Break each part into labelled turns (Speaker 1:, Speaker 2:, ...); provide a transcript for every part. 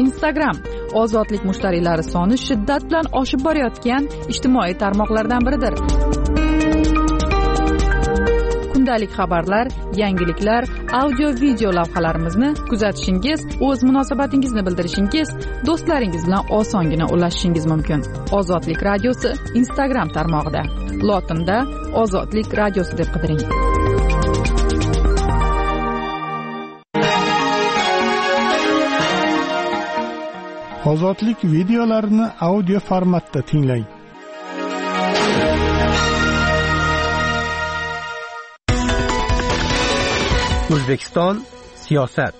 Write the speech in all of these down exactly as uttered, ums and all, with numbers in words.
Speaker 1: Instagram. Ozodlik mushtariylari soni shiddat bilan oshib borayotgan ijtimoiy tarmoqlardan biridir. Kundalik xabarlar, yangiliklar, audio-video lavhalarimizni kuzatishingiz, o'z munosabatingizni bildirishingiz, do'stlaringiz bilan osongina ulashishingiz mumkin. Ozodlik radiosi Instagram tarmog'ida. Lotinda Ozodlik radiosi deb qidiring.
Speaker 2: Ozodlik videolarini audio formatda tinglang.
Speaker 3: O'zbekiston siyosat.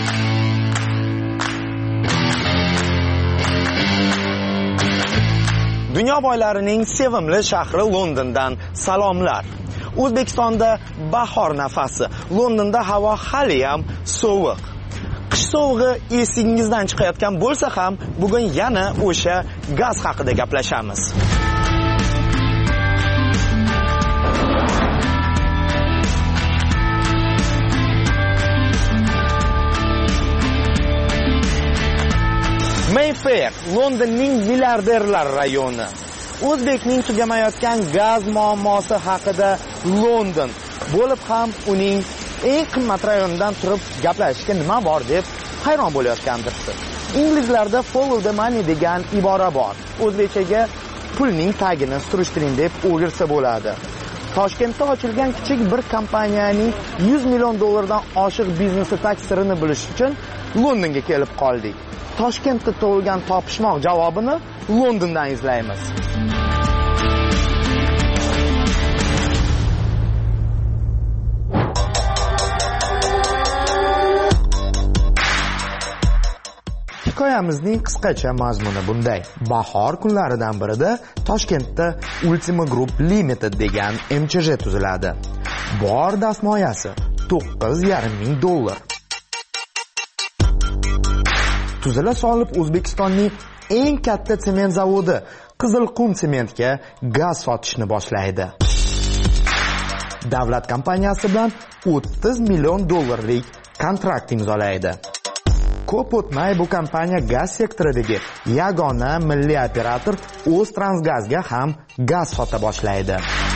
Speaker 4: Dunyo boylarining sevimli shahri Londondan salomlar. O'zbekistonda bahor nafasi. Londonda havo hali ham sovuq. Qish sovug'i esingizdan chiqayotgan bo'lsa ham, bugun yana o'sha gaz haqida gaplashamiz. Mayfair, Londonning milliarderlar rayoni. O'zbekning tugamayotgan gaz muammosi haqida London bo'lib ham uning eng qimmat rayonidan turib gaplashishga nima bor deb hayron bo'layotgandirsiz. Inglizlarda follow the money degan ibora bor. O'zbekchaga pulning tagini surishtiring deb o'girsa bo'ladi. Toshkentda ochilgan kichik bir kompaniyaning yuz million dollardan oshiq biznesi tag sirini bilish uchun Londonga kelib qoldik. Toshkentda tug'ilgan topishmoq javobini Londondan izlaymiz. Hikoyamizning qisqacha mazmuni bunday. Bahor kunlaridan birida Toshkentda Ultima Group Limited degan M Ch J tuziladi. Bor dastmoyasi to'qqiz yarim ming dollar. Tuzila solib O'zbekistonning eng katta sement zavodi Qizilqum sementga gaz sotishni boshlaydi. Davlat kompaniyasi bilan o'ttiz million dollarlik kontrakt imzolaydi. Ko'p o'tmay bu kompaniya gaz sektoridagi yagona milliy operator O'ztransgazga ham gaz sota boshlaydi.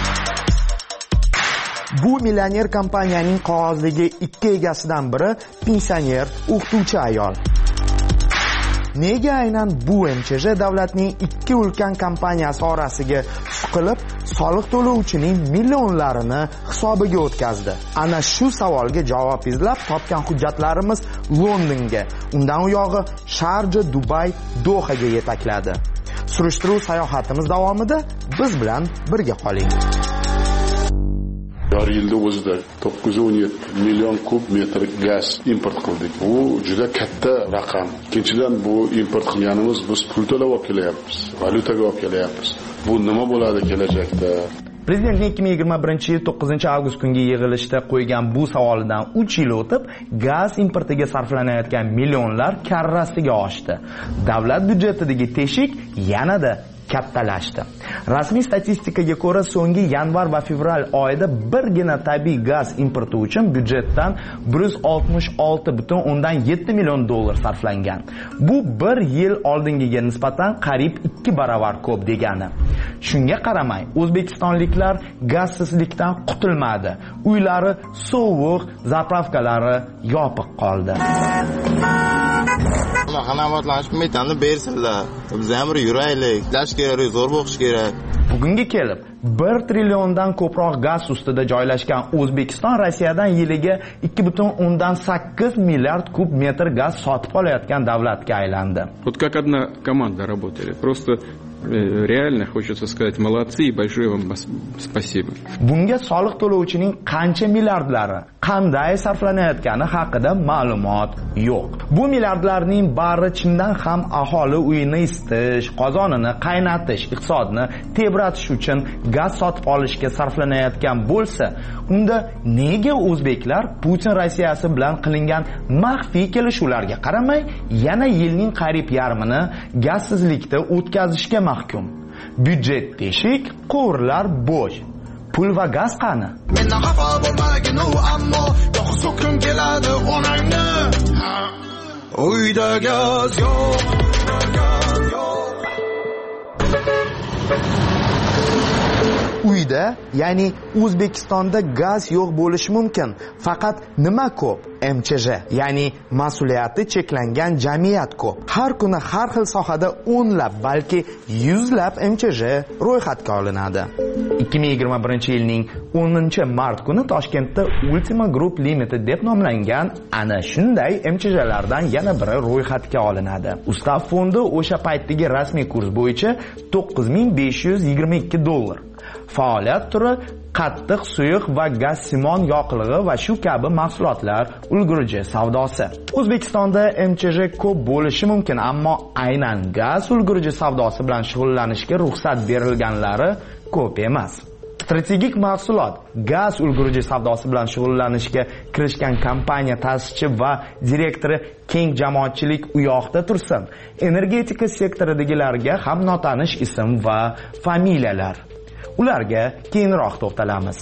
Speaker 4: Bu millioner kompaniyaning qog'ozdagi ikki egasidan biri pensioner o'qituvchi ayol. Nega aynan bu M Ch J davlatning ikki ulkan kompaniyasi orasiga suqilib, soliq to'lovchining millionlarini hisobiga o'tkazdi? Ana shu savolga javob izlab topgan hujjatlarimiz Londonga, undan u yog'i Sharja, Dubay, Dohaga yetakladi. Surishtiruv sayohatimiz davomida biz bilan birga qoling.
Speaker 5: Har yilda o'zida to'qqiz yuz o'n yetti million kub metr gaz import qildik. Bu juda katta raqam. Ikkinchidan bu import qilganimiz biz pul to'lab olib kelyapmiz, valyutaga olib kelyapmiz. Bu nima bo'ladi kelajakda?
Speaker 4: Prezidentning ikki ming yigirma birinchi yil to'qqizinchi avgust kungi yig'ilishda qo'ygan bu savolidan uch yil o'tib, gaz importiga sarflanayotgan millionlar karrasiga oshdi. Davlat byudjetidagi teshik yanada kattalashdi. Rasmiy statistikaga ko'ra, so'nggi yanvar va fevral oyida birgina tabiiy gaz importi uchun byudjetdan bir yuz oltmish olti butun o'ndan yetti million dollar sarflangan. Bu bir yil oldingiga nisbatan qariyb ikki baravar ko'p degani. Shunga qaramay, o'zbekistonliklar gazsizlikdan qutulmadi. Uylari sovuq, zapravkalari yopiq qoldi.
Speaker 6: Qanoatlanishib metanni bersinlar. Biz ham yuraylik. Ishlash kerak, zo'r bo'lish kerak.
Speaker 4: Bugunga kelib bir trilliondan ko'proq gaz ustida joylashgan O'zbekiston Rossiyadan yiliga ikki butun o'ndan sakkiz milliard kub metr gaz sotib olayotgan davlatga aylandi.
Speaker 7: Вот как одна команда работали. Просто реально хочется сказать молодцы и большое вам спасибо.
Speaker 4: Bunga soliq to'lovchining qancha milliardlari, qanday sarflanayotgani haqida ma'lumot yo'q. Bu milliardlarning bari chindan ham aholi uyini isitish, qozonini qaynatish, iqtisodni tebratish uchun gaz sotib olishga sarflanayotgan bo'lsa, unda nega o'zbeklar Putin Rossiyasi bilan qilingan maxfiy kelishuvlarga qaramay yana yilning qariyb yarmini gazsizlikda o'tkazishga mahkum? Byudjet teshik, quvurlar bo'sh. Pul va gaz qani?
Speaker 8: Mendan xafa bo'lmagin u ammo yo'q so'kim keladi onangni. uyda gaz yo'q.
Speaker 4: Uyda, ya'ni O'zbekistonda gaz yo'q bo'lishi mumkin. Faqat nima ko'p? M Ch J, ya'ni mas'uliyati cheklangan jamiyat ko'p. Har kuni har xil sohada o'nlab, balki yuzlab M Ch J ro'yxatga olinadi. ikki ming yigirma birinchi yilning o'ninchi mart kuni Toshkentda Ultima Group Limited deb nomlangan ana shunday M Ch J'lardan yana biri ro'yxatga olinadi. Ustav fondi o'sha paytdagi rasmiy kurs bo'yicha to'qqiz ming besh yuz yigirma ikki dollar. Faoliyat turi qattiq suyuq va gazsimon yoqilg'i va shu kabi mahsulotlar ulgurji savdosi. O'zbekistonda M Ch J ko'p bo'lishi mumkin, ammo aynan gaz ulgurji savdosi bilan shug'ullanishga ruxsat berilganlari ko'p emas. Strategik mahsulot gaz ulgurji savdosi bilan shug'ullanishga kirishgan kompaniya ta'sischisi va direktori keng jamoatchilik u yoqda tursin. Energetika sektoridagilarga ham notanish ism va familiyalar. Ularga keyinroq to'xtalamiz.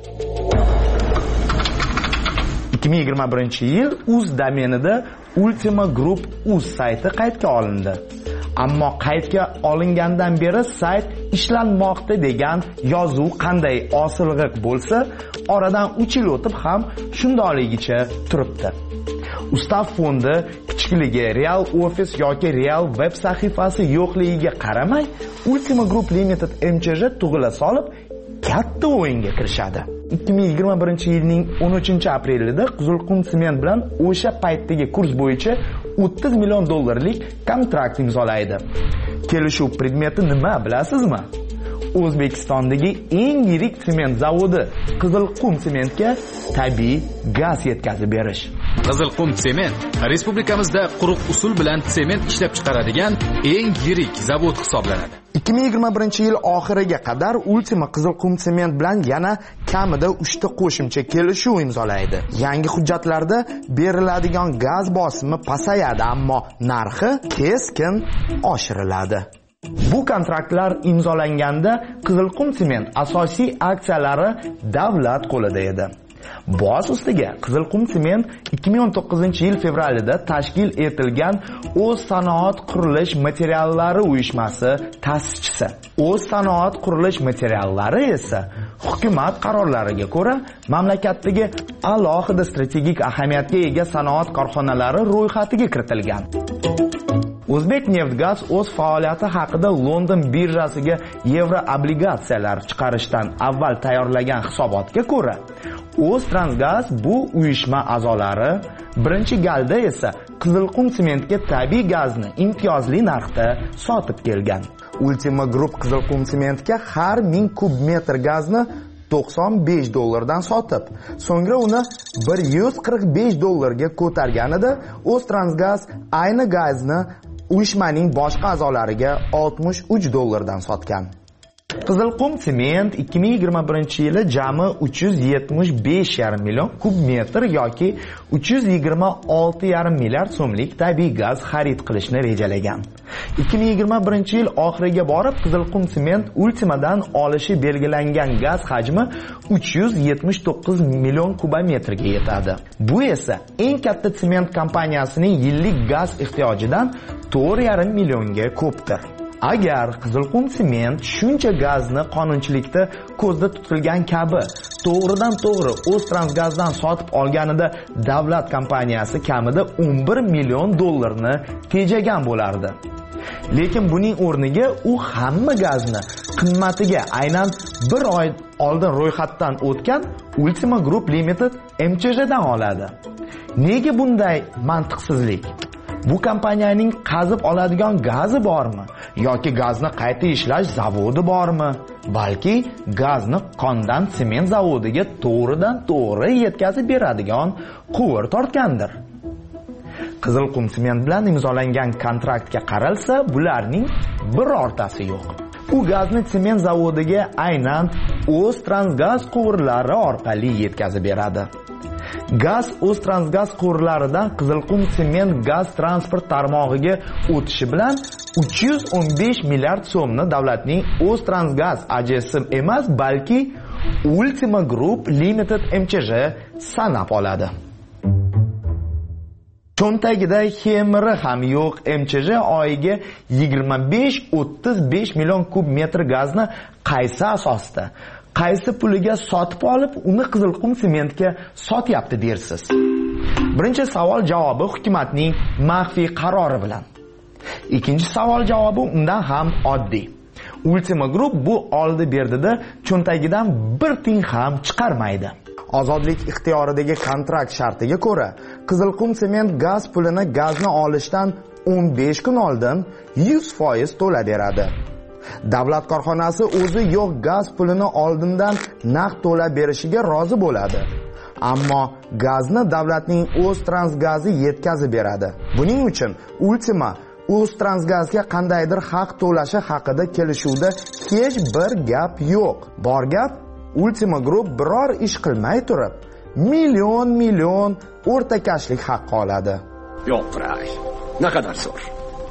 Speaker 4: ikki ming yigirma birinchi yil uz domenida Ultima Group uz sayti qaydga olindi. Ammo qaydga olingandan beri sayt ishlanmoqda degan yozuv qanday osilg'iq bo'lsa, oradan uch yil o'tib ham shundayligicha turibdi. Ustav fondi kichikligi, real ofis yoki real web sahifasi yo'qligiga qaramay, Ultima Group Limited M Ch J tug'ila solib katta o'yinga kirishadi. ikki ming yigirma birinchi yilning o'n uchinchi aprelida Qizilqum sement bilan o'sha paytdagi kurs bo'yicha o'ttiz million dollarlik kontrakt imzolaydi. Kelishuv predmeti nima bilasizmi? O'zbekistondagi eng yirik sement zavodi Qizilqum sementga tabiiy gaz yetkazib berish.
Speaker 9: Qizilqum sement respublikamizda quruq usul bilan sement ishlab chiqaradigan eng yirik zavod hisoblanadi.
Speaker 4: ikki ming yigirma birinchi yil oxiriga qadar Ultima Qizilqum sement bilan yana kamida uchta qo'shimcha kelishuv imzolaydi. Yangi hujjatlarda beriladigan gaz bosimi pasayadi, ammo narxi keskin oshiriladi. Bu kontraktlar imzolanganda Qizilqum sement asosiy aksiyalari davlat qo'lida edi. Boz ustiga Qizilqum sement ikki ming o'n to'qqizinchi yil fevralida tashkil etilgan O'z sanoat qurilish materiallari uyushmasi ta'sischisi. O'z sanoat qurilish materiallari esa hukumat qarorlariga ko'ra mamlakatdagi alohida strategik ahamiyatga ega sanoat korxonalari ro'yxatiga kiritilgan. O'zbekneftgaz o'z faoliyati haqida London birjasiga yevro obligatsiyalar chiqarishdan avval tayyorlagan hisobotga ko'ra, O'ztransgaz bu uyushma a'zolari birinchi galda esa Qizilqum sementga tabiiy gazni imtiyozli narxda sotib kelgan. Ultima Group Qizilqum sementga har ming kub metr gazni to'qson besh dollardan sotib, so'ngra uni bir yuz qirq besh dollarga ko'targanida O'ztransgaz ayni gazni uyushmaning boshqa a'zolariga oltmish uch dollardan sotgan. Qizilqum sement ikki ming yigirma birinchi yili jami uch yuz yetmish besh yarim million kub metr yoki uch yuz yigirma olti yarim milliard so'mlik tabiiy gaz xarid qilishni rejalagan. ikki ming yigirma birinchi yil oxiriga borib Qizilqum sement Ultimadan olishi belgilangan gaz hajmi uch yuz yetmish to'qqiz million kubometrga yetadi. Bu esa eng katta sement kompaniyasining yillik gaz ehtiyojidan to'rt yarim millionga ko'pdir. Agar Qizilqum sement shuncha gazni qonunchilikda ko'zda tutilgan kabi to'g'ridan to'g'ri O'ztransgazdan sotib olganida davlat kompaniyasi kamida o'n bir million dollarni tejagan bo'lardi. Lekin buning o'rniga u hamma gazni qimmatiga aynan bir oy oldin ro'yxatdan o'tgan Ultima Group Limited M Ch J'dan oladi. Nega bunday mantiqsizlik? Bu kompaniyaning qazib oladigan gazi bormi yoki gazni qayta ishlash zavodi bormi? Balki gazni qondan sement zavodiga to'g'ridan to'g'ri yetkazib beradigan quvur tortgandir. Qizilqum sement bilan imzolangan kontraktga qaralsa, bularning birortasi yo'q. U gazni sement zavodiga aynan O'ztransgaz quvurlari orqali yetkazib beradi. Gaz O'ztransgaz quvurlaridan Qizilqum sement gaz transport tarmog'iga o'tishi bilan uch yuz o'n besh milliard so'mni davlatning O'ztransgaz A J S emas, balki Ultima Group Limited M Ch J sanab oladi. cho'ntagida xemiri ham yo'q M Ch J oyiga yigirma besh o'ttiz besh million kub metr gazni qaysi asosda, qaysi puliga sotib olib, uni Qizilqum sementga sotyapti dersiz? Birinchi savol javobi hukumatning maxfiy qarori bilan. Ikkinchi savol javobi undan ham oddiy. Ultima Group bu oldi berdida cho'ntagidan bir tiyin ham chiqarmaydi. Ozodlik ixtiyoridagi kontrakt shartiga ko'ra, Qizilqum sement gaz pulini gazni olishdan o'n besh kun oldin yuz foiz to'laveradi. Davlat korxonasi o'zi yo'q gaz pulini oldindan naqd to'lab berishiga rozi bo'ladi. Ammo gazni davlatning O'ztransgazi yetkazib beradi. Buning uchun Ultima O'ztransgazga qandaydir haq to'lashi haqida kelishuvda hech bir gap yo'q. Bor gap Ultima Group biror ish qilmay turib, million million o'rtakashlik haqqi oladi.
Speaker 10: Yo'q, Fray. Naqadar zo'r.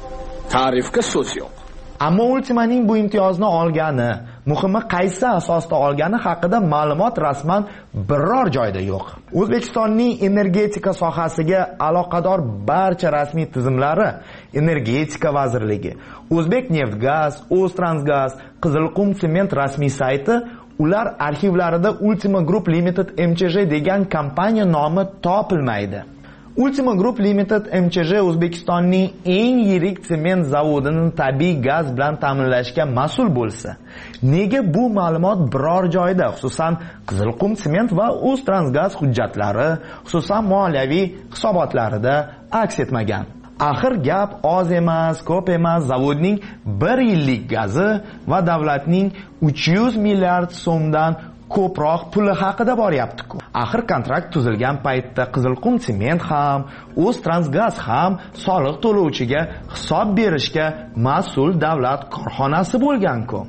Speaker 10: Ta'rifga so'z yo'q.
Speaker 4: Ammo Ultimaning bu imtiyozni olgani, muhimi qaysi asosda olgani haqida ma'lumot rasman biror joyda yo'q. O'zbekistonning energetika sohasiga aloqador barcha rasmiy tizimlari, Energetika vazirligi, O'zbekneftgaz, O'ztransgaz, Qizilqum sement rasmiy sayti, ular arxivlarida Ultima Group Limited M Ch J degan kompaniya nomi topilmaydi. Ultima Group Limited M Ch J O'zbekistonning eng yirik sement zavodini tabiiy gaz bilan ta'minlashga mas'ul bo'lsa, nega bu ma'lumot biror joyda, xususan Qizilqum sement va O'ztransgaz hujjatlari, xususan moliyaviy hisobotlarida aks etmagan? Axir gap oz emas, ko'p emas, zavodning bir yillik gazi va davlatning uch yuz milliard so'mdan ko'proq puli haqida boryapti-ku. Axir kontrakt tuzilgan paytda Qizilqum sement ham, O'ztransgaz ham soliq to'lovchiga hisob berishga mas'ul davlat korxonasi bo'lgan-ku.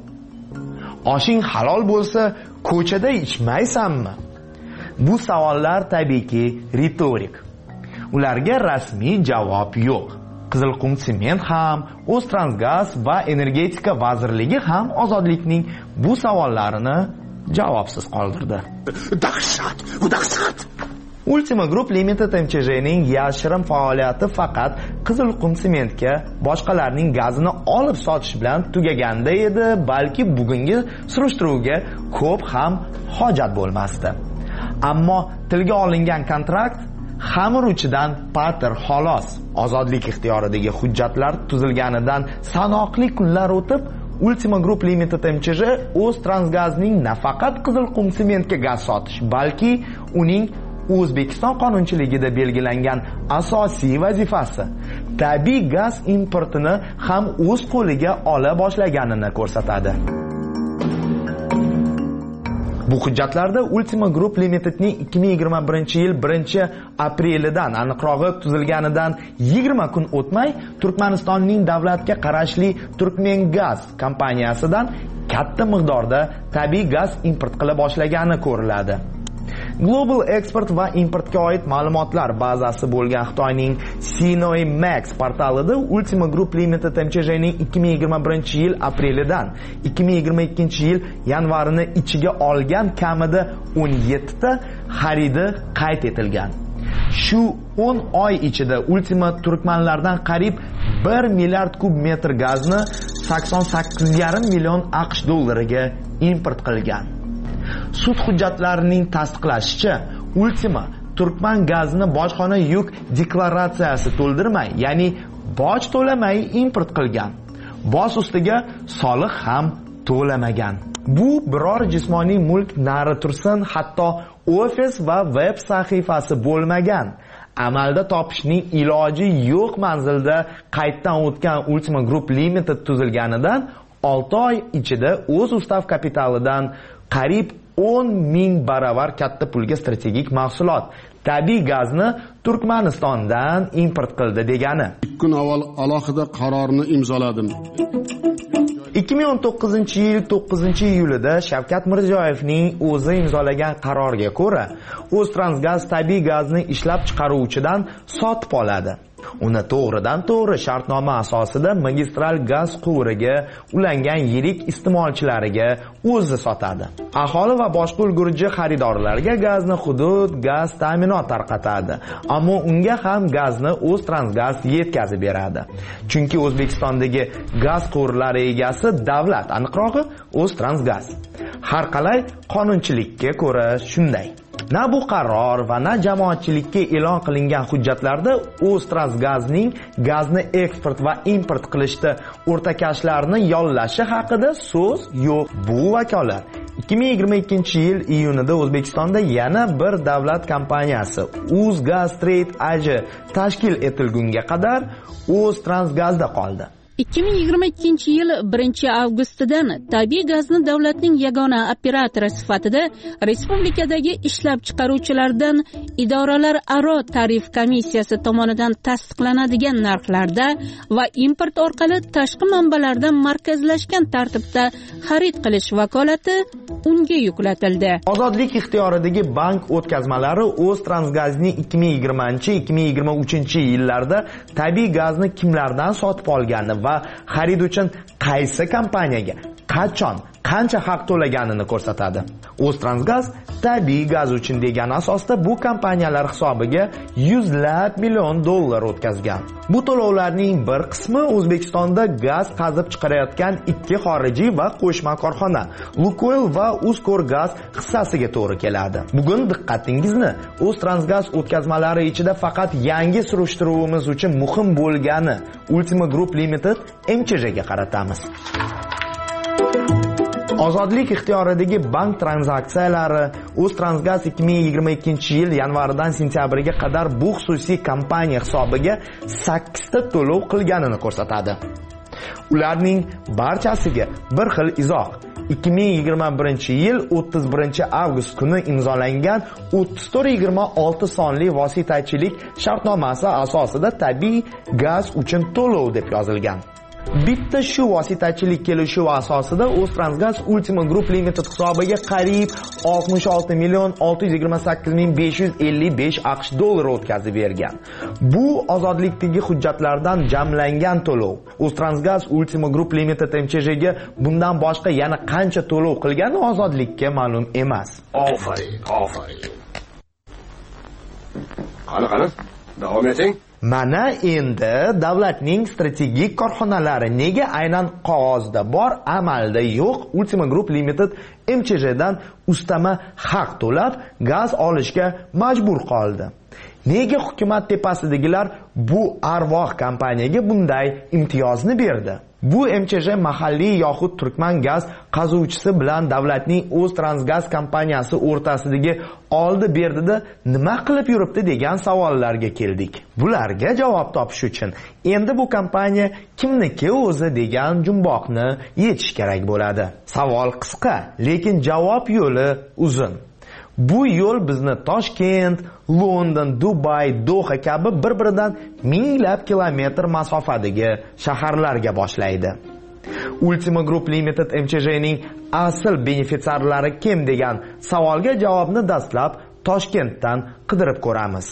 Speaker 4: Oshing halol bo'lsa, ko'chada ichmaysanmi? Bu savollar tabiiyki ritorik. Ularga rasmiy javob yo'q. Qizilqum sement ham, O'ztransgaz va Energetika vazirligi ham ozodlikning bu savollarini javobsiz qoldirdi.
Speaker 10: Dahshat, bu dahshat.
Speaker 4: Ultima Group Limited M Ch J'ning yashirin faoliyati faqat Qizilqum sementga boshqalarning gazini olib sotish bilan tugaganda edi, balki bugungi surishtiruvga ko'p ham hojat bo'lmasdi. Ammo tilga olingan kontrakt xamir uchidan patir xolos. Ozodlik ixtiyoridagi hujjatlar tuzilganidan sanoqli kunlar o'tib, Ultima Group Limited M Ch J O'ztransgazning nafaqat Qizilqum sementga gaz sotish, balki uning O'zbekiston qonunchiligida belgilangan asosiy vazifasi tabiiy gaz importini ham o'z qo'liga ola boshlaganini ko'rsatadi. Bu hujjatlarda Ultima Group Limitedning ikki ming yigirma birinchi yil birinchi aprelidan, aniqrog'i tuzilganidan yigirma kun o'tmay Turkmanistonning davlatga qarashli Turkmengaz kompaniyasidan katta miqdorda tabiiy gaz import qila boshlagani ko'riladi. Global Export va importga oid ma'lumotlar bazasi bo'lgan Xitoyning Sinoy Max portalida Ultima Group Limited M Ch J'ning ikki ming yigirma birinchi yil aprelidan ikki ming yigirma ikkinchi yil yanvarini ichiga olgan kamida o'n yetti ta xaridi qayd etilgan. Shu o'n oy ichida Ultima turkmanlardan qariyb bir milliard kub metr gazni sakson sakkiz yarim million AQSh dollariga import qilgan. Sud hujjatlarining tasdiqlashicha, Ultima Turkman gazini bojxona yuk deklaratsiyasi to'ldirmay, ya'ni boj to'lamay import qilgan. Boz ustiga soliq ham to'lamagan. Bu biror jismoniy mulk nari tursin, hatto ofis va web sahifasi bo'lmagan. Amalda topishning iloji yo'q manzilda qayddan o'tgan Ultima Group Limited tuzilganidan olti oy ichida o'z ustav kapitalidan qariyb o'n ming baravar katta pulga strategik mahsulot tabiiy gazni Turkmanistondan import qildi degani.
Speaker 5: ikki kun avval alohida qarorni imzoladim.
Speaker 4: ikki ming o'n to'qqizinchi yil to'qqizinchi iyulida Shavkat Mirziyoyevning o'zi imzolagan qarorga ko'ra, O'ztransgaz tabiiy gazni ishlab chiqaruvchidan sotib oladi. Uni to'g'ridan to'g'ri shartnoma asosida magistral gaz quvuriga ulangan yirik iste'molchilariga o'zi sotadi. Aholi va boshqa ulgurji xaridorlarga gazni hudud gaz ta'minot tarqatadi, ammo unga ham gazni O'ztransgaz yetkazib beradi. Chunki O'zbekistondagi gaz quvurlari egasi davlat, aniqrog'i O'ztransgaz. Har qalay qonunchilikka ko'ra shunday. Na bu qaror va na jamoatchilikka e'lon qilingan hujjatlarda O'ztransgazning gazni eksport va import qilishda o'rtakashlarni yollashi haqida so'z yo'q. Bu vakolat ikki ming yigirma ikkinchi yil iyunida O'zbekistonda yana bir davlat kompaniyasi O'zgaz Trade A J tashkil etilgunga qadar O'ztransgazda qoldi.
Speaker 11: ikki ming yigirma ikkinchi yil birinchi avgustidan tabiiy gazni davlatning yagona operatori sifatida respublikadagi ishlab chiqaruvchilardan idoralararo tarif komissiyasi tomonidan tasdiqlanadigan narxlarda va import orqali tashqi manbalardan markazlashgan tartibda xarid qilish vakolati unga yuklatildi.
Speaker 4: Ozodlik ixtiyoridagi bank o'tkazmalari O'ztransgazning ikki ming yigirmanchi ikki ming yigirma uchinchi yillarda tabiiy gazni kimlardan sotib olgani va xarid uchun qaysi kompaniyaga qachon qancha haq to'laganini ko'rsatadi. O'ztransgaz tabiiy gaz uchun degan asosda bu kompaniyalar hisobiga yuzlab million dollar o'tkazgan. Bu to'lovlarning bir qismi O'zbekistonda gaz qazib chiqarayotgan ikki xorijiy va qo'shma korxona Lukoil va Uzkorgaz hissasiga to'g'ri keladi. Bugun diqqatingizni O'ztransgaz o'tkazmalari ichida faqat yangi surishtiruvimiz uchun muhim bo'lgani Ultima Group Limited M Ch J ga qaratamiz. Ozodlik ixtiyoridagi bank tranzaksiyalari O'ztransgaz ikki ming yigirma ikkinchi yil yanvaridan sentyabriga qadar bu xususiy kompaniya hisobiga sakkizta to'lov qilganini ko'rsatadi. Ularning barchasiga bir xil izoh ikki ming yigirma birinchi yil o'ttiz birinchi avgust kuni imzolangan o'ttiz to'rt yigirma olti sonli vositachilik shartnomasi asosida tabiiy gaz uchun to'lov deb yozilgan. Bitta shu vositachilik kelishuvi asosida O'ztransgaz Ultima Group Limited hisobiga qariyb oltmish olti million olti yuz yigirma sakkiz ming besh yuz ellik besh AQSh dollari o'tkazib bergan. Bu ozodlikdagi hujjatlardan jamlangan to'lov. O'ztransgaz Ultima Group Limited M Ch J ga bundan boshqa yana qancha to'lov qilgani ozodlikka ma'lum emas.
Speaker 10: Ofarin, ofarin. Qani, qani, davom eting.
Speaker 4: Mana endi davlatning strategik korxonalari nega aynan qog'ozda bor, amalda yo'q Ultima Group Limited M Ch J dan ustama haq to'lab gaz olishga majbur qoldi? Nega hukumat tepasidagilar bu arvoh kompaniyaga bunday imtiyozni berdi? Bu M Ch J mahalliy yoxud turkman gaz qazuvchisi bilan davlatning O'ztransgaz kompaniyasi o'rtasidagi oldi berdida nima qilib yuribdi degan savollarga keldik. Bularga javob topish uchun endi bu kompaniya kimniki o'zi degan jumboqni yechish kerak bo'ladi. Savol qisqa, lekin javob yo'li uzun. Bu yo'l bizni Toshkent, London, Dubay, Doha kabi bir-biridan minglab kilometr masofadagi shaharlarga boshlaydi. Ultima Group Limited M Ch J ning asl benefitsiarlari kim degan savolga javobni dastlab Toshkentdan qidirib ko'ramiz.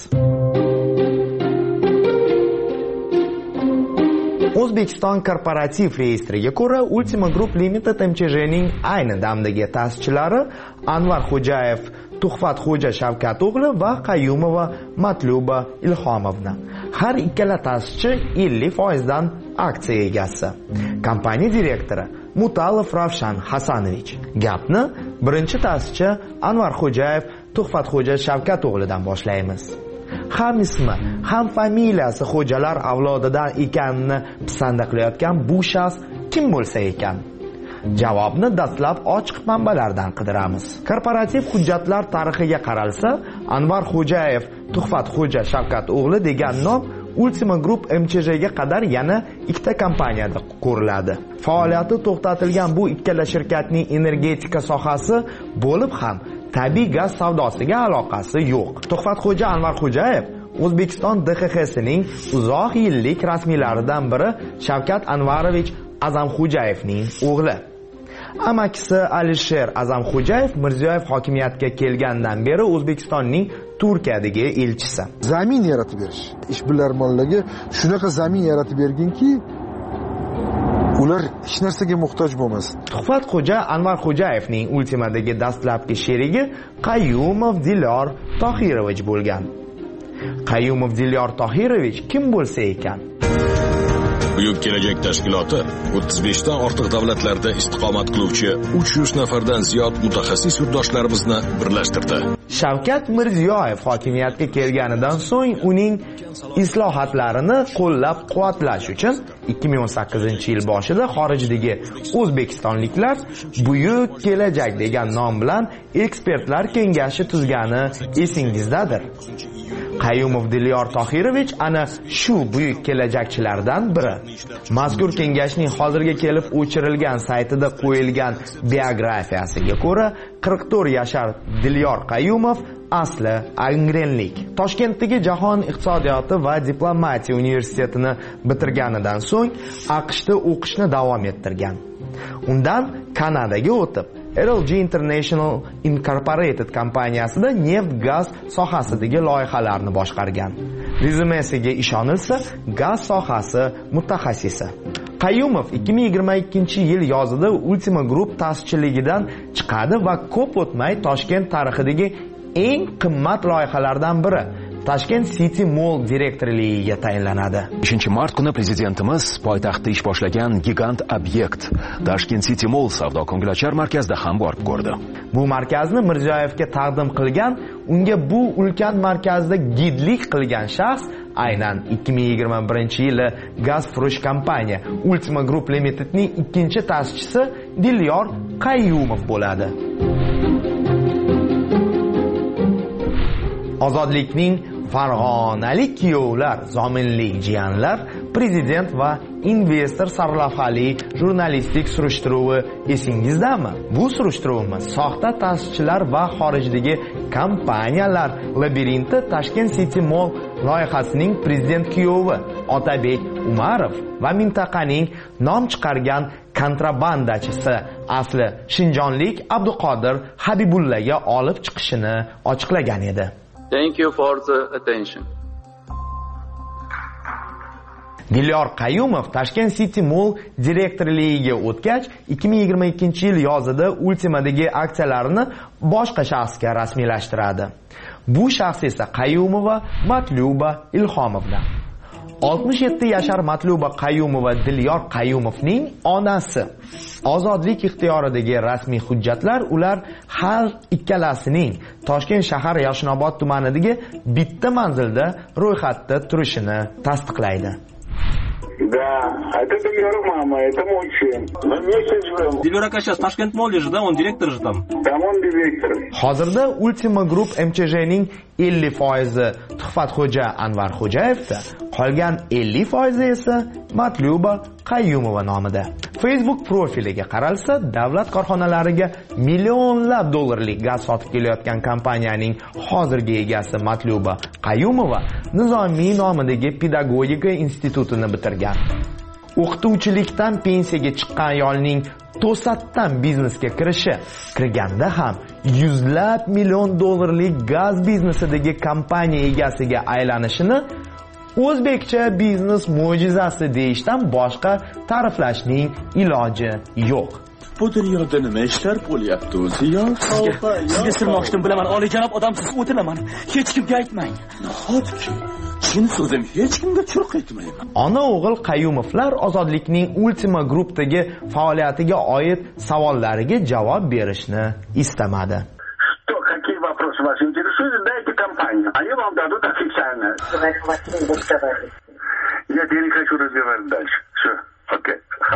Speaker 4: O'zbekiston korporativ reyestriga ko'ra Ultima Group Limited M Ch J ning ayni damdagi ta'sischilari Anvar Xo'jayev, Tuhfat Xo'ja Shavkat o'g'li va Qayyumova Matluba Ilhomovna. Har ikkala ta'sischi ellik foiz dan aksiya egasi. Kompaniya direktori Mutalov Ravshan Hasanovich. Gapni birinchi ta'sischi Anvar Xo'jayev, Tuhfat Xo'ja Shavkat o'g'lidan boshlaymiz. Ham ismi, ham familiyasi xo'jalar avlodidan ekanini pisanda qilayotgan bu shaxs kim bo'lsa ekan? Javobni dastlab ochiq manbalardan qidiramiz. Korporativ hujjatlar tarixiga qaralsa, Anvar Xo'jayev, Tuhfat Xo'ja Shavkat o'g'li degan nom Ultima Group M Ch J ga qadar yana ikkita kompaniyada ko'riladi. Faoliyati to'xtatilgan bu ikkala shirkatning energetika sohasi bo'lib ham tabiiy gaz savdosiga aloqasi yo'q. Tuhfat Xo'ja Anvar Xo'jayev O'zbekiston D X X sining uzoq yillik rasmiylaridan biri Shavkat Anvarovich Azamxo'jayevning o'g'li. Amakisi Alisher Azamxo'jayev Mirziyoyev hokimiyatga kelgandan beri O'zbekistonning Turkiyadagi elchisi.
Speaker 12: Zamin yaratib berish. Ishbilarmonlarga shunaqa zamin yaratib berginki, ular hech narsaga muhtoj bo'lmasin.
Speaker 4: Tuhfatxo'ja Anvar Xo'jayevning Ultimadagi dastlabki sherigi Qayyumov Dilyor Tohirovich bo'lgan. Qayyumov Dilyor Tohirovich kim bo'lsa ekan?
Speaker 13: Buyuk kelajak tashkiloti o'ttiz beshdan ortiq davlatlarda istiqomat qiluvchi uch yuz nafardan ziyod mutaxassis yurtdoshlarimizni birlashtirdi.
Speaker 4: Shavkat Mirziyoyev hokimiyatga kelganidan so'ng uning islohotlarini qo'llab-quvvatlash uchun ikki ming o'n sakkizinchi yil boshida xorijdagi o'zbekistonliklar Buyuk kelajak degan nom bilan ekspertlar kengashi tuzgani esingizdadir. Qayyumov Dilyor Tohirovich ana shu buyuk kelajakchilardan biri. Mazkur kengashning hozirga kelib o'chirilgan saytida qo'yilgan biografiyasiga ko'ra, qirq to'rt yashar Dilyor Qayyumov asli angrenlik. Toshkentdagi Jahon iqtisodiyoti va diplomatiya universitetini bitirganidan so'ng AQShda o'qishni davom ettirgan. Undan Kanadaga o'tib, L G International Incorporated kompaniyasida neft-gaz sohasidagi loyihalarni boshqargan. Rezyumesiga ishonilsa, gaz sohasi mutaxassisi. Qayyumov ikki ming yigirma ikkinchi yil yozida Ultima Group ta'sischiligidan chiqadi va ko'p o'tmay Toshkent tarixidagi eng qimmat loyihalardan biri Tashkent City Mall direktorligiga tayinlanadi.
Speaker 14: beshinchi mart kuni prezidentimiz poytaxtda ish boshlagan gigant obyekt Tashkent City Mall savdo ko'ngilochar markazida ham borib ko'rdi.
Speaker 4: Bu markazni Mirziyoyevga taqdim qilgan, unga bu ulkan markazda gidlik qilgan shaxs aynan ikki ming yigirma birinchi yili Gazfurush kompaniya Ultima Group Limitedning ikkinchi ta'sischisi Dilyor Qayyumov bo'ladi. Ozodlikning farg'onalik kuyovlar, zominlik jiyanlar, prezident va investor sarlavhali jurnalistik surishtiruvi esingizdami? Bu surishtiruvimiz soxta ta'sischilar va xorijdagi kompaniyalar labirinti Tashkent City Mall loyihasining prezident kuyovi Otabek Umarov va mintaqaning nom chiqargan kontrabandachisi asli shinjonlik Abduqodir Habibullaga olib chiqishini ochiqlagan edi.
Speaker 15: Thank you for the attention.
Speaker 4: Dilyor Qayyumov Tashkent City Mall direktorligiga o'tgach, ikki ming yigirma ikkinchi yil yozida Ultimadagi aksiyalarini boshqa shaxsga rasmiylashtiradi. Bu shaxs esa Qayyumova Matluba Ilhomovdan. oltmish yetti yashar Matluba Qayyumova Dilyor Qayyumovning onasi. Ozodlik ixtiyoridagi rasmiy hujjatlar ular har ikkalasining Toshkent shahar Yashnobod tumanidagi bitta manzilda ro'yxatda turishini tasdiqlaydi.
Speaker 16: Да, это Дильор мама, это мой сын. Мы вместе живем.
Speaker 17: Дильор ака сейчас в Ташкент Молле же, да? Он директор же там.
Speaker 16: Там он директор.
Speaker 4: Hozirda Ultima Group M Ch J'ning ellik foizi Tuhfatxo'ja Anvar Xo'jayevda, qolgan ellik foizi esa Matluba Qayyumova nomida. Facebook profiliga qaralsa, davlat korxonalariga millionlab dollarlik gaz sotib kelayotgan kompaniyaning hozirgi egasi Matluba Qayyumova Nizomiy nomidagi pedagogika institutini bitirgan. O'qituvchilikdan pensiyaga chiqqan ayolning to'satdan biznesga kirishi, kirganda ham yuzlab million dollarlik gaz biznesidagi kompaniya egasiga aylanishini o'zbekcha biznes mo'jizasi deyishdan boshqa ta'riflashning iloji yo'q.
Speaker 18: Bu dunyoda nima ishlar bo'lyapti o'zi yo?
Speaker 17: Sizga sirmoqchidim bilaman, oliyjanob odamsiz o'tilaman. Hech kimga aytmang.
Speaker 18: Nahotki chin so'zim hech kimga churq etmayman.
Speaker 4: Ona o'g'il Qayyumovlar Ozodlikning Ultima Group'dagi faoliyatiga oid savollariga javob berishni istamadi.
Speaker 16: Что, какие вопросы вас интересуют, дайте компанию. Они вам дадут официально. Нет, я не хочу разговаривать дальше. Все, окей.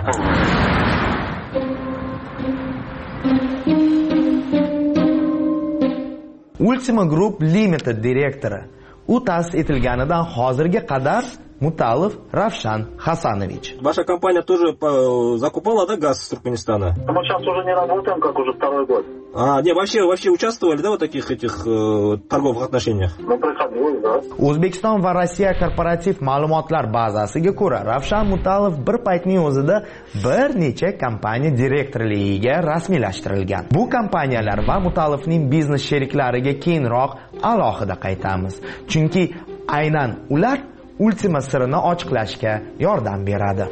Speaker 4: Ultima Group Limited direktori. U ta'sis etilganidan hozirga qadar Mutallov Ravshan Hasanovich.
Speaker 17: Ваша компания тоже закупала, да, газ из Туркменистана?
Speaker 16: Мы сейчас уже не работаем, как уже второй год.
Speaker 17: А, не, вообще, вообще участвовали, да, в таких этих э, торговых отношениях?
Speaker 16: Ну, приходилось, да.
Speaker 4: O'zbekiston va Rossiya korporativ ma'lumotlar bazasiga ko'ra, Ravshan Mutallov bir paytning o'zida bir necha kompaniya direktorligiga rasmiylashtirilgan. Bu kompaniyalar va Mutallovning biznes sheriklariga keyinroq alohida qaytamiz. Chunki aynan ular Ultima sirini ochiqlashga yordam beradi.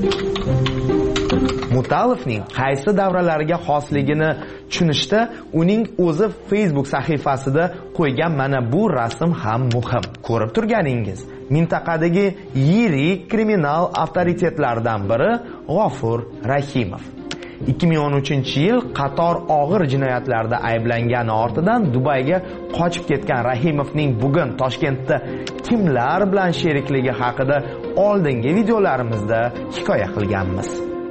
Speaker 4: Mutalovning qaysi davralarga xosligini tushunishda uning o'zi Facebook sahifasida qo'ygan mana bu rasm ham muhim. Ko'rib turganingiz, mintaqadagi yirik kriminal avtoritetlardan biri G'ofur Rahimov. ikki ming o'n uchinchi yil qator og'ir jinoyatlarda ayblangani ortidan Dubayga qochib ketgan Rahimovning bugun Toshkentda kimlar bilan sherikligi haqida oldingi videolarimizda hikoya qilganmiz.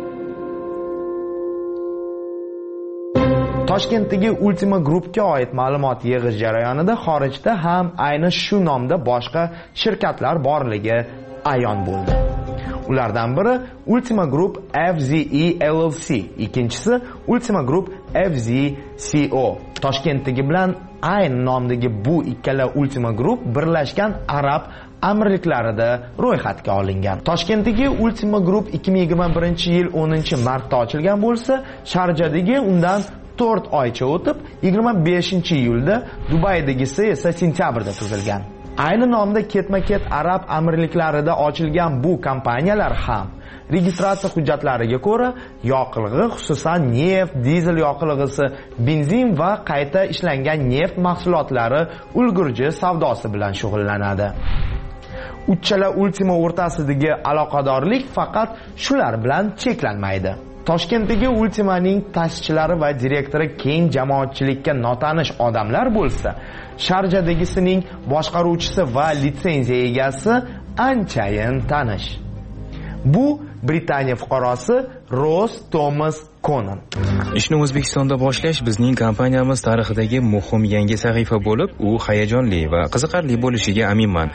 Speaker 4: Toshkentdagi Ultima Groupga oid ma'lumot yig'ish jarayonida xorijda ham ayni shu nomda boshqa shirkatlar borligi ayon bo'ldi. Ulardan biri Ultima Group F Z E L L C, ikkinchisi Ultima Group F Z C O. Toshkentdagi bilan ayni nomdagi bu ikkala Ultima Group Birlashgan Arab Amirliklarida ro'yxatga olingan. Toshkentdagi Ultima Group ikki ming yigirma birinchi yil o'ninchi martda ochilgan bo'lsa, Sharjadagi undan to'rt oycha o'tib yigirma beshinchi iyulda, Dubaydagisi esa sentyabrda tuzilgan. Ayni nomda ketma-ket Arab Amirliklarida ochilgan bu kompaniyalar ham registratsiya hujjatlariga ko'ra yoqilg'i, xususan neft, dizel yoqilg'isi, benzin va qayta ishlangan neft mahsulotlari ulgurji savdosi bilan shug'ullanadi. Uchala Ultima o'rtasidagi aloqadorlik faqat shular bilan cheklanmaydi. Toshkentdagi Ultimaning ta'sischilari va direktori keng jamoatchilikka notanish odamlar bo'lsa, Sharjadagisining boshqaruvchisi va litsenziya egasi anchayin tanish. Bu Britaniya fuqarosi Ross Thomas Conan.
Speaker 19: Ishni O'zbekistonda boshlash bizning kompaniyamiz tarixidagi muhim yangi sahifa bo'lib, u hayajonli va qiziqarli bo'lishiga aminman.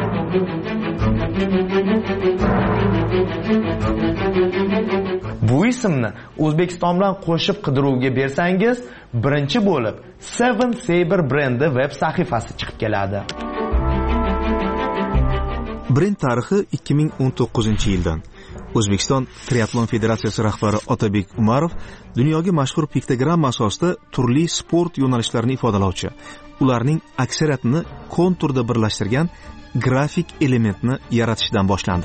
Speaker 19: Bu ismni O'zbekiston bilan qo'shib qidiruvga bersangiz, birinchi bo'lib Seven Saber brendi web sahifasi chiqib keladi.
Speaker 20: Brend tarixi ikki ming o'n to'qqizinchi yildan. O'zbekiston Triatlon Federatsiyasi rahbari Otabek Umarov dunyoga mashhur piktogramma asosida turli sport yo'nalishlarini ifodalovchi, ularning aksariyatini konturda birlashtirgan grafik elementni yaratishdan boshlandi.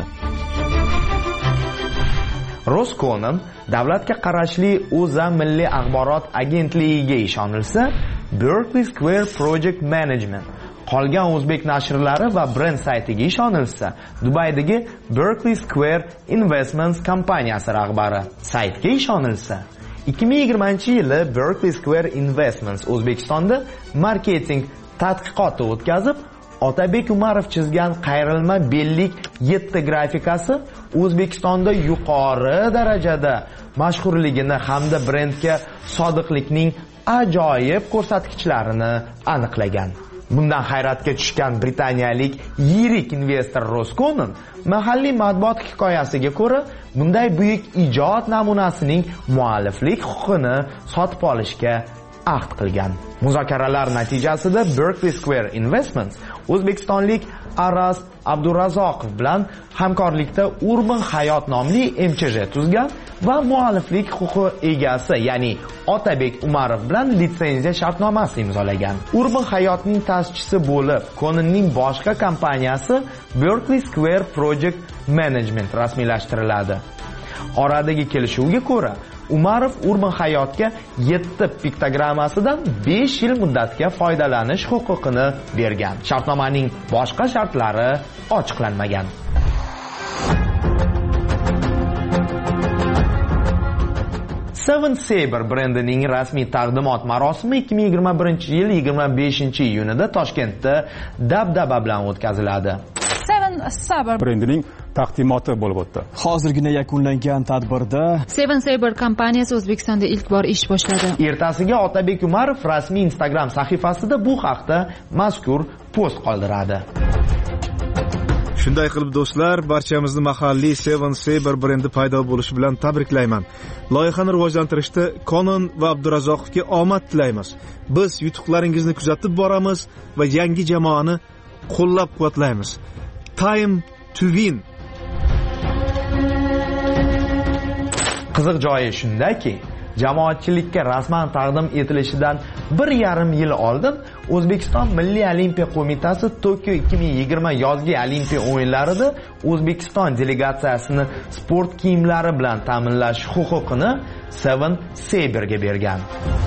Speaker 4: Ross Conan davlatga qarashli O'zA Milliy axborot agentligiga ishonilsa, Berkeley Square Project Management, qolgan o'zbek nashrlari va brend saytiga ishonilsa, Dubaydagi Berkeley Square Investments kompaniyasi rahbari saytga ishonilsa, ikki ming yigirmanchi yili Berkeley Square Investments O'zbekistonda marketing tadqiqoti o'tkazib, Otabek Umarov chizgan qayrilma bellik yetti grafikasi O'zbekistonda yuqori darajada mashhurligini hamda brendga sodiqlikning ajoyib ko'rsatkichlarini aniqlagan. Bundan hayratga tushgan britaniyalik yirik investor Ross Conan mahalliy matbuot hikoyasiga ko'ra, bunday buyuk ijod namunasining mualliflik huquqini sotib olishga ahd qilgan. Muzokaralar natijasida Berkeley Square Investments o'zbekistonlik Aras Abdurazzoqov bilan hamkorlikda Urban Hayot nomli M Ch J tuzgan va mualliflik huquqi egasi, ya'ni Otabek Umarov bilan litsenziya shartnomasi imzolagan. Urban Hayotning ta'sischisi bo'lib, Conanning boshqa kompaniyasi Berkeley Square Project Management rasmiylashtiriladi. Oradagi kelishuvga ko'ra, Umarov Urban Hayotga yetti piktogrammasidan besh yil muddatga foydalanish huquqini bergan. Shartnomaning boshqa shartlari ochiqlanmagan. Seven Saber brendining rasmiy taqdimot marosimi ikki ming yigirma birinchi yil yigirma beshinchi iyunida Toshkentda dabdaba bilan o'tkaziladi.
Speaker 1: Seven Saber
Speaker 21: brendining taqdimoti bo'lib o'tdi.
Speaker 22: Hozirgina yakunlangan tadbirda
Speaker 1: Seven Saber kompaniyasi O'zbekistonda ilk bor ish boshladi.
Speaker 4: Ertasiga Otabek Umarov rasmiy Instagram sahifasida bu haqda mazkur post qoldiradi.
Speaker 20: Shunday qilib do'stlar, barchamizni mahalliy Seven Saber brendi paydo bo'lishi bilan tabriklayman. Loyihani rivojlantirishda Conan va Abdurazzoqovga omad tilaymiz. Biz yutuqlaringizni kuzatib boramiz va yangi jamoani qo'llab-quvvatlaymiz. Time to win.
Speaker 4: Qiziq joyi shundaki, jamoatchilikka rasman taqdim etilishidan bir yarim yil oldin O'zbekiston Milliy olimpiya qo'mitasi Tokio ikki ming yigirma yozgi olimpiya o'yinlarida O'zbekiston delegatsiyasini sport kiyimlari bilan ta'minlash huquqini Seven Saber'ga bergan.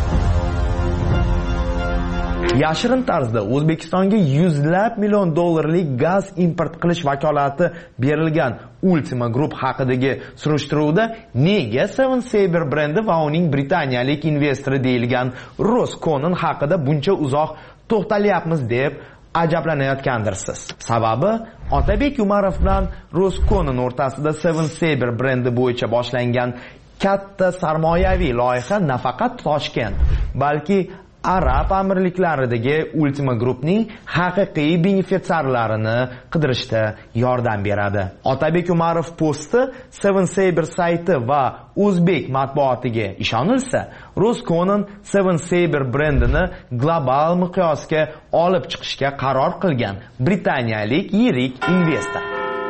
Speaker 4: Yashirin tarzda O'zbekistonga yuzlab million dollarlik gaz import qilish vakolati berilgan Ultima Group haqidagi surishtiruvda nega Seven Saber brendi va uning britaniyalik investori deyilgan Rosconon haqida buncha uzoq to'xtalyapmiz deb ajablanayotgandirsiz. Sababi Otabek Umarov bilan Rosconon o'rtasida Seven Saber brendi bo'yicha boshlangan katta sarmoyaviy loyiha nafaqat Toshkent, balki Arab amirliklaridagi Ultima Groupning haqiqiy benefitsiarlarini qidirishda yordam beradi. Otabek Umarov posti Seven Saber sayti va o'zbek matbuotiga ishonilsa, Rosconon Seven Saber brendini global miqyosga olib chiqishga qaror qilgan britaniyalik yirik investor.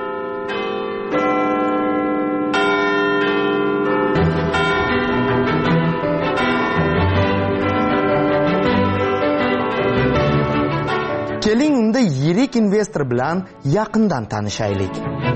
Speaker 4: Keling unda yirik investor bilan yaqindan tanishaylik.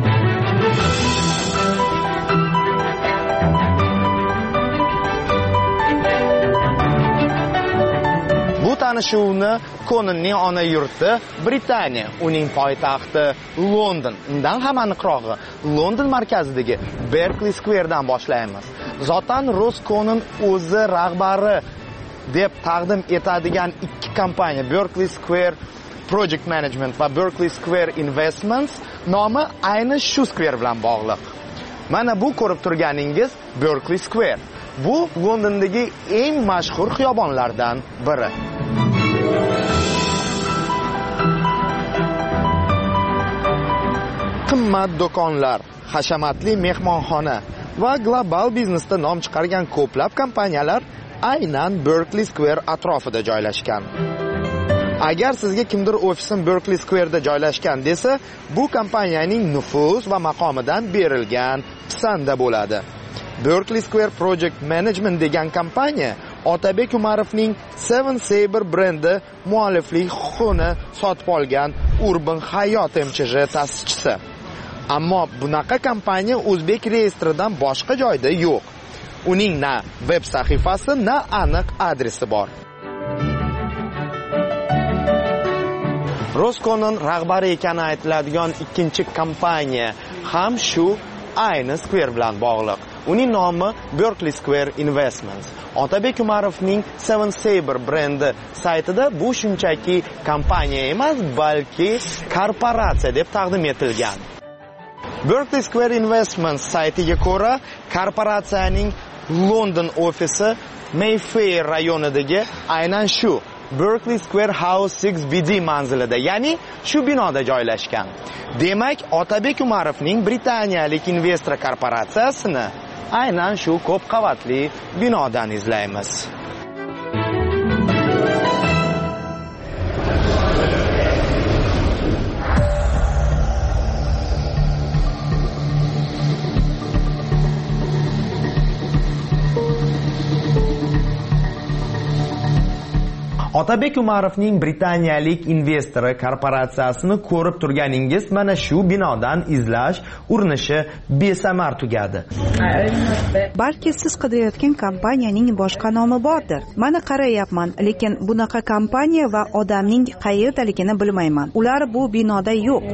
Speaker 4: Bu tanishuvni Cononning ona yurti Britaniya, uning poytaxti London, undan ham aniqrog'i London markazidagi Berkeley Square dan boshlaymiz. Zotan Rosconon o'zi rahbari deb taqdim etadigan ikki kompaniya Berkeley Square Project Management va Berkeley Square Investments nomi ayni shu square bilan bog'liq. Mana bu ko'rib turganingiz Berkeley Square. Bu Londondagi eng mashhur xiyobonlardan biri. Qimmat do'konlar, hashamatli mehmonxona va global biznesda nom chiqargan ko'plab kompaniyalar aynan Berkeley Square atrofida joylashgan. Agar sizga kimdir ofisim Berkeley Square'da joylashgan desa, bu kompaniyaning nufuz va maqomidan berilgan pisanda bo'ladi. Berkeley Square Project Management degan kompaniya Otabek Umarovning Seven Saber brendi mualliflik huquqini sotib olgan Urban Hayot M Ch J ta'sischisi. Ammo bunaqa kompaniya o'zbek reyestridan boshqa joyda yo'q. Uning na veb sahifasi, na aniq adresi bor. Rosconon rahbari ekani aytiladigan ikkinchi kompaniya ham shu ayni Square bilan bog'liq. Uning nomi Berkeley Square Investments. Otabek Umarovning Seven Saber brendi saytida bu shunchaki kompaniya emas, balki korporatsiya deb taqdim etilgan. Berkeley Square Investments saytiga ko'ra, korporatsiyaning London ofisi Mayfair rayonidagi aynan shu Berkeley Square House six B D manzilida, ya'ni shu binoda joylashgan. Demak, Otabek Umarovning britaniyalik investor korporatsiyasini aynan shu ko'p qavatli binodan izlaymiz. Otabek Umarovning britaniyalik investori korporatsiyasini ko'rib turganingiz mana shu binodan izlash urinishi besamar tugadi.
Speaker 2: Balki siz qidirayotgan kompaniyaning boshqa nomi bordir. Mana qarayapman, lekin bunaqa kompaniya va odamning qayerdaligini bilmayman. Ular bu binoda yo'q.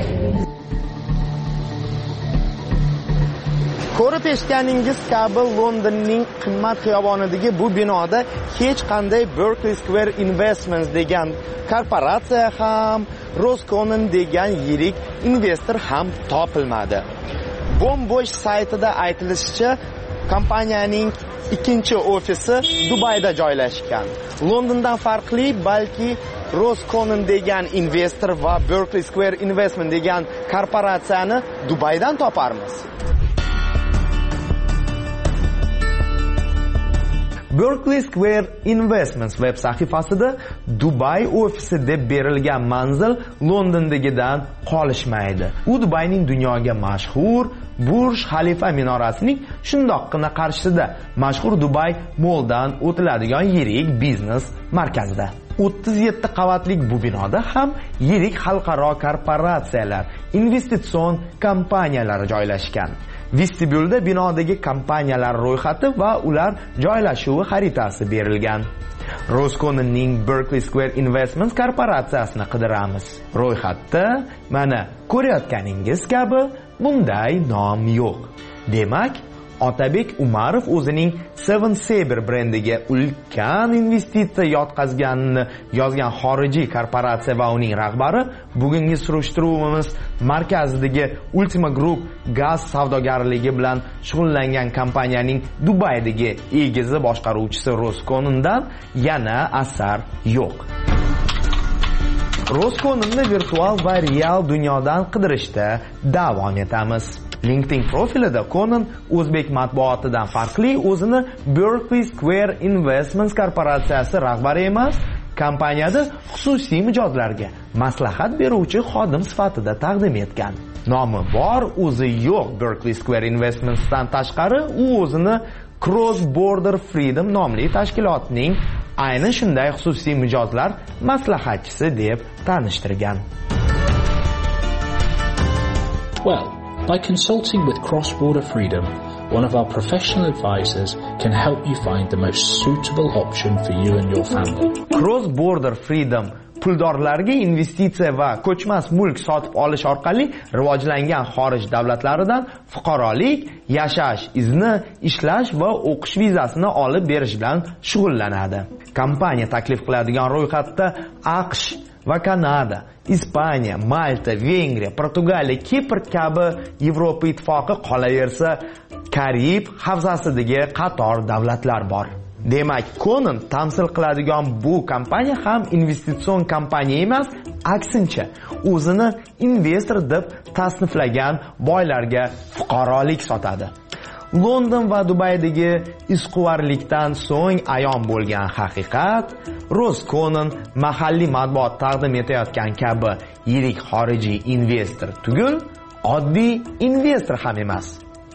Speaker 4: Ko'rib eshitganingiz kabi Londonning qimmat xiyobonidagi bu binoda hech qanday Berkeley Square Investments degan korporatsiya ham, Rosconon degan yirik investor ham topilmadi. Bombosh saytida aytilishicha, kompaniyaning ikkinchi ofisi Dubayda joylashgan. Londondan farqli, balki Rosconon degan investor va Berkeley Square Investment degan korporatsiyani Dubaydan toparmiz.
Speaker 19: Berkeley Square Investments web sahifasida Dubai ofisi deb berilgan manzil Londondagidan qolishmaydi. U Dubayning dunyoga mashhur Burj Khalifa minorasining shundoqqina qarshisida mashhur Dubai Malldan o'tiladigan yirik biznes markazida. o'ttiz yetti qavatlik bu binoda ham yirik xalqaro korporatsiyalar, investitsion kompaniyalari joylashgan. Vestibyulda binodagi kompaniyalar ro'yxati va ular joylashuvi xaritasi berilgan. Rosconning Berkeley Square Investments korporatsiyasini qidiramiz. Ro'yxatda mana ko'rayotganingiz kabi bunday nom yo'q. Demak, Otabek Umarov o'zining Seven Saber brendiga ulkan investitsiya yotqazganini yozgan xorijiy korporatsiya va uning rahbari bugungi surishtiruvimiz markazidagi Ultima Group gaz savdogarligi bilan shug'ullangan kompaniyaning Dubaydagi egizi boshqaruvchisi Roscondan yana asar yo'q. Roscon'ni virtual va real dunyodan qidirishda davom etamiz. LinkedIn profilida Conan o'zbek matbuotidan farqli o'zini Berkeley Square Investments korporatsiyasi rahbari emas, kompaniyada xususiy mijozlarga maslahat beruvchi xodim sifatida taqdim etgan. Nomi bor, o'zi yo'q Berkeley Square Investmentsdan tashqari u o'zini Cross Border Freedom nomli tashkilotning ayni shunday xususiy mijozlar maslahatchisi deb tanishtirgan.
Speaker 3: Well, by consulting with Cross Border Freedom, one of our professional advisors can help you find the most suitable option for you and your family.
Speaker 19: Cross Border Freedom puldorlarga investitsiya va ko'chmas mulk sotib olish orqali rivojlangan xorij davlatlaridan fuqarolik, yashash izni, ishlash va o'qish vizasini olib berish bilan shug'ullanadi. Kompaniya taklif qiladigan ro'yxatda AQSh va Kanada, Ispaniya, Malta, Vengriya, Portugaliya, Kipr kabi Yevropa ittifoqi qolaversa, Karib havzasidagi qator davlatlar bor. Demak, Conan tamsil qiladigan bu kompaniya ham investitsion kompaniya emas, aksincha, o'zini investor deb tasniflagan boylarga fuqarolik sotadi. London va Dubaydagi isquvarlikdan so'ng ayon bo'lgan haqiqat, Rosconan mahalliy matbuot taqdim etayotgan kabi yirik xorijiy investor tugul, oddiy investor ham emas.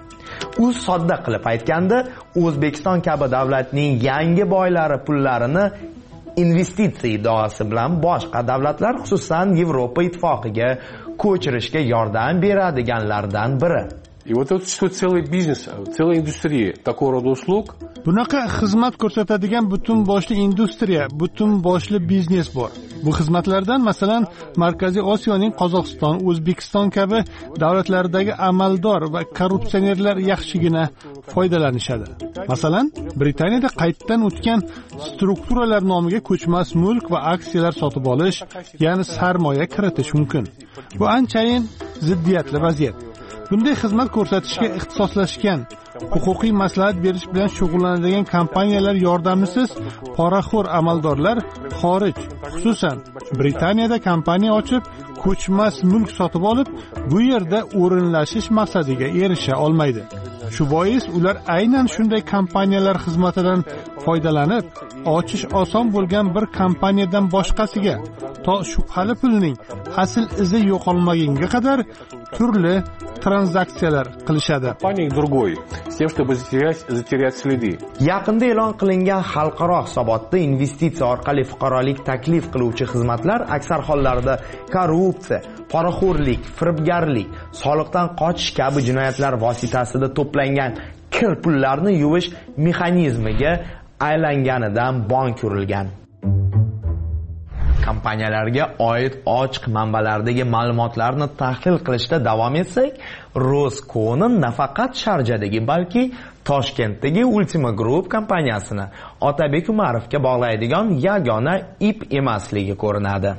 Speaker 19: U sodda qilib aytganda, O'zbekiston kabi davlatning yangi boylari pullarini investitsiya iddaosi bilan boshqa davlatlar, xususan Yevropa ittifoqiga ko'chirishga yordam beradiganlardan biri.
Speaker 21: И вот это что целый бизнес, целая индустрия такого рода услуг.
Speaker 6: Bunaqa xizmat ko'rsatadigan butun boshli industriya, butun boshli biznes bor. Bu xizmatlardan masalan Markaziy Osiyoning Qozog'iston, O'zbekiston kabi davlatlaridagi amaldor va korrupsionerlar yaxshigina foydalanishadi. Masalan, Britaniyada qaytdan o'tgan strukturalar nomiga ko'chmas mulk va aksiyalar sotib olish, ya'ni sarmoya kiritish mumkin. Bu anchayin ziddiyatli vaziyat. Bunday xizmat ko'rsatishga ixtisoslashgan, huquqiy maslahat berish bilan shug'ullanadigan kompaniyalar yordamisiz poraxo'r amaldorlar xorij, xususan Britaniyada kompaniya ochib, ko'chmas mulk sotib olib, bu yerda o'rinlashish maqsadiga erisha olmaydi. Shu bois ular aynan shunday kompaniyalar xizmatidan foydalanib, ochish oson bo'lgan bir kompaniyadan boshqasiga, to shubhali pulning asl izi yo'qolmagunga qadar turli tranzaksiyalar qilishadi.
Speaker 19: Yaqinda e'lon qilingan xalqaro hisobotda investitsiya orqali fuqarolik taklif qiluvchi xizmatlar aksar hollarda korrupsiya, poraxo'rlik, firibgarlik, soliqdan qochish kabi jinoyatlar vositasida to'plangan kir pullarni yuvish mexanizmiga aylanganidan bong ko'rilgan. Kompaniyalarga oid ochiq manbalardagi ma'lumotlarni tahlil qilishda davom etsak, Rosconan nafaqat Sharjadagi, balki Toshkentdagi Ultima Group kompaniyasini Otabek Umarovga bog'laydigan yagona ip emasligi ko'rinadi.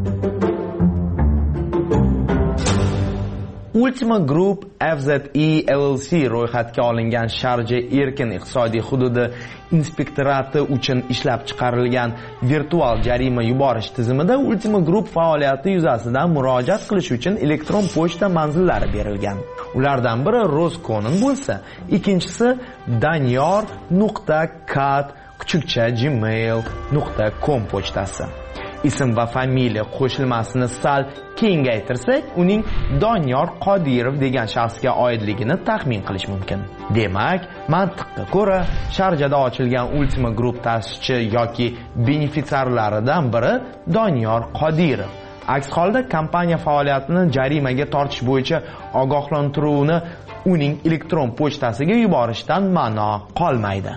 Speaker 19: Ultima Group F Z E L L C ro'yxatga olingan Sharja erkin iqtisodiy hududi inspektorati uchun ishlab chiqarilgan virtual jarima yuborish tizimida Ultima Group faoliyati yuzasidan murojaat qilish uchun elektron pochta manzillari berilgan. Ulardan biri Rosconan bo'lsa, ikkinchisi danyor nuqta cat kuchukcha gmail nuqta com pochtasi. Ism va familiya qo'shilmasini sal kengaytirsak, uning Doniyor Qodirov degan shaxsga oidligini taxmin qilish mumkin. Demak, mantiqqa ko'ra, Sharjada ochilgan Ultima Group ta'sischi yoki benefitsiarlaridan biri Doniyor Qodirov. Aks holda kompaniya faoliyatini jarimaga tortish bo'yicha ogohlantiruvni uning elektron pochtasiga yuborishdan ma'no qolmaydi.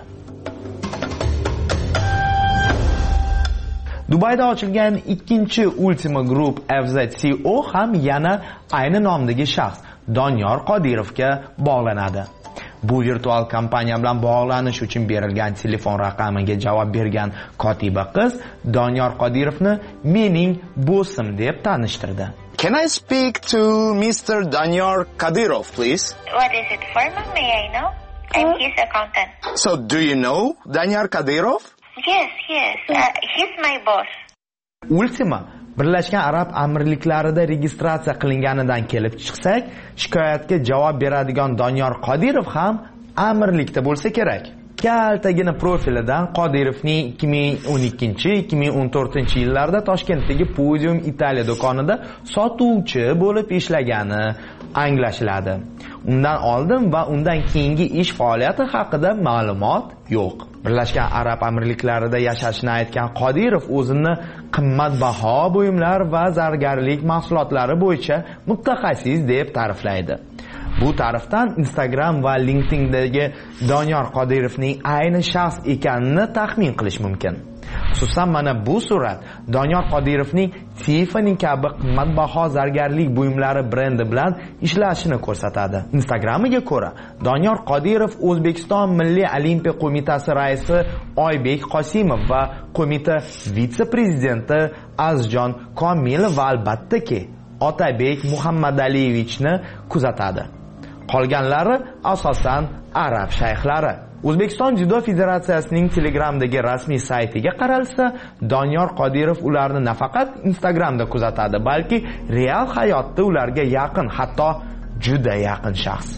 Speaker 19: Dubayda ochilgan ikkinchi Ultima Group F Z C O ham yana ayni nomdagi shaxs Doniyor Qodirovga bog'lanadi. Bu virtual kompaniya bilan bog'lanish uchun berilgan telefon raqamiga javob bergan kotiba qiz Doniyor Qodirovni mening bossim deb tanishtirdi.
Speaker 7: Can I speak to Mister Doniyor Qodirov, please?
Speaker 8: What is it for, ma'am? May I know? I'm his accountant.
Speaker 7: So, do you know Doniyor Qodirov?
Speaker 8: Yes, yes. Uh, he's my boss.
Speaker 19: Ultima Birlashgan Arab Amirliklarida registratsiya qilinganidan kelib chiqsak, shikoyatga javob beradigan Doniyor Qodirov ham amirlikda bo'lsa kerak. Kaltagina profilidan Qodirovning ikki ming o'n ikkinchi ikki ming o'n to'rtinchi yillarda Toshkentdagi Podium Italiya do'konida sotuvchi bo'lib ishlagani anglashiladi. Undan oldin va undan keyingi ish faoliyati haqida ma'lumot yo'q. Birlashgan Arab Amirliklarida yashashini aytgan Qodirov o'zini qimmatbaho buyumlar va zargarlik mahsulotlari bo'yicha mutaxassis deb ta'riflaydi. Bu ta'rifdan Instagram va LinkedIndagi Doniyor Qodirovning ayni shaxs ekanini taxmin qilish mumkin. Xususan mana bu surat Doniyor Qodirovning Tiffany kabi qimmatbaho zargarlik buyumlari brendi bilan ishlashini ko'rsatadi. Instagramiga ko'ra, Doniyor Qodirov O'zbekiston Milliy Olimpiya qo'mitasi raisi Oybek Qosimov va qo'mita vitse-prezidenti Azjon Komilov va albattaki Otabek Muhammadaliyevichni kuzatadi. Qolganlari asosan arab shayxlari. O'zbekiston Judo Federatsiyasining Telegramdagi rasmiy saytiga qaralsa, Doniyor Qodirov ularni nafaqat Instagramda kuzatadi, balki real hayotda ularga yaqin, hatto juda yaqin shaxs.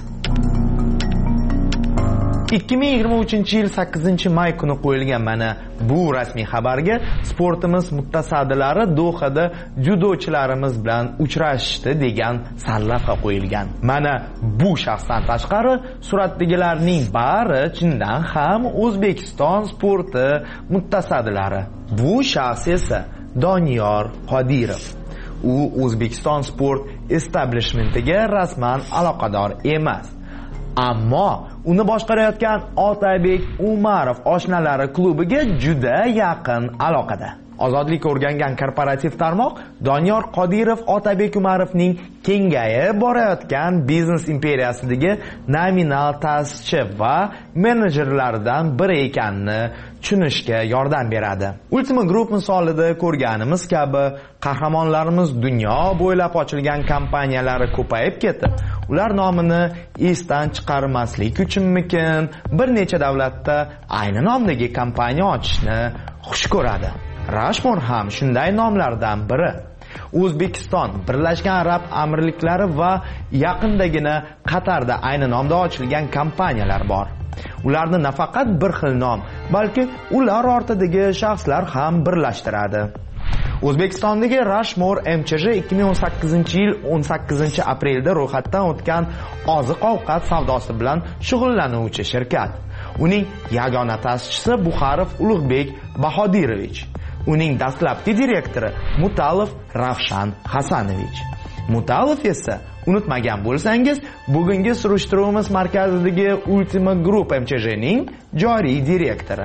Speaker 19: ikki ming yigirma uchinchi yil sakkizinchi may kuni qo'yilgan mana bu rasmiy xabarga sportimiz mutasaddilari Dohada judochilarimiz bilan uchrashdi degan sarlavha qo'yilgan. Mana bu shaxsdan tashqari suratdagilarning bari chindan ham O'zbekiston sporti mutasaddilari. Bu shaxs esa Doniyor Qodirov. U O'zbekiston sport establishmentiga rasman aloqador emas. Ammo uni boshqarayotgan Otabek Umarov oshnalari klubiga juda yaqin aloqada. Ozodlik o'rgangan korporativ tarmoq Doniyor Qodirov Otabek Umarovning kengayib borayotgan biznes imperiyasidagi nominal ta'sischi va menejerlaridan biri ekanini tushunishga yordam beradi. Ultima Group misolida ko'rganimiz kabi qahramonlarimiz dunyo bo'ylab ochilgan kompaniyalari ko'payib ketib, ular nomini esdan chiqarmaslik uchunmikin bir necha davlatda ayni nomdagi kompaniya ochishni xush ko'radi. Rushmore ham shunday nomlardan biri. O'zbekiston, Birlashgan Arab Amirliklari va yaqindagina Qatarda ayni nomda ochilgan kompaniyalar bor. Ularni nafaqat bir xil nom, balki ular ortidagi shaxslar ham birlashtiradi. O'zbekistondagi Rushmore M Ch J ikki ming o'n sakkizinchi yil o'n sakkizinchi aprelda ro'yxatdan o'tgan oziq-ovqat savdosi bilan shug'ullanuvchi shirkat. Uning yagona ta'sischisi Buxarov Ulug'bek Bahodirovich. Uning dastlabki direktori Mutalov Ravshan Hasanovich. Mutalov esa, unutmagan bo'lsangiz, bugungi surishtiruvimiz markazidagi Ultima Group M Ch J ning joriy direktori.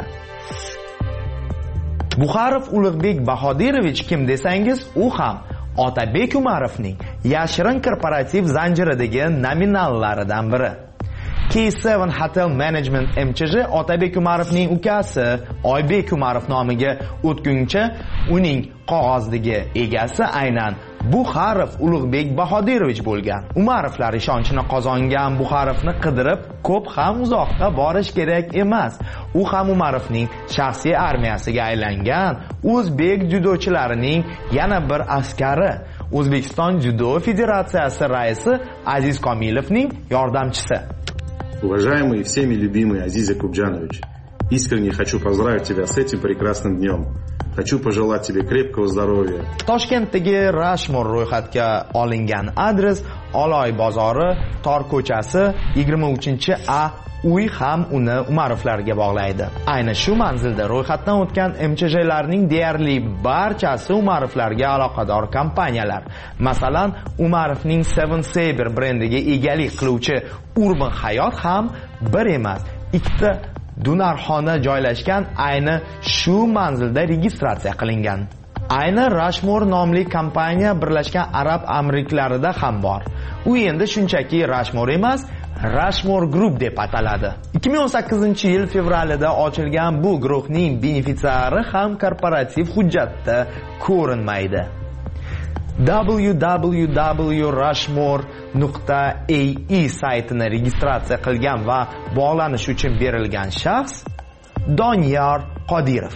Speaker 19: Buxarov Ulug'bek Bahodirovich kim desangiz, u ham Otabek Umarovning yashirin korporativ zanjiridagi nominallaridan biri. K seven Hotel Management M Ch J Otabek Umarovning ukasi Oybek Umarov nomiga o'tguncha uning qog'ozdagi egasi aynan Buxarov Ulug'bek Bahodirovich bo'lgan. Umarovlar ishonchini qozongan Buxarovni qidirib ko'p ham uzoqqa borish kerak emas. U ham Umarovning shaxsiy armiyasiga aylangan o'zbek judochilarining yana bir askari, O'zbekiston Judo Federatsiyasi raisi Aziz Komilovning yordamchisi.
Speaker 23: Уважаемый и всеми любимый Азиз Якубджанович,
Speaker 5: Искренне хочу поздравить тебя с этим прекрасным днем. Хочу пожелать тебе крепкого здоровья.
Speaker 19: Toshkentdagi Rushmore ro'yxatga olingan adres Oloy bozori, Tor ko'chasi, yigirma uchinchi A uy ham uni Umarovlarga bog'laydi. Ayni shu manzilda ro'yxatdan o'tgan M Ch J'larning deyarli barchasi Umarovlarga aloqador kompaniyalar. Masalan, Umarovning Seven Saber brendiga egalik qiluvchi Urban Hayot ham bir emas, ikkita Dunarxona joylashgan ayni shu manzilda registratsiya qilingan. Ayni Rushmore nomli kompaniya Birlashgan Arab Amirliklarida ham bor. U endi shunchaki Rushmore emas, Rushmore Group deb ataladi. ikki ming o'n sakkizinchi yil fevralida ochilgan bu guruhning benefitsiari ham korporativ hujjatda ko'rinmaydi. w w w nuqta rushmore nuqta a e saytini registratsiya qilgan va bog'lanish uchun berilgan shaxs Doniyor Qodirov.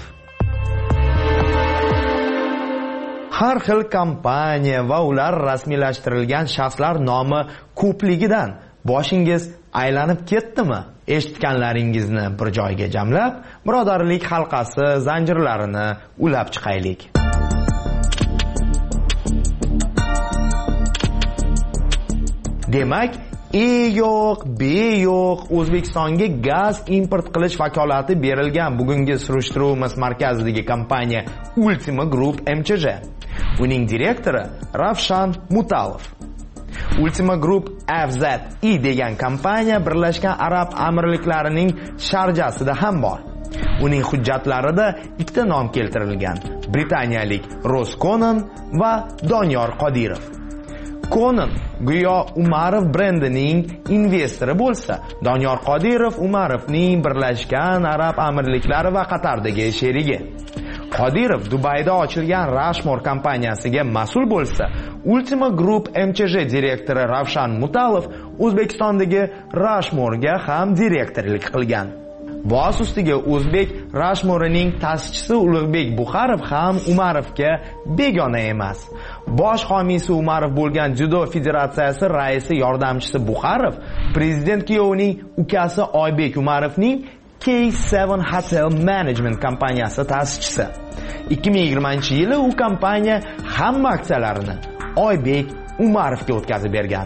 Speaker 19: Har xil kompaniya va ular rasmiylashtirilgan shaxslar nomi ko'pligidan boshingiz aylanib ketdimi? Eshitganlaringizni bir joyga jamlab, birodarlik halqasi zanjirlarini ulab chiqaylik. Demak, E yo'q, B yo'q, O'zbekistonga gaz import qilish vakolati berilgan bugungi surishtiruvimiz markazidagi kompaniya Ultima Group M Ch J. Uning direktori Ravshan Mutalov. Ultima Group F Z I degan kompaniya Birlashgan Arab Amirliklarining Sharjasida ham bor. Uning hujjatlarida ikkita nom keltirilgan: Britaniyalik Ross Conan va Doniyor Qodirov. Conan go'yo Umarov brendining investori bo'lsa, Doniyor Qodirov Umarovning Birlashgan Arab Amirliklari va Qatardagi sherigi. Qodirov Dubayda ochilgan Rushmore kompaniyasiga mas'ul bo'lsa, Ultima Group M Ch J direktori Ravshan Mutalov O'zbekistondagi Rushmore'ga ham direktorlik qilgan. Boz ustiga O'zbek Rushmore'ning ta'sischisi Ulug'bek Buxarov ham Umarovga begona emas. Bosh homiysi Umarov bo'lgan Judo Federatsiyasi raisi yordamchisi Buxarov prezident kuyovining ukasi Oybek Umarovning K seven Hotel Management kompaniyasi ta'sischisi. ikki ming yigirmanchi yili u kompaniya hamma aksiyalarini Oybek Umarovga o'tkazib bergan.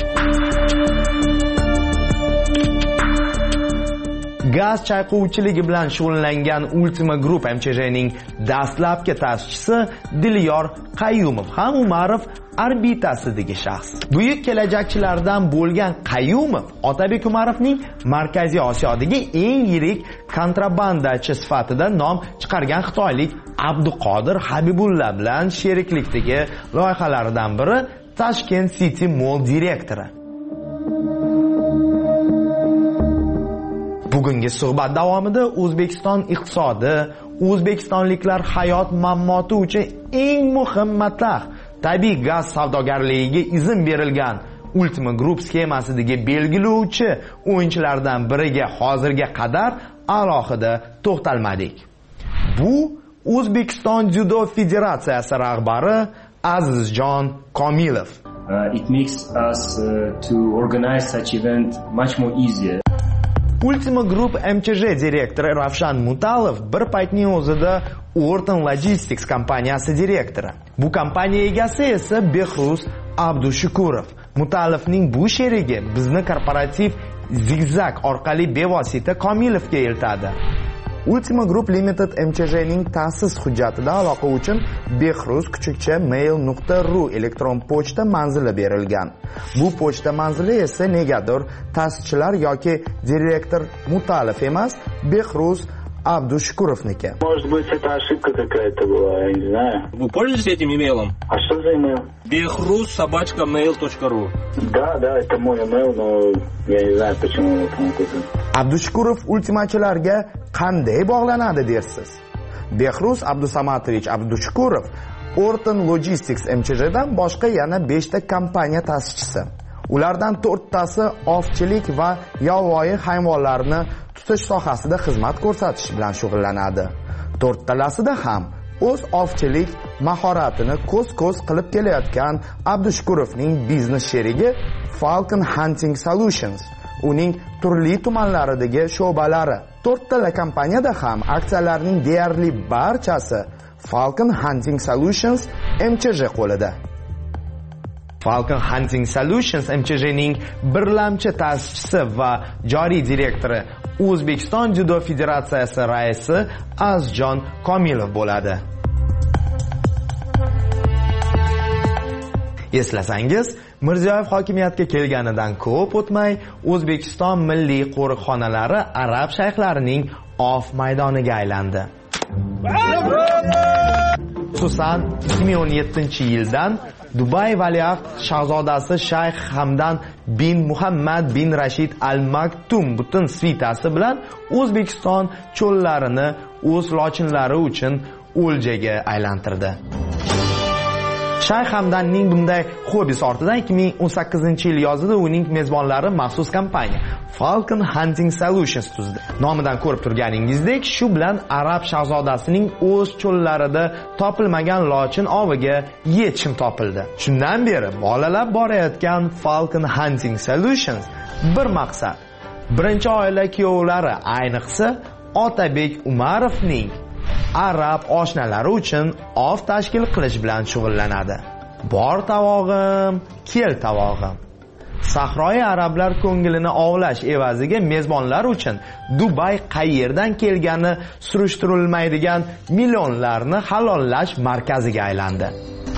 Speaker 19: Gaz chayqovchiligi bilan shug'ullangan Ultima Group M Ch J'ning dastlabki ta'sischisi Dilyor Qayyumov ham Umarov orbitasidagi shaxs. Buyuk kelajakchilardan bo'lgan Qayyumov Otabek Umarovning Markaziy Osiyodagi eng yirik kontrabandachi sifatida nom chiqargan xitoylik Abduqodir Habibulla bilan sheriklikdagi loyihalaridan biri Tashkent City Mall direktori. Bugungi suhbat davomida O'zbekiston iqtisodi, o'zbekistonliklar hayot mammoti uchun eng muhim matax tabiiy gaz savdogarligiga izn berilgan Ultima Group skemasidagi belgilovchi o'yinchilardan biriga hozirga qadar alohida to'xtalmadik. Bu O'zbekiston Judo Federatsiyasi rahbari Azizjon Komilov.
Speaker 9: Uh, it makes us uh, to organize such event much more easier.
Speaker 19: Ultima Group M Ch J direktori Ravshan Mutalov bir paytning o'zida Orton Logistics kompaniyasi direktori. Bu kompaniya egasi esa Behruz Abdushukurov. Mutalovning bu sherigi bizni korporativ zigzag orqali bevosita Komilovga eltadi. Ultima Group Limited M Ch J'ning ta'sis hujjatida aloqa uchun behruz kuchukcha mail nuqta ru elektron pochta manzili berilgan. Bu pochta manzili esa negadir ta'sischilar yoki direktor Mutalov emas, Behruz Abdushukurovniki.
Speaker 16: Может быть, это ошибка какая-то была, я не знаю.
Speaker 18: Вы пользуетесь этим имейлом?
Speaker 16: А что за имейл?
Speaker 18: behruz собака mail точка ру.
Speaker 16: Да, да, это мой имейл, но я не знаю, почему он там купил.
Speaker 19: Abdushukurov ultimachilarga qanday bog'lanadi dersiz? Behruz Abdusamatovich Abdushukurov Orton Logistics M Ch J'dan boshqa yana beshta kompaniya ta'sischisi. Ulardan to'rttasi ovchilik va yovvoyi hayvonlarni tutish sohasida xizmat ko'rsatish bilan shug'ullanadi. To'rttalasida ham o'z ovchilik mahoratini ko'z-ko'z qilib kelayotgan Abdushukurovning biznes sherigi Falcon Hunting Solutions uning turli tumanlaridagi sho'balari. to'rttala kompaniyada ham aksiyalarning deyarli barchasi Falcon Hunting Solutions M Ch J qo'lida. Falcon Hunting Solutions M Ch J'ning birlamchi ta'sischisi va joriy direktori O'zbekiston Judo Federatsiyasi raisi Azjon Komilov bo'ladi. Eslasangiz, Mirziyoyev hokimiyatga kelganidan ko'p o'tmay O'zbekiston milliy qo'riqxonalari arab shayxlarining ov maydoniga aylandi. Xususan, ikki ming o'n yettinchi yildan Dubay valiahd shahzodasi Shayx Hamdan bin Muhammad bin Rashid Al Maktum butun svitasi bilan O'zbekiston cho'llarini o'z lochinlari uchun o'ljaga aylantirdi. Shayx Hamdanning bunday hobisi ortidan ikki ming o'n sakkizinchi yil yozida uning mezbonlari maxsus kompaniya Falcon Hunting Solutions tuzdi. Nomidan ko'rib turganingizdek, shu bilan arab shahzodasining o'z cho'llarida topilmagan lochin oviga yechim topildi. Shundan beri bolalab borayotgan Falcon Hunting Solutions bir maqsad. Birinchi oila kuyovlari, ayniqsa Otabek Umarovning arab oshnalari uchun ov tashkil qilish bilan shug'ullanadi. Bor tavog'im, kel tavog'im. Sahroyi arablar ko'ngilini ovlash evaziga mezbonlar uchun Dubay qayerdan kelgani surishtirilmaydigan millionlarni halollash markaziga aylandi.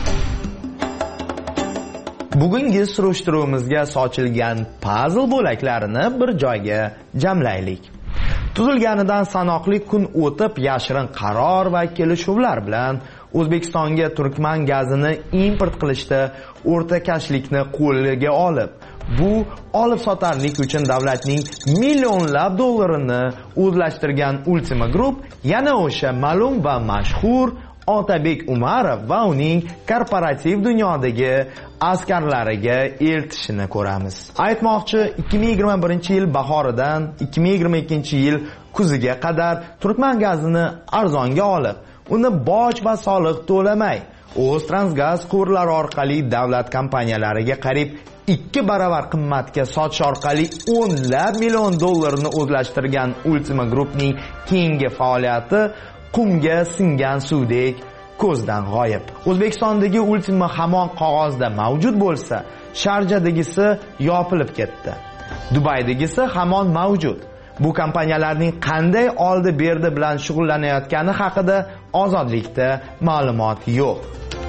Speaker 19: Bugungi surishtiruvimizga sochilgan puzzle bo'laklarini bir joyga jamlaylik. Tuzilganidan sanoqli kun o'tib yashirin qaror va kelishuvlar bilan O'zbekistonga Turkman gazini import qilishda o'rtakashlikni qo'lga olib, bu olib sotarlik uchun davlatning millionlab dollarini o'zlashtirgan Ultima Group yana o'sha ma'lum va mashhur Otabek Umarov va uning korporativ dunyodagi askarlariga eltishini ko'ramiz. Aytmoqchi, ikki ming yigirma birinchi yil bahoridan ikki ming yigirma ikkinchi yil kuziga qadar Turkman gazini arzonga olib, uni boj va soliq to'lamay, o'z Transgaz quvurlari orqali davlat kompaniyalariga qariyb ikki baravar qimmatga sotish orqali o'nlab million dollarni o'zlashtirgan Ultima Groupning keyingi faoliyati qumga singan suvdek ko'zdan g'oyib. O'zbekistondagi Ultima hamon qog'ozda mavjud bo'lsa, Sharjadagisi yopilib ketdi. Dubaydagisi hamon mavjud. Bu kompaniyalarning qanday oldi-berdi bilan shug'ullanayotgani haqida Ozodlikda ma'lumot yo'q.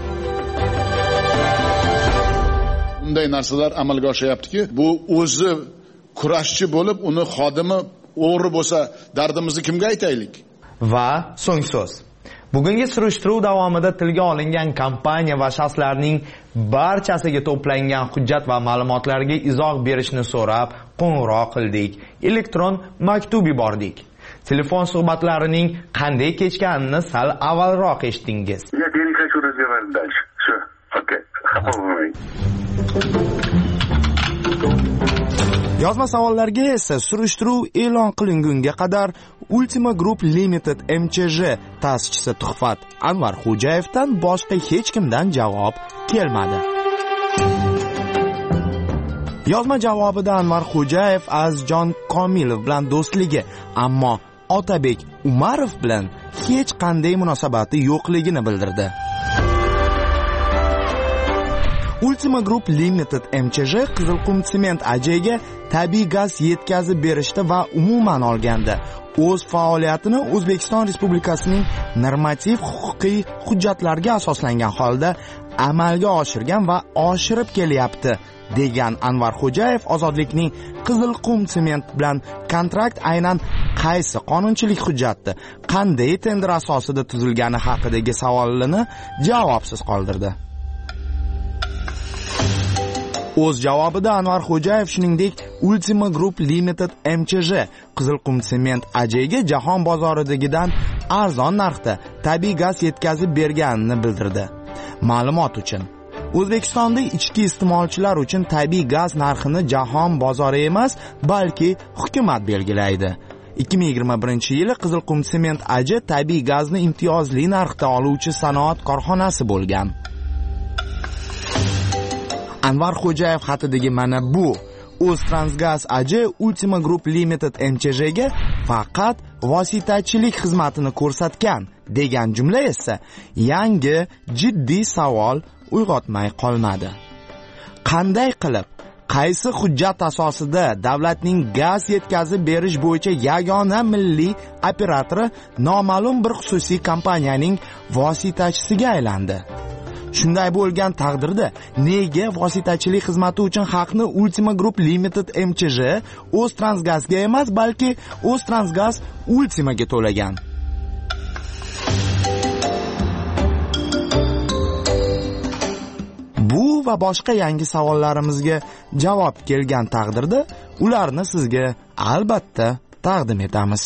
Speaker 10: Bunday narsalar amalga oshyaptiki, bu o'zi kurashchi bo'lib, uni xodimi o'g'ri bo'lsa, dardimizni kimga aytaylik?
Speaker 19: Va so'ng so'z. Bugungi surishtiruv davomida tilga olingan kompaniya va shaxslarning barchasiga to'plangan hujjat va ma'lumotlarga izoh berishni so'rab qo'ng'iroq qildik. Elektron maktub yubordik. Telefon suhbatlarining qanday kechganini sal avvalroq eshitdingiz.
Speaker 16: Я не хочу разговаривать дальше. Всё. Окей.
Speaker 19: Yozma savollarga esa surishtiruv e'lon qilingunga qadar Ultima Group Limited M Ch J ta'sischisi Tuhfat Anvar Xo'jayevdan boshqa hech kimdan javob kelmadi. Yozma javobida Anvar Xo'jayev Azjon Komilov bilan do'stligi, ammo Otabek Umarov bilan hech qanday munosabati yo'qligini bildirdi. Ultima Group Limited M Ch J Qizilqum Sement A J'ga tabiiy gaz yetkazib berishda va umuman olganda o'z faoliyatini O'zbekiston Respublikasining normativ huquqiy hujjatlariga asoslangan holda amalga oshirgan va oshirib kelyapti degan Anvar Xo'jayev Ozodlikning Qizilqum Sement bilan kontrakt aynan qaysi qonunchilik hujjati, qanday tender asosida tuzilgani haqidagi savolini javobsiz qoldirdi. O'z javobida Anvar Xo'jayev shuningdek Ultima Group Limited M Ch J Qizilqum Sement A J'ga jahon bozoridagidan arzon narxda tabiiy gaz yetkazib berganini bildirdi. Ma'lumot uchun, O'zbekistonda ichki iste'molchilar uchun tabiiy gaz narxini jahon bozori emas, balki hukumat belgilaydi. ikki ming yigirma birinchi yili Qizilqum Sement A J tabiiy gazni imtiyozli narxda oluvchi sanoat korxonasi bo'lgan. Anvar Xo'jayev xatidagi mana bu
Speaker 4: O'ztransgaz A J Ultima Group Limited M Ch J ga faqat vositachilik xizmatini ko'rsatgan degan jumla esa yangi jiddiy savol uyg'otmay qolmadi. Qanday qilib, qaysi hujjat asosida davlatning gaz yetkazib berish bo'yicha yagona milliy operatori noma'lum bir xususiy kompaniyaning vositachisiga aylandi? Shunday bo'lgan taqdirda nega vositachilik xizmati uchun haqni Ultima Group Limited M Ch J O'ztransgazga emas, balki O'ztransgaz Ultimaga to'lagan? Bu va boshqa yangi savollarimizga javob kelgan taqdirda ularni sizga albatta taqdim etamiz.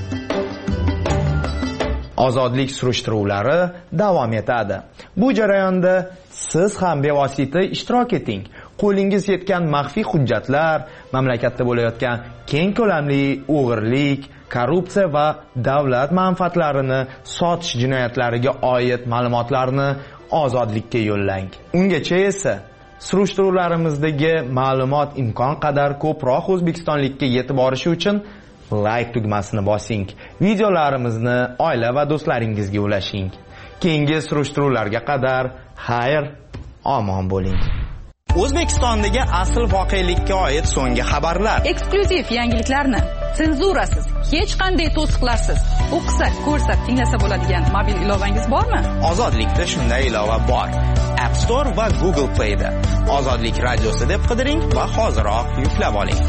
Speaker 4: Ozodlik surishtiruvlari davom etadi. Bu jarayonda siz ham bevosita ishtirok eting. Qo'lingiz yetgan maxfiy hujjatlar, mamlakatda bo'layotgan keng ko'lamli o'g'irlik, korrupsiya va davlat manfaatlarini sotish jinoyatlariga oid ma'lumotlarni ozodlikka yo'llang. Ungacha esa surishtiruvlarimizdagi ma'lumot imkon qadar ko'proq o'zbekistonlikka yetib borishi uchun like tugmasini bosing. Videolarimizni oila va do'stlaringizga ulashing. Keyingi surishtiruvlarga qadar xayr, omon bo'ling. O'zbekistondagi asl voqelikka oid so'nggi xabarlar.
Speaker 1: Eksklyuziv yangiliklarni senzurasiz, hech qanday to'siqlarsiz o'qisa, ko'rsa, tinglasa bo'ladigan mobil ilovangiz bormi?
Speaker 4: Ozodlikda shunday ilova bor. App Store va Google Play da. Ozodlik radiosi deb qidiring va hoziroq yuklab oling.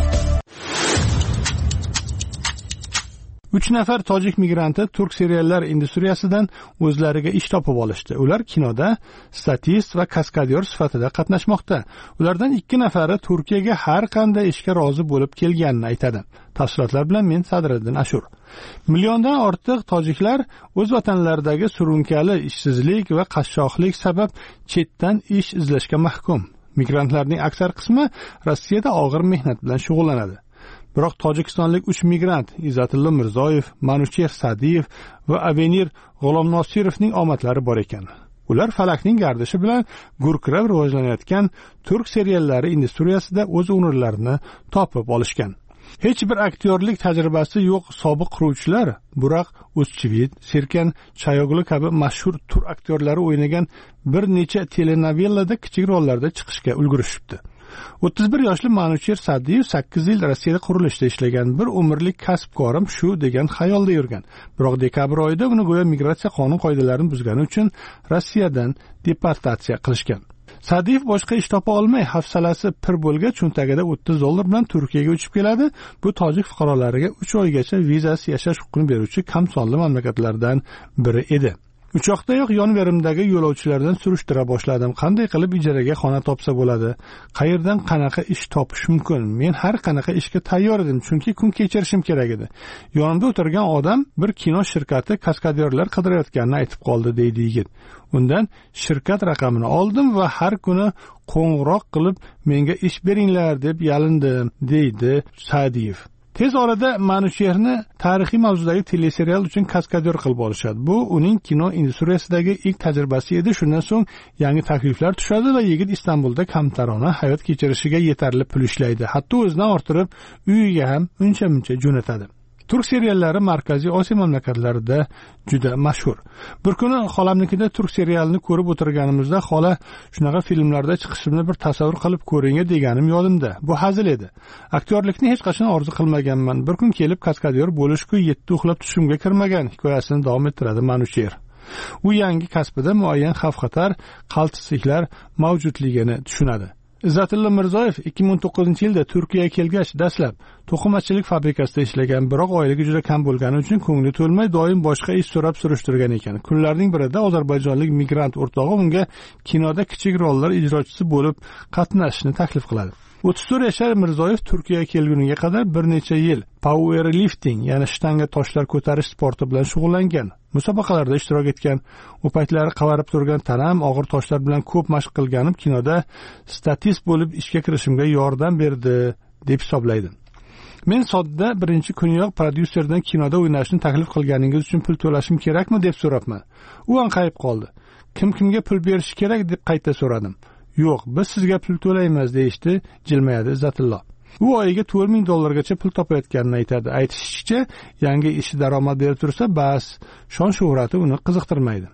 Speaker 6: uch nafar tojik migranti turk seriallar industriyasidan o'zlariga ish topib olishdi. Ular kinoda statist va kaskadyor sifatida qatnashmoqda. Ulardan ikki nafari Turkiyaga har qanday ishga rozi bo'lib kelganini aytadi. Tafsilotlar bilan men Sadriddin Ashur. Milliondan ortiq tojiklar o'z vatanlaridagi surunkali ishsizlik va qashshoqlik sabab chetdan ish izlashga mahkum. Migrantlarning aksar qismi Rossiyada og'ir mehnat bilan shug'ullanadi. Biroq tojikistonlik uch migrant Izzatilla Mirzoyev, Manucher Sadiyev va Avenir G'ulomnosirovning omadlari bor ekan. Ular falakning gardishi bilan gurkirab rivojlanayotgan turk seriallari industriyasida o'z o'rinlarini topib olishgan. Hech bir aktyorlik tajribasi yo'q sobiq quruvchilar Burak O'zchivit, Serkan Chayoglu kabi mashhur turk aktyorlari o'ynagan bir necha telenovellada kichik rollarda chiqishga ulgurishibdi. o'ttiz bir yoshli Manucher Sadiyev sakkiz yil Rossiyada qurilishda ishlagan, bir umrlik kasbkorim shu degan xayolda yurgan. Biroq dekabr oyida uni go'yo migratsiya qonun qoidalarini buzgani uchun Rossiyadan deportatsiya qilishgan. Sadiyev boshqa ish topa olmay, hafsalasi pir bo'lgach, cho'ntagida o'ttiz dollar bilan Turkiyaga uchib keladi. Bu tojik fuqarolariga uch oygacha vizasiz yashash huquqini beruvchi kam sonli mamlakatlardan biri edi. Uchoqdayoq yon-verimdagi yo'lovchilardan surishtira boshladim. Qanday qilib ijaraga xona topsa bo'ladi? Qayerdan qanaqa ish topish mumkin? Men har qanaqa ishga tayyor edim, chunki kun kechirishim kerak edi. Yonimda o'tirgan odam bir kino shirkati kaskadyorlar qidirayotganini aytib qoldi, deydi yigit. Undan shirkat raqamini oldim va har kuni qo'ng'iroq qilib menga ish beringlar deb yalindim, deydi Sadiyev. Tez orada Manucherni tarixiy mavzudagi teleserial uchun kaskadyor qilib olishadi. Bu uning kino industriyasidagi ilk tajribasi edi. Shundan so'ng yangi takliflar tushadi va yigit Istanbulda kamtarona hayot kechirishiga yetarli pul ishlaydi. Hatto o'zidan orttirib uyiga ham uncha-muncha jo'natadi. Turk seriallari Markaziy Osiyo mamlakatlarida juda mashhur. Bir kuni xolamnikida turk serialini ko'rib o'tirganimizda xola shunaqa filmlarda chiqishimni bir tasavvur qilib ko'ring deganim yodimda. Bu hazil edi. Aktyorlikni hech qachon orzu qilmaganman. Bir kun kelib kaskadyor bo'lishku yetti uxlab tushimga kirmagan hikoyasini davom ettiradi Manucher. U yangi kasbida muayyan xavf-xatar, qaltisliklar mavjudligini tushunadi. Izzatilla Mirzoyev ikki ming o'n to'qqizinchi yilda Turkiyaga kelgach, dastlab to'qimachilik fabrikasida ishlagan, biroq oyligi juda kam bo'lgani uchun ko'ngli to'lmay doim boshqa ish so'rab surishtirgan ekan. Kunlarning birida ozarbayjonlik migrant o'rtog'i unga kinoda kichik rollar ijrochisi bo'lib qatnashishni taklif qiladi. o'ttiz to'rt yashar Mirzoyev Turkiyaga kelguniga qadar bir necha yil powerlifting, ya'ni shtanga toshlar ko'tarish sporti bilan shug'ullangan. Musobaqalarda ishtirok etgan. U paytlari qavarib turgan tanam, og'ir toshlar bilan ko'p mashq qilganim kinoda statist bo'lib ishga kirishimga yordam berdi deb hisoblaydi. Men sodda birinchi kuniyoq prodyuserdan kinoda o'ynashni taklif qilganingiz uchun pul to'lashim kerakmi deb so'rabman. U anqayib qoldi. Kim kimga pul berish kerak deb qayta so'radim. yo'q, biz sizga pul to'laymiz deyishdi, jilmayadi Izzatullo. U oyiga to'rt ming dollargacha pul topayotganini aytadi. Aytishicha, yangi ishi daromad berib tursa, bas, shon shuhrati uni qiziqtirmaydi.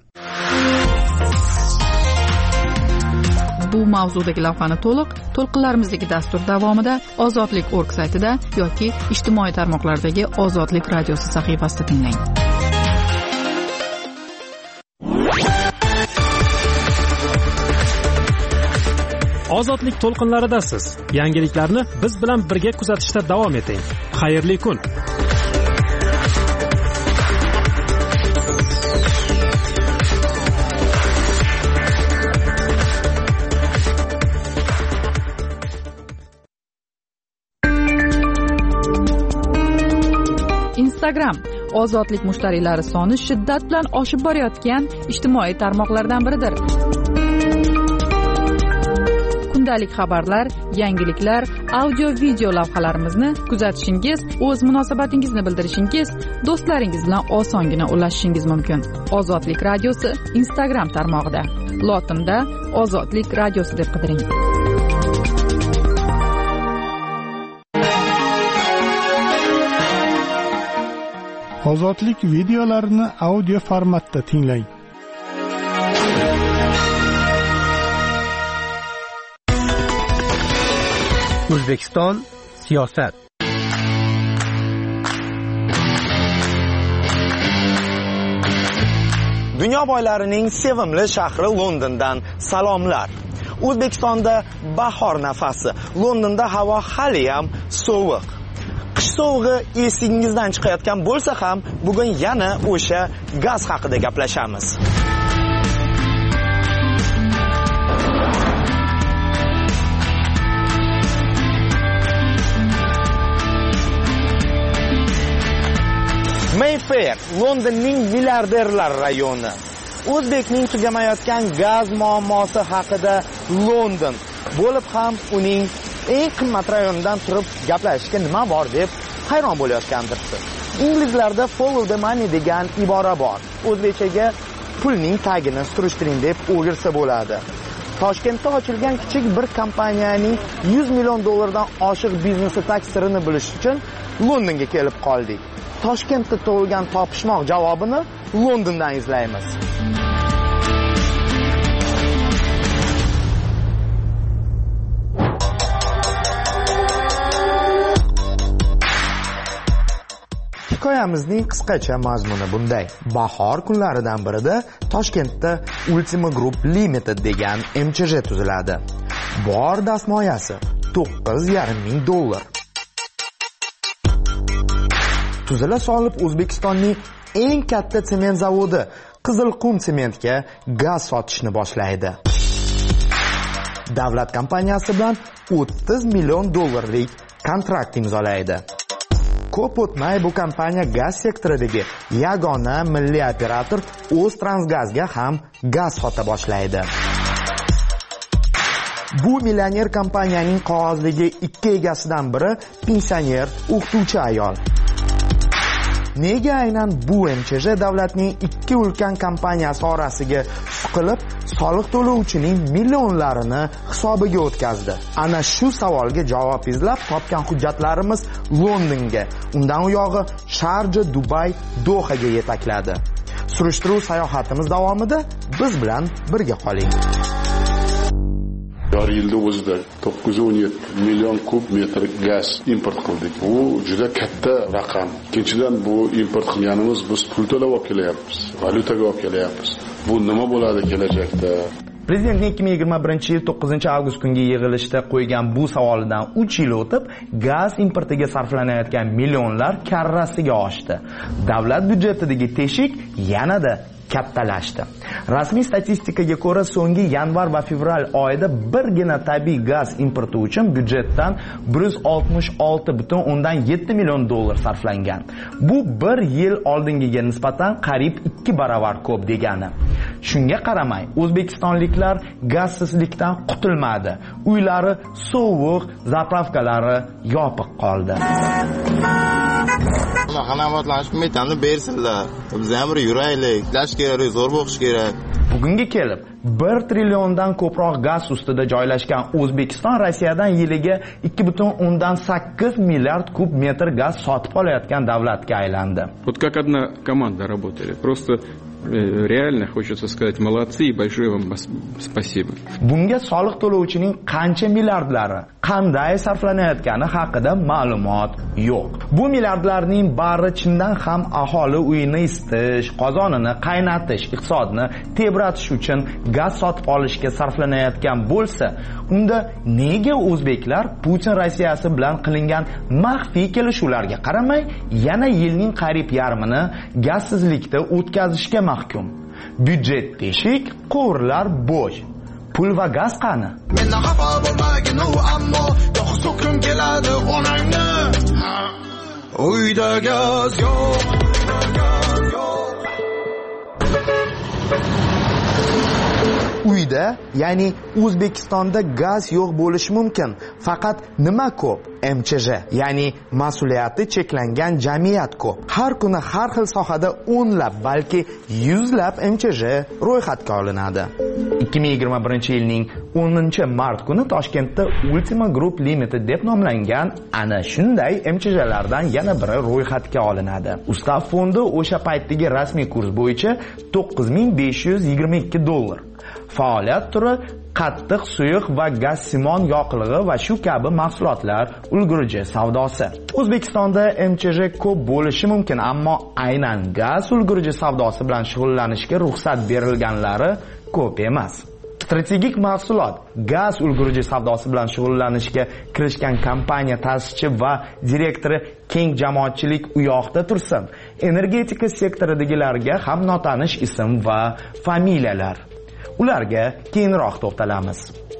Speaker 1: Bu mavzudagi lavhani to'liq to'lqinlarimizdagi dastur davomida Ozodlik org saytida yoki ijtimoiy tarmoqlardagi Ozodlik radiosi sahifasida tinglang.
Speaker 11: Ozodlik to'lqinlaridasiz. Yangiliklarni biz bilan birga kuzatishda davom eting. Xayrli kun.
Speaker 1: Instagram ozodlik mushtariylari soni shiddat bilan oshib borayotgan ijtimoiy tarmoqlardan biridir. Kundalik xabarlar, yangiliklar, audio-video lavhalarimizni kuzatishingiz, o'z munosabatingizni bildirishingiz, do'stlaringiz bilan osongina ulashishingiz mumkin. Ozodlik radiosi Instagram tarmog'ida. Lotinda Ozodlik radiosi deb qidiring.
Speaker 6: Ozodlik videolarini audio formatda tinglang.
Speaker 12: O'zbekiston siyosat.
Speaker 4: Dunyo boylarining sevimli shahri Londondan salomlar. O'zbekistonda bahor nafasi. Londonda havo hali ham sovuq. Qish sovug'i esingizdan chiqayotgan bo'lsa ham, bugun yana o'sha gaz haqida gaplashamiz. Mayfair, Londonning milliarderlar rayoni. O'zbekning tugamayotgan gaz muammosi haqida London bo'lib ham uning eng qimmat rayonidan turib gaplashishga nima bor deb hayron bo'layotgandirsiz. Inglizlarda follow the money degan ibora bor. O'zbekchaga pulning tagini surishtiring deb o'girsa bo'ladi. Toshkentda ochilgan kichik bir kompaniyaning yuz million dollardan oshiq biznesi taksirini bilish uchun Londonga kelib qoldik. Toshkentda tug'ilgan topishmoq javobini Londondan izlaymiz. Hikoyamizning qisqacha mazmuni bunday. Bahor kunlaridan birida Toshkentda Ultima Group Limited degan M Ch J tuziladi. Bor dastmoyasi to'qqiz yarim ming dollar. Tuzila solib O'zbekistonning eng katta sement zavodi Qizilqum sementga gaz sotishni boshlaydi. Davlat kompaniyasi bilan o'ttiz million dollarlik kontrakt imzolaydi. Ko'p o'tmay bu kompaniya gaz sektoridagi yagona milliy operator O'ztransgazga ham gaz sota boshlaydi. Bu millioner kompaniyaning qog'ozligi ikki egasidan biri pensioner o'qituvchi ayol. Nega aynan bu M Ch J davlatning ikki ulkan kompaniyasi orasiga suqilib, soliq to'lovchining millionlarini hisobiga o'tkazdi? Ana shu savolga javob izlab topgan hujjatlarimiz Londonga, undan u yog'i Sharja, Dubay, Dohaga yetakladi. Surishtiruv sayohatimiz davomida biz bilan birga qoling.
Speaker 10: Har yilda o'zida to'qqiz yuz o'n yetti million kub metr gaz import qildik. Bu juda katta raqam. Ikkinchidan bu import qilganimiz biz pul to'lab olib kelyapmiz, valyutaga olib kelyapmiz. Bu nima bo'ladi kelajakda?
Speaker 4: Prezidentning ikki ming yigirma birinchi yil to'qqizinchi avgust kungi yig'ilishda qo'ygan bu savolidan uch yil o'tib, gaz importiga sarflanayotgan millionlar karrasiga oshdi. Davlat byudjetidagi teshik yanada kattalashdi. Rasmiy statistikaga ko'ra, so'nggi yanvar va fevral oyida birgina tabiiy gaz importi uchun byudjetdan bir yuz oltmish olti butun o'ndan yetti million dollar sarflangan. Bu bir yil oldingiga nisbatan qariyb ikki baravar ko'p degani. Shunga qaramay, o'zbekistonliklar gazsizlikdan qutulmadi. Uylari sovuq, zapravkalari yopiq qoldi.
Speaker 13: bunaqa rag'batlanish metanni bersinlar. Biz ham bir yuraylik, ishlash kerak, zo'r o'qish kerak.
Speaker 4: Bugunga kelib bir trilliondan ko'proq gaz ustida joylashgan O'zbekiston Rossiyadan yiliga ikki butun o'ndan sakkiz milliard kub metr gaz sotib olayotgan davlatga aylandi.
Speaker 14: Вот как одна команда работали. Просто реально хочется сказать молодцы и большое вам спасибо.
Speaker 4: Bunga soliq to'lovchining qancha milliardlari qanday sarflanayotgani haqida ma'lumot yo'q. Bu milliardlarning bari chindan ham aholi uyini isitish, qozonini qaynatish, iqtisodni tebratish uchun gaz sotib olishga sarflanayotgan bo'lsa, unda nega o'zbeklar Putin Rossiyasi bilan qilingan maxfiy kelishuvlarga qaramay yana yilning qariyb yarmini gazsizlikda o'tkazishga mahkum? Byudjet teshik, quvurlar bo'sh. Pul va gaz qani?
Speaker 23: Mendan xafa bo'lmagin u, ammo yo'q kun keladi onangni. Uyda gaz yo'q.
Speaker 4: Uyda, ya'ni O'zbekistonda gaz yo'q bo'lishi mumkin. Faqat nima ko'p? M Ch J, ya'ni mas'uliyati cheklangan jamiyat ko'p. Har kuni har xil sohada o'nlab, balki yuzlab M Ch J ro'yxatga olinadi. ikki ming yigirma birinchi yilning o'ninchi mart kuni Toshkentda Ultima Group Limited deb nomlangan ana shunday M Ch J'lardan yana biri ro'yxatga olinadi. Ustav fondi o'sha paytdagi rasmiy kurs bo'yicha to'qqiz ming besh yuz yigirma ikki dollar. Faoliyat turi qattiq suyuq va gaz-simon yoqilg'i va shu kabi mahsulotlar ulgurji savdosi. O'zbekistonda M Ch J ko'p bo'lishi mumkin, ammo aynan gaz ulgurji savdosi bilan shug'ullanishga ruxsat berilganlari ko'p emas. Strategik mahsulot gaz ulgurji savdosi bilan shug'ullanishga kirishgan kompaniya ta'sischisi va direktori keng jamoatchilik u yoqda tursin. Energetika sektoridagilarga ham notanish ism va familiyalar. Ularga keyinroq to'xtalamiz.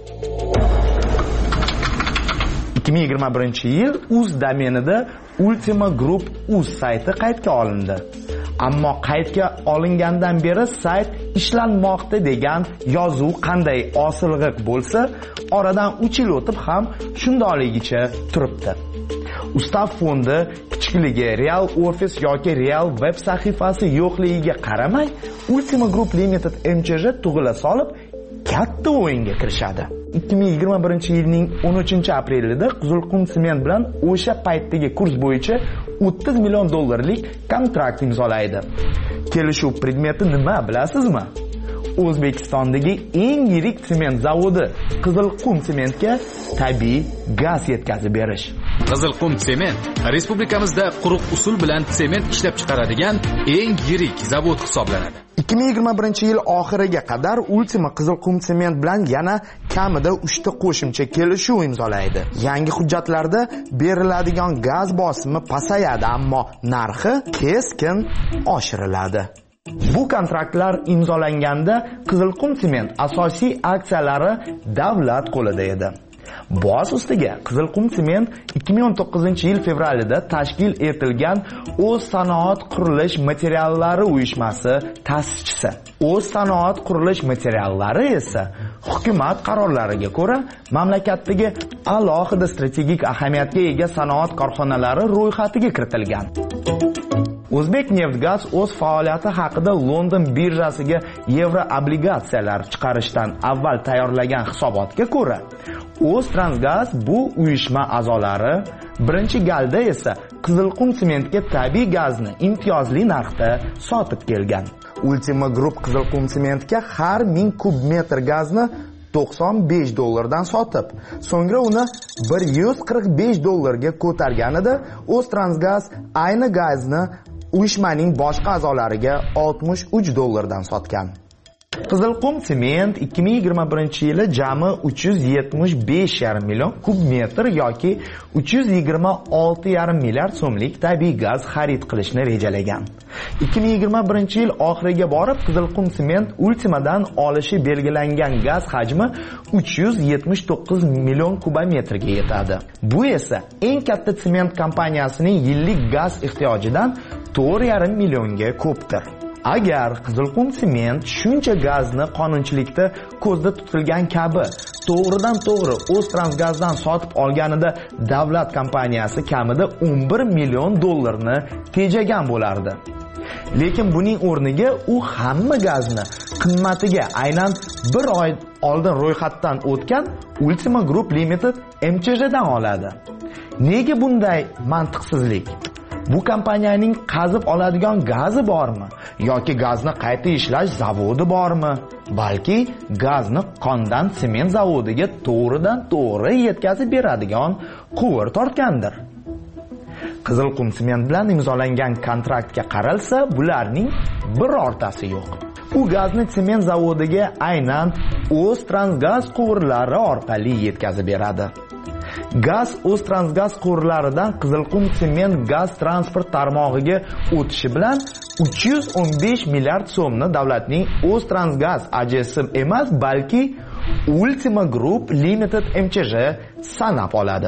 Speaker 4: ikki ming yigirma birinchi yil uz domenida Ultima Group uz sayti qaydga olindi. Ammo qaydga olingandan beri sayt ishlanmoqda degan yozuv qanday osilg'iq bo'lsa, oradan uch yil o'tib ham shundayligicha turibdi. Ustav fondi kichikligi, real ofis yoki real web sahifasi yo'qligiga qaramay, Ultima Group Limited M Ch J tug'ila solib katta o'yinga kirishadi. ikki ming yigirma birinchi yilning o'n uchinchi aprelida Qizilqum sement bilan o'sha paytdagi kurs bo'yicha o'ttiz million dollarlik kontrakt imzolaydi. Kelishuv predmeti nima bilasizmi? O'zbekistondagi eng yirik sement zavodi Qizilqum sementga tabiiy gaz yetkazib berish.
Speaker 24: Qizilqum sement respublikamizda quruq usul bilan sement ishlab chiqaradigan eng yirik zavod hisoblanadi.
Speaker 4: ikki ming yigirma birinchi yil oxiriga qadar Ultima Qizilqum sement bilan yana kamida uchta qo'shimcha kelishuv imzolaydi. Yangi hujjatlarda beriladigan gaz bosimi pasayadi, ammo narxi keskin oshiriladi. Bu kontraktlar imzolanganda Qizilqum sement asosiy aksiyalari davlat qo'lida edi. Boz ustiga Qizilqum sement ikki ming o'n to'qqizinchi yil fevralida tashkil etilgan O'z sanoat qurilish materiallari uyushmasi ta'sischisi. O'z sanoat qurilish materiallari esa hukumat qarorlariga ko'ra mamlakatdagi alohida strategik ahamiyatga ega sanoat korxonalari ro'yxatiga kiritilgan. O'zbekneftgaz o'z faoliyati haqida London birjasiga yevro obligatsiyalar chiqarishdan avval tayyorlagan hisobotga ko'ra, O'ztransgaz bu uyushma a'zolari birinchi galda esa Qizilqum sementga tabiiy gazni imtiyozli narxda sotib kelgan. Ultima Group Qizilqum sementga har ming kub metr gazni to'qson besh dollardan sotib, so'ngra uni bir yuz qirq besh dollarga ko'targanida O'ztransgaz ayni gazni uyushmaning boshqa a'zolariga oltmish uch dollardan sotgan. Qizilqum sement ikki ming yigirma birinchi yili jami uch yuz yetmish besh yarim million kub metr yoki uch yuz yigirma olti yarim milliard so'mlik tabiiy gaz xarid qilishni rejalagan. ikki ming yigirma birinchi yil oxiriga borib Qizilqum sement Ultimadan olishi belgilangan gaz hajmi uch yuz yetmish to'qqiz million kubometrga yetadi. Bu esa eng katta sement kompaniyasining yillik gaz ehtiyojidan to'rt yarim millionga ko'pdir.
Speaker 19: Agar Qizilqum sement shuncha gazni qonunchilikda ko'zda tutilgan kabi to'g'ridan to'g'ri O'ztransgazdan sotib olganida davlat kompaniyasi kamida o'n bir million dollarni tejagan bo'lardi. Lekin buning o'rniga u hamma gazni qimmatiga aynan bir oy oldin ro'yxatdan o'tgan Ultima Group Limited M Ch J dan oladi. Nega bunday mantiqsizlik? Bu kompaniyaning qazib oladigan gazi bormi yoki gazni qayta ishlash zavodi bormi? Balki gazni qondan sement zavodiga to'g'ridan to'g'ri yetkazib beradigan quvur tortgandir. Qizilqum sement bilan imzolangan kontraktga qaralsa, bularning birortasi yo'q. U gazni sement zavodiga aynan O'ztransgaz quvurlari orqali yetkazib beradi. Gaz O'ztransgaz quvurlaridan Qizilqum sement gaz transport tarmog'iga o'tishi bilan uch yuz o'n besh milliard so'mni davlatning O'ztransgaz A J S emas, balki Ultima Group Limited M Ch J sanab oladi.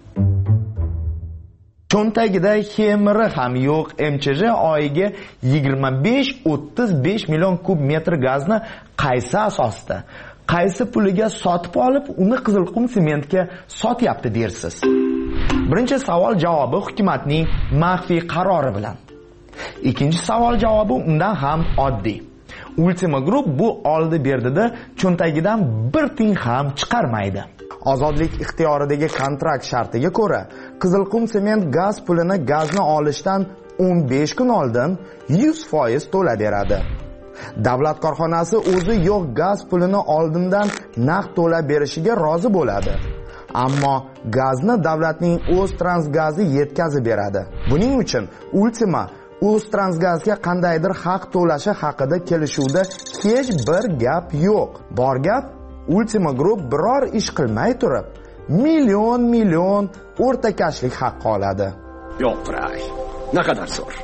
Speaker 19: Cho'ntagida xemiri ham yo'q M Ch J oyiga yigirma besh o'ttiz besh million kub metr gazni qaysi asosda, qaysi puliga sotib olib, uni Qizilqum sementga sotyapti dersiz? Birinchi savol javobi hukumatning maxfiy qarori bilan. Ikkinchi savol javobi undan ham oddiy. Ultima Group bu oldi berdida cho'ntagidan bir tiyin ham chiqarmaydi. Ozodlik ixtiyoridagi kontrakt shartiga ko'ra, Qizilqum sement gaz pulini gazni olishdan o'n besh kun oldin yuz foiz to'laveradi. Davlat korxonasi o'zi yo'q gaz pulini oldindan naqd to'lab berishiga rozi bo'ladi. Ammo gazni davlatning O'ztransgazi yetkazib beradi. Buning uchun Ultima O'ztransgazga qandaydir haq to'lashi haqida kelishuvda hech bir gap yo'q. Bor gap Ultima Group biror ish qilmay turib million million o'rtakashlik haqqi oladi.
Speaker 18: Yo'q, Ray. Naqadar zo'r.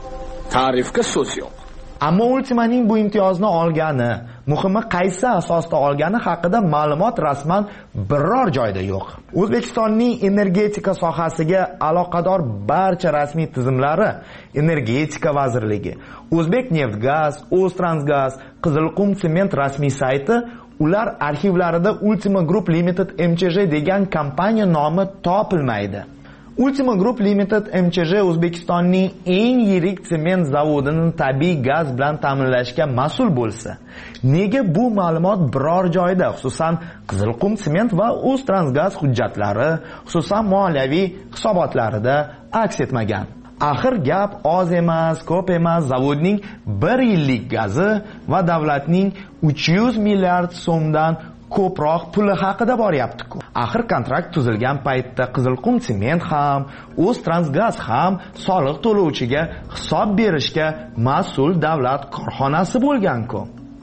Speaker 18: Ta'rifga so'z yo'q.
Speaker 19: Ammo Ultimaning bu imtiyozni olgani, muhimi qaysi asosda olgani haqida ma'lumot rasman biror joyda yo'q. O'zbekistonning energetika sohasiga aloqador barcha rasmiy tizimlari, Energetika vazirligi, O'zbekneftgaz, O'ztransgaz, Qizilqum sement rasmiy sayti, ular arxivlarida Ultima Group Limited M Ch J degan kompaniya nomi topilmaydi. Ultima Group Limited M Ch J O'zbekistonning eng yirik sement zavodini tabiiy gaz bilan ta'minlashga mas'ul bo'lsa, nega bu ma'lumot biror joyda, xususan Qizilqum sement va O'ztransgaz hujjatlari, xususan moliyaviy hisobotlarida aks etmagan? Axir gap oz emas, ko'p emas, zavodning bir yillik gazi va davlatning uch yuz milliard so'mdan ko'proq puli haqida boryapti-ku. Axir kontrakt tuzilgan paytda Qizilqum sement ham, O'ztransgaz ham soliq to'lovchiga hisob berishga mas'ul davlat korxonasi bo'lgan-ku.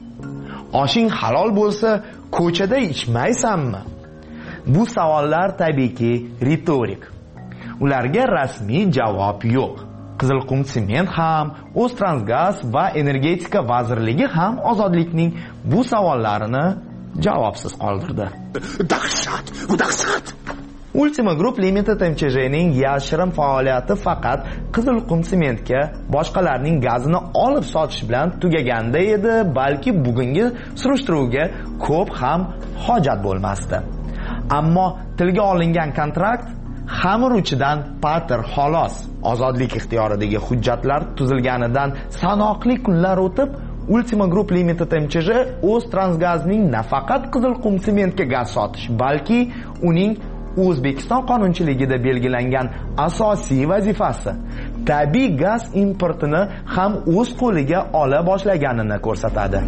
Speaker 19: Oshing halol bo'lsa, ko'chada ichmaysanmi? Bu savollar tabiiyki ritorik. Ularga rasmiy javob yo'q. Qizilqum sement ham, O'ztransgaz va Energetika vazirligi ham ozodlikning bu savollarini javobsiz qoldirdi.
Speaker 18: Dahshat, bu dahshat.
Speaker 19: Ultima Group Limited M Ch J ning yashirin faoliyati faqat Qizilqum sementga boshqalarning gazini olib sotish bilan tugaganda edi, balki bugungi surishtiruvga ko'p ham hojat bo'lmasdi. Ammo tilga olingan kontrakt xamir uchidan patir xolos. Ozodlik ixtiyoridagi hujjatlar tuzilganidan sanoqli kunlar o'tib, Ultima Group Limited M Ch J O'ztransgazning nafaqat Qizilqum sementga gaz sotish, balki uning O'zbekiston qonunchiligida belgilangan asosiy vazifasi tabiiy gaz importini ham o'z qo'liga ola boshlaganini ko'rsatadi.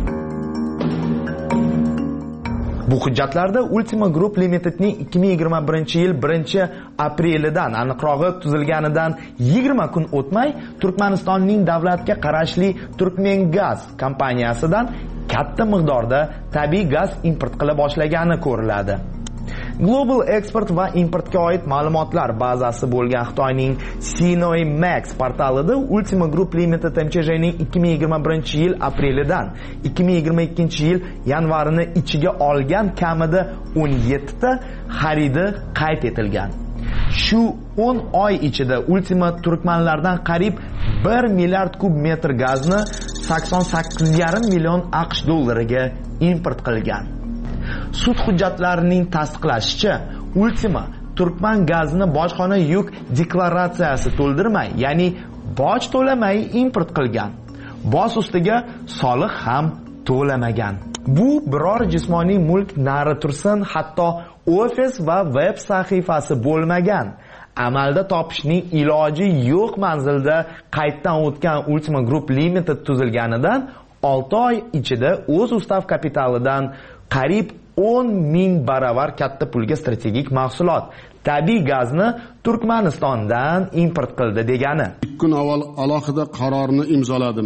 Speaker 19: Bu hujjatlarda Ultima Group Limitedning ikki ming yigirma birinchi yil birinchi aprelidan, aniqrog'i tuzilganidan yigirma kun o'tmay Turkmanistonning davlatga qarashli Turkmengaz kompaniyasidan katta miqdorda tabiiy gaz import qila boshlagani ko'riladi. Global Export va importga oid ma'lumotlar bazasi bo'lgan Xitoyning Sinoy Max portalida Ultima Group Limited M Ch J ning ikki ming yigirma birinchi yil aprelidan ikki ming yigirma ikkinchi yil yanvarini ichiga olgan kamida o'n yetti ta xaridi qayd etilgan. Shu o'n oy ichida Ultima turkmanlardan qariyb bir milliard kub metr gazni
Speaker 4: sakson sakkiz yarim million AQSh dollariga import qilgan. Sud hujjatlarining tasdiqlashicha, Ultima Turkman gazini bojxona yuk deklaratsiyasi to'ldirmay, ya'ni boj to'lamay import qilgan. Boz ustiga soliq ham to'lamagan. Bu biror jismoniy mulk nari tursin, hatto ofis va web sahifasi bo'lmagan. Amalda topishning iloji yo'q manzilda qayddan o'tgan Ultima Group Limited tuzilganidan olti oy ichida o'z ustav kapitalidan qariyb o'n ming baravar katta pulga strategik mahsulot tabiiy gazni Turkmanistondan import qildi degani.
Speaker 10: ikki kun avval alohida qarorni imzoladim.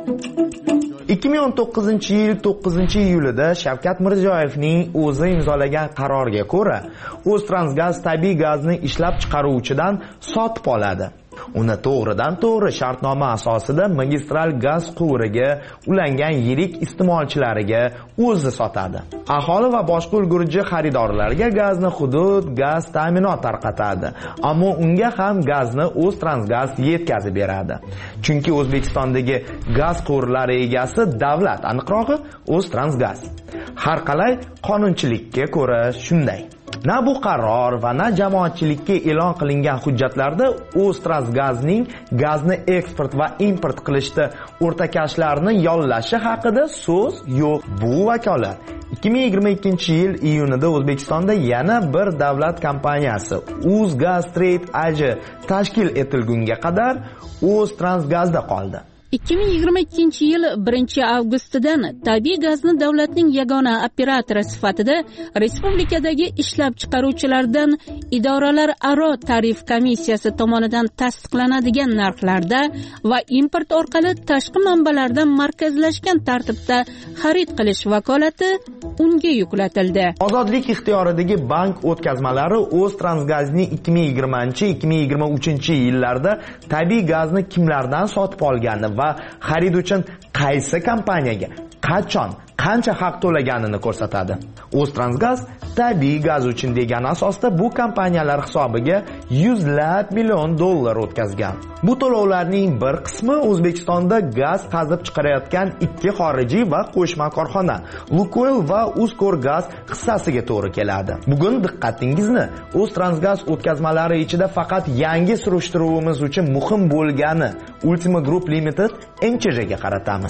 Speaker 4: ikki ming o'n to'qqizinchi yil to'qqizinchi iyulida Shavkat Mirziyoyevning o'zi imzolagan qarorga ko'ra, O'ztransgaz tabiiy gazni ishlab chiqaruvchidan sotib oladi. Uni to'g'ridan to'g'ri shartnoma asosida magistral gaz quvuriga ulangan yirik iste'molchilariga o'zi sotadi. Aholi va boshqa ulgurji xaridorlarga gazni hudud gaz ta'minot tarqatadi. Ammo unga ham gazni O'ztransgaz yetkazib beradi. Chunki O'zbekistondagi gaz quvurlari egasi davlat, aniqrog'i O'ztransgaz. Har qalay qonunchilikka ko'ra shunday. Na bu qaror va na jamoatchilikka e'lon qilingan hujjatlarda O'ztransgazning gazni eksport va import qilishda o'rtakashlarni yollashi haqida so'z yo'q. Bu vakolat ikki ming yigirma ikkinchi yil iyunida O'zbekistonda yana bir davlat kompaniyasi Uzgaz Trade A J tashkil etilgunga qadar O'ztransgazda qoldi.
Speaker 15: ikki ming yigirma ikkinchi yil birinchi avgustidan tabiiy gazni davlatning yagona operatori sifatida respublikadagi ishlab chiqaruvchilardan idoralararo tarif komissiyasi tomonidan tasdiqlanadigan narxlarda va import orqali tashqi manbalardan markazlashgan tartibda xarid qilish vakolati unga yuklatildi.
Speaker 4: Ozodlik ixtiyoridagi bank o'tkazmalari O'ztransgazning ikki ming yigirmanchi ikki ming yigirma uchinchi yillarda tabiiy gazni kimlardan sotib olgani va xarid uchun qaysi kompaniyaga qachon qancha haq to'laganini ko'rsatadi. O'ztransgaz tabiiy gaz uchun degan asosda bu kompaniyalar hisobiga yuzlab million dollar o'tkazgan. Bu to'lovlarning bir qismi O'zbekistonda gaz qazib chiqarayotgan ikki xorijiy va qo'shma korxona Lukoil va Uzkorgaz hissasiga to'g'ri keladi. Bugun diqqatingizni O'ztransgaz o'tkazmalari ichida faqat yangi surishtiruvimiz uchun muhim bo'lgani Ultima Group Limited M Ch J ga qaratamiz.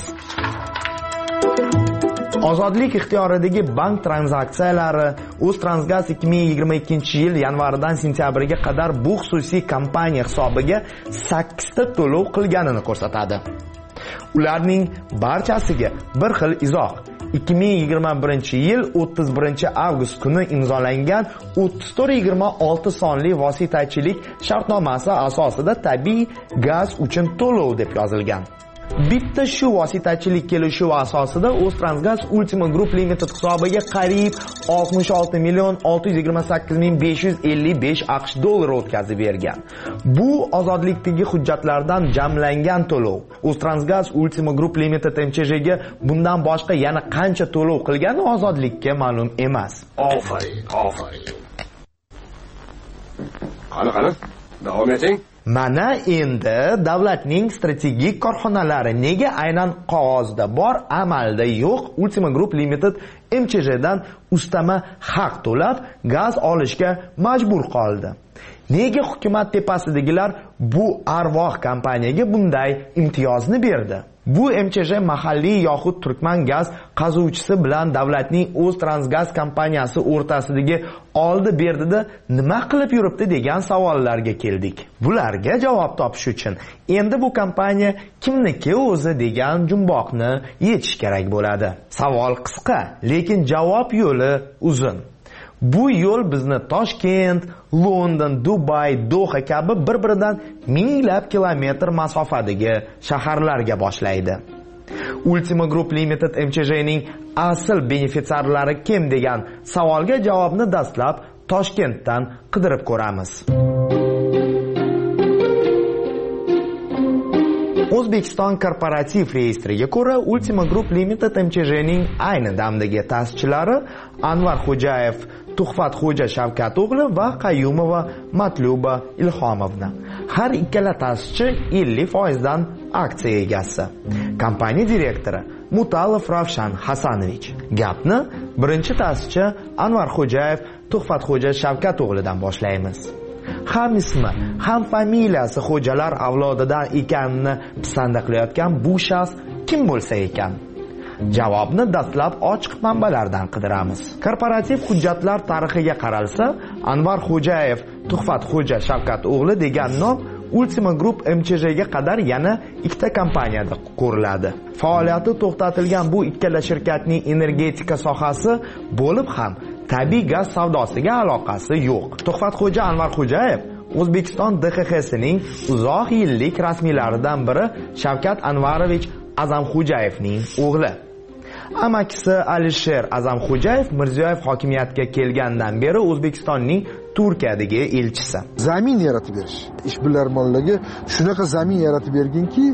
Speaker 4: Ozodlik ixtiyoridagi bank tranzaksiyalari O'ztransgaz ikki ming yigirma ikkinchi yil yanvaridan sentyabriga qadar bu xususiy kompaniya hisobiga sakkizta to'lov qilganini ko'rsatadi. Ularning barchasiga bir xil izoh. ikki ming yigirma birinchi yil o'ttiz birinchi avgust kuni imzolangan o'ttiz to'rt yigirma olti sonli vositachilik shartnomasi asosida tabiiy gaz uchun to'lov deb yozilgan. Bitta shu vositachilik kelishuvi asosida O'ztransgaz Ultima Group Limited hisobiga qariyb oltmish olti million olti yuz yigirma sakkiz ming besh yuz ellik besh AQSh dollari o'tkazib bergan. Bu ozodlikdagi hujjatlardan jamlangan to'lov. O'ztransgaz Ultima Group Limited M Ch J ga bundan boshqa yana qancha to'lov qilgani ozodlikka ma'lum emas.
Speaker 18: Ofarin, ofarin. Qani, qani, davom eting.
Speaker 4: Mana endi davlatning strategik korxonalari nega aynan qog'ozda bor, amalda yo'q Ultima Group Limited M Ch J dan ustama haq to'lab gaz olishga majbur qoldi. Nega hukumat tepasidagilar bu arvoh kompaniyaga bunday imtiyozni berdi? Bu M Ch J mahalliy yoxud Turkman gaz qazuvchisi bilan davlatning O'ztransgaz kompaniyasi o'rtasidagi oldi berdida nima qilib yuribdi degan savollarga keldik. Bularga javob topish uchun endi bu kompaniya kimniki o'zi degan jumboqni yechish kerak bo'ladi. Savol qisqa, lekin javob yo'li uzun. Bu yo'l bizni Toshkent, London, Dubay, Doha kabi bir-biridan minglab kilometr masofadagi shaharlarga boshlaydi. Ultima Group Limited M Ch J ning asl benefitsiarlari kim degan savolga javobni dastlab Toshkentdan qidirib ko'ramiz. O'zbekiston korporativ reyestriga ko'ra Ultima Group Limited M Ch J ning ayni damdagi ta'sischilari Anvar Xo'jayev, Tuhfat Xo'ja Shavkat o'g'li va Qayyumova Matluba Ilhomovna. Har ikkala ta'sischi ellik foiz dan aksiya egasi.
Speaker 19: kompaniya direktori Mutalov Ravshan Hasanovich. Gapni birinchi ta'sischi Anvar Xo'jayev Tuhfatxo'ja Shavkat o'g'lidan boshlaymiz. Ham ismi, ham familiyasi xo'jalar avlodidan ekanini pisanda qilayotgan bu shaxs kim bo'lsa ekan? Javobni dastlab ochiq manbalardan qidiramiz. Korporativ hujjatlar tarixiga qaralsa, Anvar Xo'jayev Tuhfatxo'ja Shavkat o'g'li degan nom Ultima Group M Ch J ga qadar yana ikkita kompaniyada ko'riladi. Faoliyati to'xtatilgan bu ikkala shirkatning energetika sohasi bo'lib ham tabiiy gaz savdosiga aloqasi yo'q. Tuhfatxo'ja Anvar Xo'jayev O'zbekiston D X X sining uzoq yillik rasmiylaridan biri Shavkat Anvarovich Azamxo'jayevning o'g'li. Amakisi Alisher Azamxo'jayev Mirziyoyev hokimiyatga kelgandan beri O'zbekistonning Turkiyadagi elchisi.
Speaker 2: Zamin yaratib berish. Ishbilarmonlarga shunaqa zamin yaratib berginki,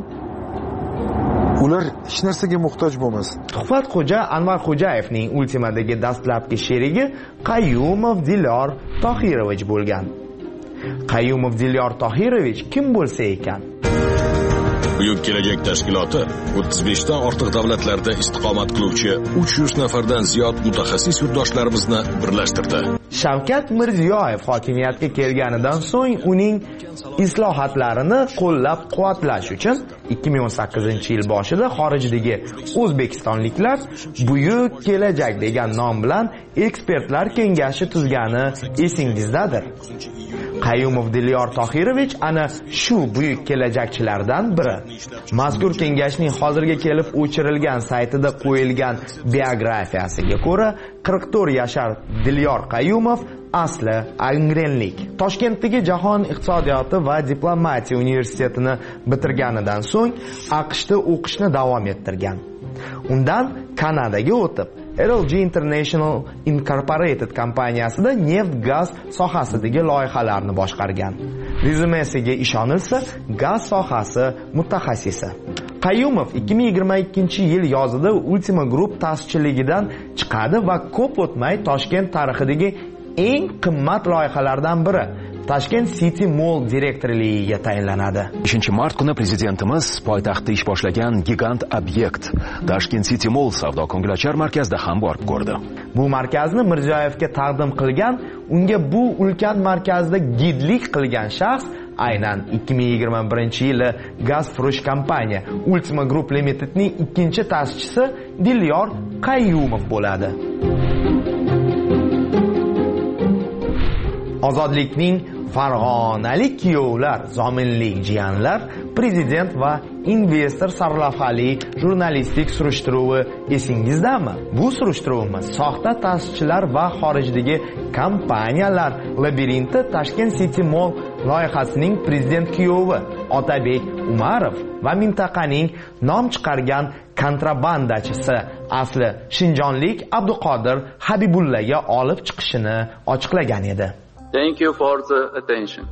Speaker 2: ular hech narsaga muhtoj bo'lmasin.
Speaker 19: Tuhfatxo'ja Anvar Xo'jayevning Ultimadagi dastlabki sherigi Qayyumov Dilyor Tohirovich bo'lgan. Qayyumov Dilyor Tohirovich kim bo'lsa ekan?
Speaker 17: Buyuk kelajak tashkiloti o'ttiz besh dan ortiq davlatlarda istiqomat qiluvchi uch yuz nafardan ziyod mutaxassis yurtdoshlarimizni birlashtirdi.
Speaker 19: Shavkat Mirziyoyev hokimiyatga kelganidan so'ng uning islohotlarini qo'llab-quvvatlash uchun ikki ming o'n sakkizinchi yil boshida xorijdagi o'zbekistonliklar Buyuk kelajak degan nom bilan ekspertlar kengashi tuzgani esingizdadir. Qayyumov Dilyor Tohirovich ana shu buyuk kelajakchilardan biri. Mazkur kengashning hozirga kelib o'chirilgan saytida qo'yilgan biografiyasiga ko'ra qirq to'rt yashar Dilyor Qayyumov asli angrenlik. Toshkentdagi Jahon iqtisodiyoti va diplomatiya universitetini bitirganidan so'ng AQShda o'qishni davom ettirgan. Undan Kanadaga o'tib L L G International Incorporated kompaniyasida neft-gaz sohasidagi loyihalarni boshqargan. Rezyumesiga ishonilsa, gaz sohasi mutaxassisi. Qayyumov ikki ming yigirma ikkinchi yil yozida Ultima Group ta'sischiligidan chiqadi va ko'p o'tmay Toshkent tarixidagi eng qimmat loyihalardan biri Tashkent City Mall direktorligiga tayinlanadi.
Speaker 20: beshinchi mart kuni prezidentimiz poytaxtda ish boshlagan gigant obyekt Tashkent City Mall savdo ko'ngilochar markazida ham borib ko'rdi.
Speaker 19: Bu markazni Mirziyoyevga taqdim qilgan, unga bu ulkan markazda gidlik qilgan shaxs aynan ikki ming yigirma birinchi yili Gazfurush kompaniya Ultima Group Limitedning ikkinchi ta'sischisi Dilyor Qayyumov bo'ladi. Ozodlikning farg'onalik kuyovlar, zominlik jiyanlar, prezident va investor sarlavhali jurnalistik surishtiruvi esingizdami? Bu surishtiruvimiz soxta ta'sischilar va xorijdagi kompaniyalar labirinti Tashkent City Mall loyihasining prezident kuyovi Otabek Umarov va mintaqaning nom chiqargan kontrabandachisi asli shinjonlik Abduqodir Habibullaga olib chiqishini ochiqlagan edi.
Speaker 22: Thank you for the attention.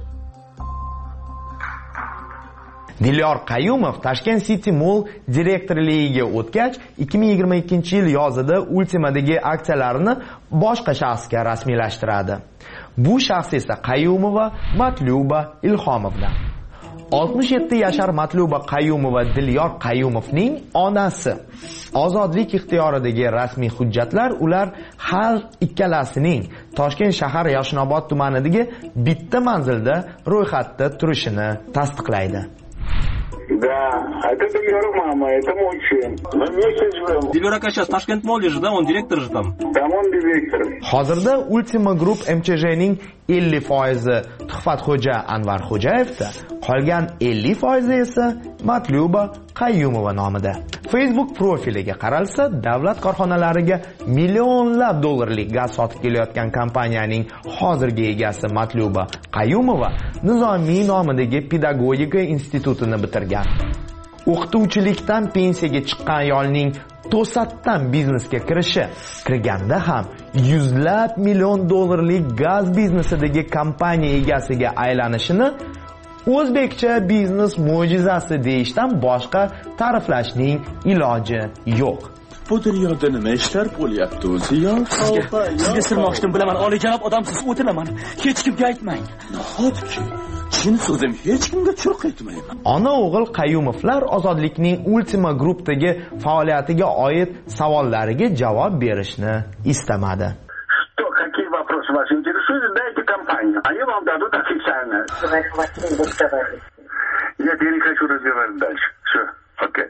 Speaker 19: Dilyor Qayyumov Tashkent City Mall direktorligiga o'tgach, ikki ming yigirma ikkinchi yil yozida Ultimadagi aksiyalarini boshqa shaxsga rasmiylashtiradi. Bu shaxs esa Qayyumova Matluba Ilhomovdan. oltmish yetti yashar Matluba Qayyumova Dilyor Qayyumovning onasi. Ozodlik ixtiyoridagi rasmiy hujjatlar ular har ikkalasining Toshkent shahar Yashnobod tumanidagi bitta manzilda ro'yxatda turishini tasdiqlaydi.
Speaker 16: Да, это Дилёр, мама, это мой член. Мы вместе живем.
Speaker 25: Дилёр aka сейчас Ташкент Молле же, да? Он директор же там.
Speaker 16: Там он директор.
Speaker 19: Hozirda Ultima Group M Ch J'ning ellik foizi Tuhfatxo'ja Anvar Xo'jayevda, qolgan ellik foizi esa Matluba Qayyumova nomida. Facebook profiliga qaralsa, davlat korxonalariga millionlab dollarlik gaz sotib kelayotgan kompaniyaning hozirgi egasi Matluba Qayyumova Nizomiy nomidagi pedagogika institutini bitirgan. O'qituvchilikdan pensiyaga chiqqan ayolning to'satdan biznesga kirishi, kirganda ham yuzlab million dollarlik gaz biznesidagi kompaniya egasiga aylanishini o'zbekcha biznes mo'jizasi deyishdan boshqa ta'riflashning iloji yo'q.
Speaker 25: Bu dunyoda nima ishlar bo'lyapti o'zi yo? Sizga sirmoqchidan bilaman, oliyjanob odamsiz o'tiraman. Hech kimga aytmang. Nahotki chin so'zim hech kimga churq etmayman.
Speaker 19: Ona o'g'il Qayumovlar Ozodlikning Ultima Group'dagi faoliyatiga oid savollariga javob berishni istamadi.
Speaker 16: Что, какие вопросы вас интересуют, задайте компанию. Они вам дадут официально. Нет, я не хочу разговаривать дальше. Все, окей.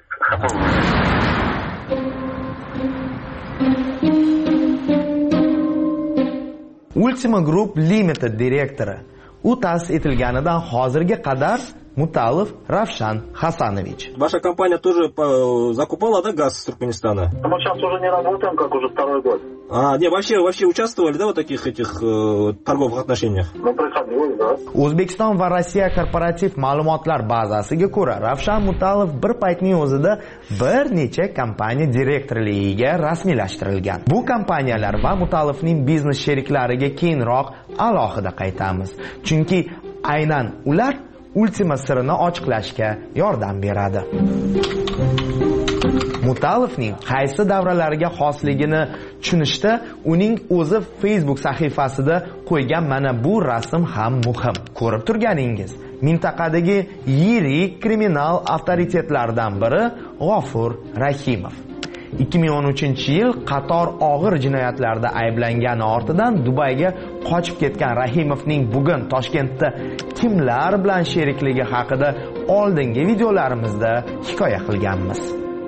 Speaker 19: Ultima Group Limited direktori u ta'sis etilganidan hozirga qadar Mutallov Ravshan Hasanovich.
Speaker 25: Ваша компания тоже закупала, да, газ из Туркменистана?
Speaker 16: Мы сейчас уже не работаем, как уже второй год.
Speaker 25: А, не, вообще, вообще участвовали, да, в таких этих э, торговых отношениях?
Speaker 16: Ну, приходилось, да.
Speaker 19: O'zbekiston va Rossiya korporativ ma'lumotlar bazasiga ko'ra, Ravshan Mutallov bir paytning o'zida bir necha kompaniya direktorligiga rasmiylashtirilgan. Bu kompaniyalar va Mutallovning biznes sheriklariga keyinroq alohida qaytamiz. Chunki aynan ular Ultima sirini ochiqlashga yordam beradi. Mutallovning qaysi davralarga xosligini tushunishda uning o'zi Facebook sahifasida qo'ygan mana bu rasm ham muhim. Ko'rib turganingiz, mintaqadagi yirik kriminal avtoritetlardan biri G'ofur Rahimov. ikki ming o'n uchinchi yil qator og'ir jinoyatlarda ayblangani ortidan Dubayga qochib ketgan Rahimovning bugun Toshkentda kimlar bilan sherikligi haqida oldingi videolarimizda hikoya qilganmiz.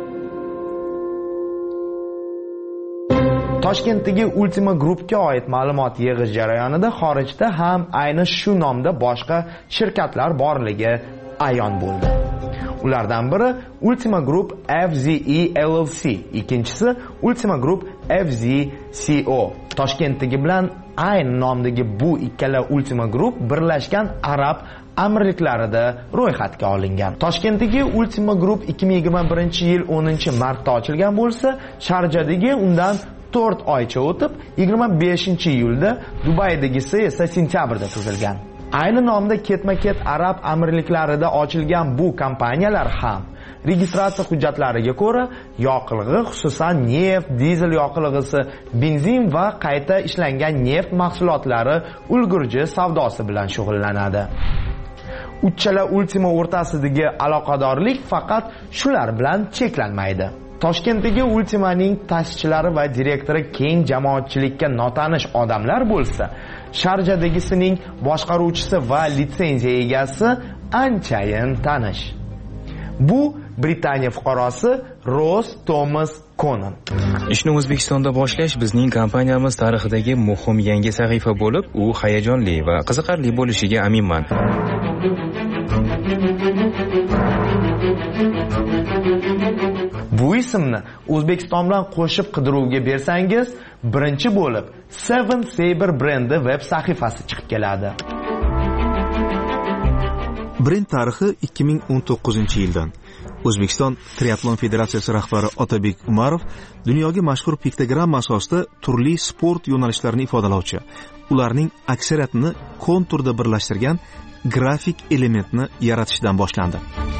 Speaker 19: Toshkentdagi Ultima Group'ga oid ma'lumot yig'ish jarayonida xorijda ham ayni shu nomda boshqa shirkatlar borligi ayon bo'ldi. Ulardan biri Ultima Group F Z E L L C, ikkinchisi Ultima Group F Z C O. Toshkentdagi bilan ayni nomdagi bu ikkala Ultima Group Birlashgan Arab Amirliklarida ro'yxatga olingan. Toshkentdagi Ultima Group ikki ming yigirma birinchi yil o'ninchi martda ochilgan bo'lsa, Sharjadagi undan to'rt oycha o'tib, yigirma beshinchi iyulda Dubaydagisi esa sentyabrda tuzilgan. Ayni nomda ketma-ket Arab Amirliklarida ochilgan bu kompaniyalar ham registratsiya hujjatlariga ko'ra yoqilg'i, xususan neft, dizel yoqilg'isi, benzin va qayta ishlangan neft mahsulotlari ulgurji savdosi bilan shug'ullanadi. Uchala Ultima o'rtasidagi aloqadorlik faqat shular bilan cheklanmaydi. Toshkentdagi Ultimaning ta'sischilari va direktori keng jamoatchilikka notanish odamlar bo'lsa, Sharjadagisining boshqaruvchisi va litsenziya egasi anchayin tanish. Bu Britaniya fuqarosi Ross Thomas Conan.
Speaker 3: Ishni O'zbekistonda boshlash bizning kompaniyamiz tarixidagi muhim yangi sahifa bo'lib, u hayajonli va qiziqarli bo'lishiga aminman.
Speaker 19: Bu ismni O'zbekiston bilan qo'shib qidiruvga bersangiz, birinchi bo'lib Seven Saber brendi web sahifasi chiqib keladi.
Speaker 5: Brend tarixi ikki ming o'n to'qqizinchi yildan. O'zbekiston Triatlon Federatsiyasi rahbari Otabek Umarov dunyoga mashhur piktogramma asosida turli sport yo'nalishlarini ifodalovchi, ularning aksariyatini konturda birlashtirgan grafik elementni yaratishdan boshlandi.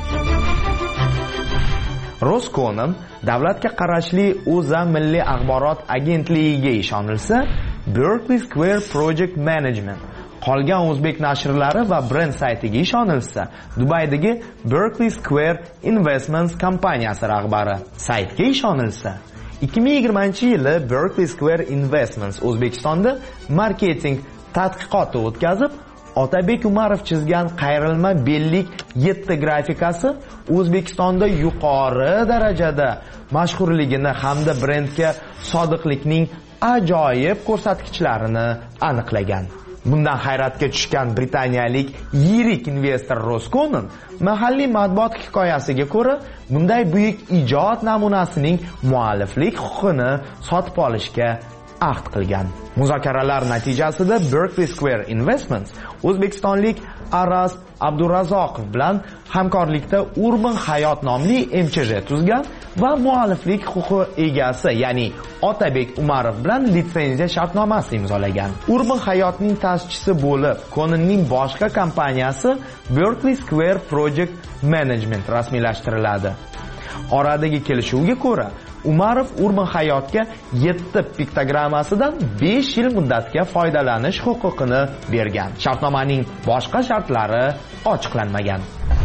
Speaker 19: Ross Conan davlatga qarashli o'za milliy axborot agentligiga ishonilsa, Berkeley Square Project Management, qolgan o'zbek nashrlari va brend saytiga ishonilsa, Dubaydagi Berkeley Square Investments kompaniyasi rahbari saytga ishonilsa, ikki ming yigirmanchi yili Berkeley Square Investments O'zbekistonda marketing tadqiqoti o'tkazib, Otabek Umarov chizgan qayrilma bellik yetti grafikasi O'zbekistonda yuqori darajada mashhurligini hamda brendga sodiqlikning ajoyib ko'rsatkichlarini aniqlagan. Bundan hayratga tushgan britaniyalik yirik investor Ross Conan mahalliy matbuot hikoyasiga ko'ra, bunday buyuk ijod namunasining mualliflik huquqini sotib olishga ahd qilgan. Muzokaralar natijasida Berkeley Square Investments o'zbekistonlik Aras Abdurazzoqov bilan hamkorlikda Urban Hayot nomli M Ch J tuzgan va mualliflik huquqi egasi, ya'ni Otabek Umarov bilan litsenziya shartnomasi imzolagan. Urban Hayotning ta'sischisi bo'lib, Conanning boshqa kompaniyasi Berkeley Square Project Management rasmiylashtiriladi. Oradagi kelishuvga ko'ra, Umarov Urban Hayotga yetti piktogrammasidan besh yil muddatga foydalanish huquqini bergan. Shartnomaning boshqa shartlari ochiqlanmagan.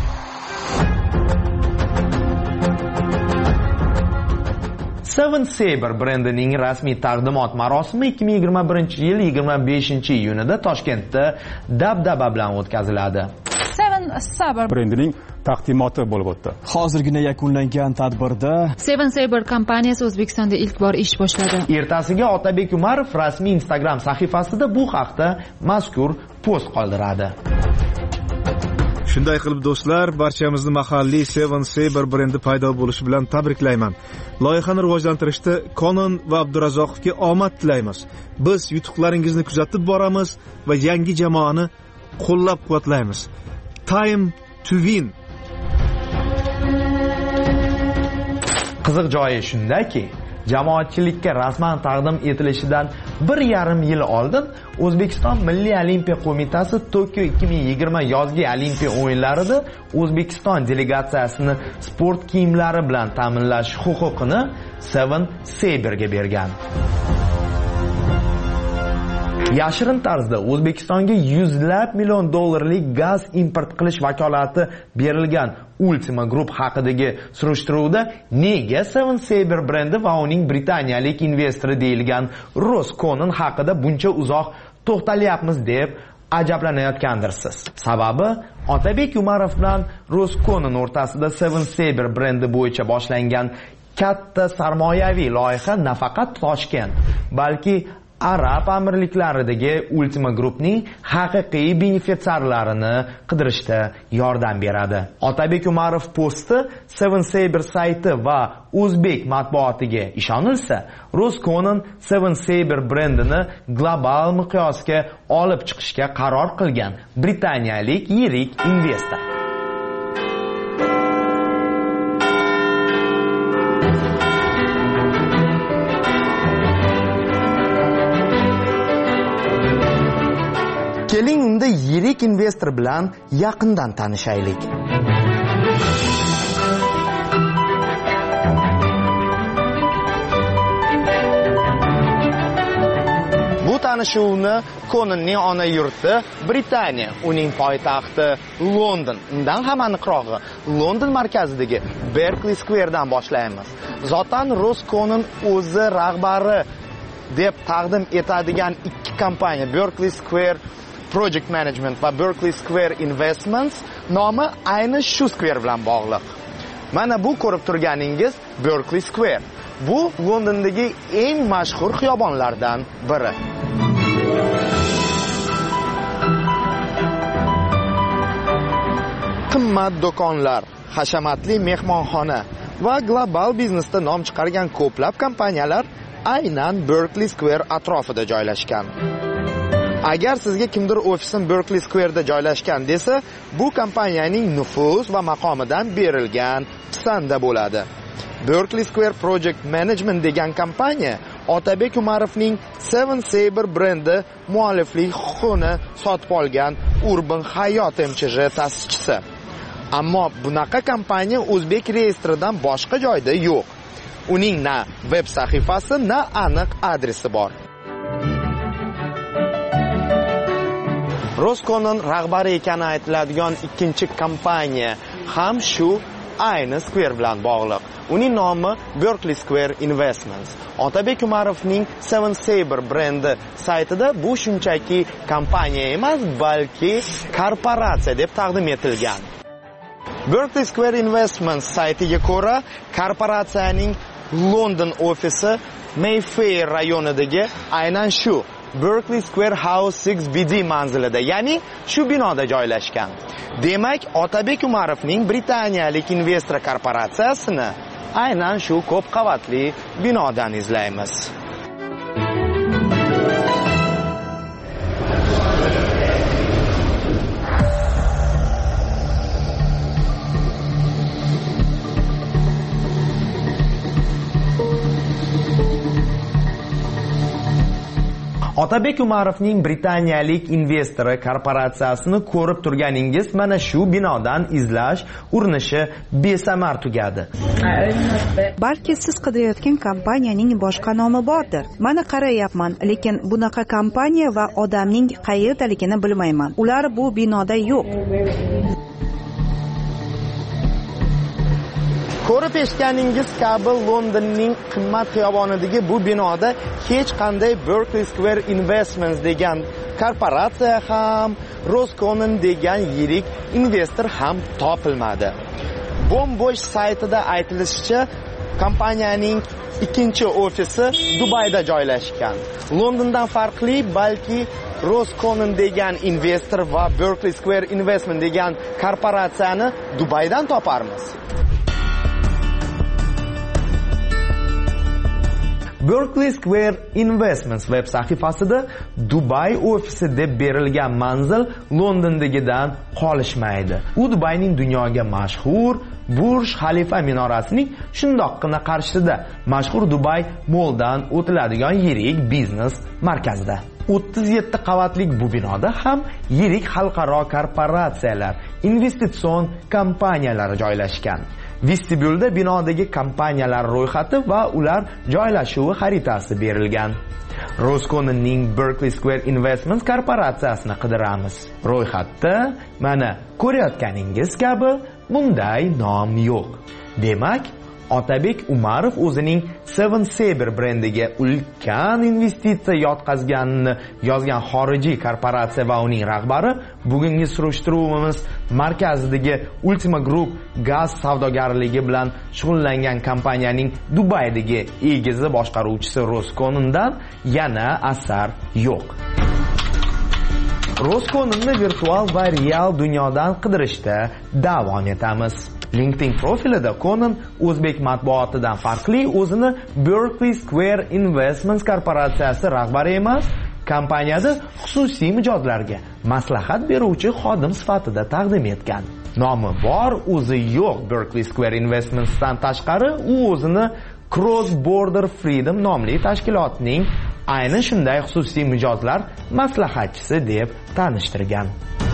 Speaker 19: Seven Saber brendining rasmiy taqdimot marosimi ikki ming yigirma birinchi yil yigirma beshinchi iyunida Toshkentda dabdaba bilan o'tkaziladi.
Speaker 7: Seven Saber
Speaker 8: brendining taqdimoti bo'lib o'tdi.
Speaker 9: Hozirgina yakunlangan tadbirda
Speaker 11: Seven Saber kompaniyasi O'zbekistonda ilk bor ish boshladi.
Speaker 19: Ertasiga Otabek Umarov rasmiy Instagram sahifasida bu haqda mazkur post qoldiradi.
Speaker 5: Shunday qilib do'stlar, barchamizni mahalliy Seven Saber brendi paydo bo'lishi bilan tabriklayman. Loyihani rivojlantirishda Konon va Abdurazzoqovga omad tilaymiz. Biz yutuqlaringizni kuzatib boramiz va yangi jamoani qo'llab-quvvatlaymiz. Time to win.
Speaker 19: Qiziq joyi shundaki, jamoatchilikka rasman taqdim etilishidan bir yarim yil oldin O'zbekiston Milliy Olimpiya qo'mitasi Tokio ikki ming yigirma yozgi Olimpiya o'yinlarida O'zbekiston delegatsiyasini sport kiyimlari bilan ta'minlash huquqini Seven Saber'ga bergan. Yashirin tarzda O'zbekistonga yuzlab million dollarlik gaz import qilish vakolati berilgan Ultima Group haqidagi surishtiruvda nega Seven Saber brendi va uning britaniyalik investori deyilgan Rosconon haqida buncha uzoq to'xtalyapmiz deb ajablanayotgandirsiz. Sababi Otabek Umarov bilan Rosconon o'rtasida Seven Saber brendi bo'yicha boshlangan katta sarmoyaviy loyiha nafaqat Toshkent, balki Arab amirliklaridagi Ultima Groupning haqiqiy benefitsiarlarini qidirishda yordam beradi. Otabek Umarov posti Seven Saber sayti va o'zbek matbuotiga ishonilsa, Rosconon Seven Saber brendini global miqyosga olib chiqishga qaror qilgan britaniyalik yirik investor. Keling unda yirik investor bilan yaqindan tanishaylik. Bu tanishuvni Cononning ona yurti Britaniya, uning poytaxti London, undan ham aniqrog'i London markazidagi Berkeley Square dan boshlaymiz. Zotan Rosconon o'zi rahbari deb taqdim etadigan ikki kompaniya Berkeley Square Project Management va Berkeley Square Investments nomi ayni shu square bilan bog'liq. Mana bu ko'rib turganingiz Berkeley Square. Bu Londondagi eng mashhur xiyobonlardan biri. Qimmat do'konlar, hashamatli mehmonxona va global biznesda nom chiqargan ko'plab kompaniyalar aynan Berkeley Square atrofida joylashgan. Agar sizga kimdir ofisim Berkeley Square'da joylashgan desa, bu kompaniyaning nufuz va maqomidan berilgan pisanda bo'ladi. Berkeley Square Project Management degan kompaniya Otabek Umarovning Seven Saber brendi mualliflik huquqini sotib olgan Urban Hayot M Ch J ta'sischisi. Ammo bunaqa kompaniya o'zbek reyestridan boshqa joyda yo'q. Uning na veb sahifasi, na aniq adresi bor. Rosconon rahbari ekani aytiladigan ikkinchi kompaniya ham shu ayni Square bilan bog'liq. Uning nomi Berkeley Square Investments. Otabek Umarovning Seven Saber brendi saytida bu shunchaki kompaniya emas, balki korporatsiya deb taqdim etilgan. Berkeley Square Investments saytiga ko'ra, korporatsiyaning London ofisi Mayfair rayonidagi aynan shu Berkeley Square House six B D manzilida, ya'ni shu binoda joylashgan. Demak, Otabek Umarovning britaniyalik investor korporatsiyasini aynan shu ko'p qavatli binodan izlaymiz. Otabek Umarovning britaniyalik investori korporatsiyasini ko'rib turganingiz mana shu binodan izlash urinishi besamar tugadi.
Speaker 1: Balki siz qidirayotgan kompaniyaning boshqa nomi bordir. Mana qarayapman, lekin bunaqa kompaniya va odamning qayerdaligini bilmayman. Ular bu binoda yo'q.
Speaker 19: Ko'rib eshitganingiz kabi Londonning qimmat xiyobonidagi bu binoda hech qanday Berkeley Square Investments degan korporatsiya ham, Roscommon degan yirik investor ham topilmadi. Bombosh saytida aytilishicha, kompaniyaning ikkinchi ofisi Dubayda joylashgan. Londondan farqli, balki Roscommon degan investor va Berkeley Square Investment degan korporatsiyani Dubaydan toparmiz. Berkeley Square Investments web sahifasida Dubai ofisi deb berilgan manzil Londondagidan qolishmaydi. U Dubayning dunyoga mashhur Burj Khalifa minorasining shundoqqina qarshisida mashhur Dubai Malldan o'tiladigan yirik biznes markazida. o'ttiz yetti qavatlik bu binoda ham yirik xalqaro korporatsiyalar, investitsion kompaniyalari joylashgan. Vestibyulda binodagi kompaniyalar ro'yxati va ular joylashuvi xaritasi berilgan. Roscommonning Berkeley Square Investments korporatsiyasini qidiramiz. Ro'yxatda mana ko'rayotganingiz kabi bunday nom yo'q. Demak, Otabek Umarov o'zining Seven Saber brendiga ulkan investitsiya yotqazganini yozgan xorijiy korporatsiya va uning rahbari bugungi surishtiruvimiz markazidagi Ultima Group gaz savdogarligi bilan shug'ullangan kompaniyaning Dubaydagi egizi boshqaruvchisi Roscommondan yana asar yo'q. Roscommonni virtual va real dunyodan qidirishda davom etamiz. LinkedIn profilida Conan o'zbek matbuotidan farqli o'zini Berkeley Square Investments korporatsiyasi rahbari emas, kompaniyada xususiy mijozlarga maslahat beruvchi xodim sifatida taqdim etgan. Nomi bor, o'zi yo'q Berkeley Square Investmentsdan tashqari u o'zini Cross Border Freedom nomli tashkilotning aynan shunday xususiy mijozlar maslahatchisi deb tanishtirgan.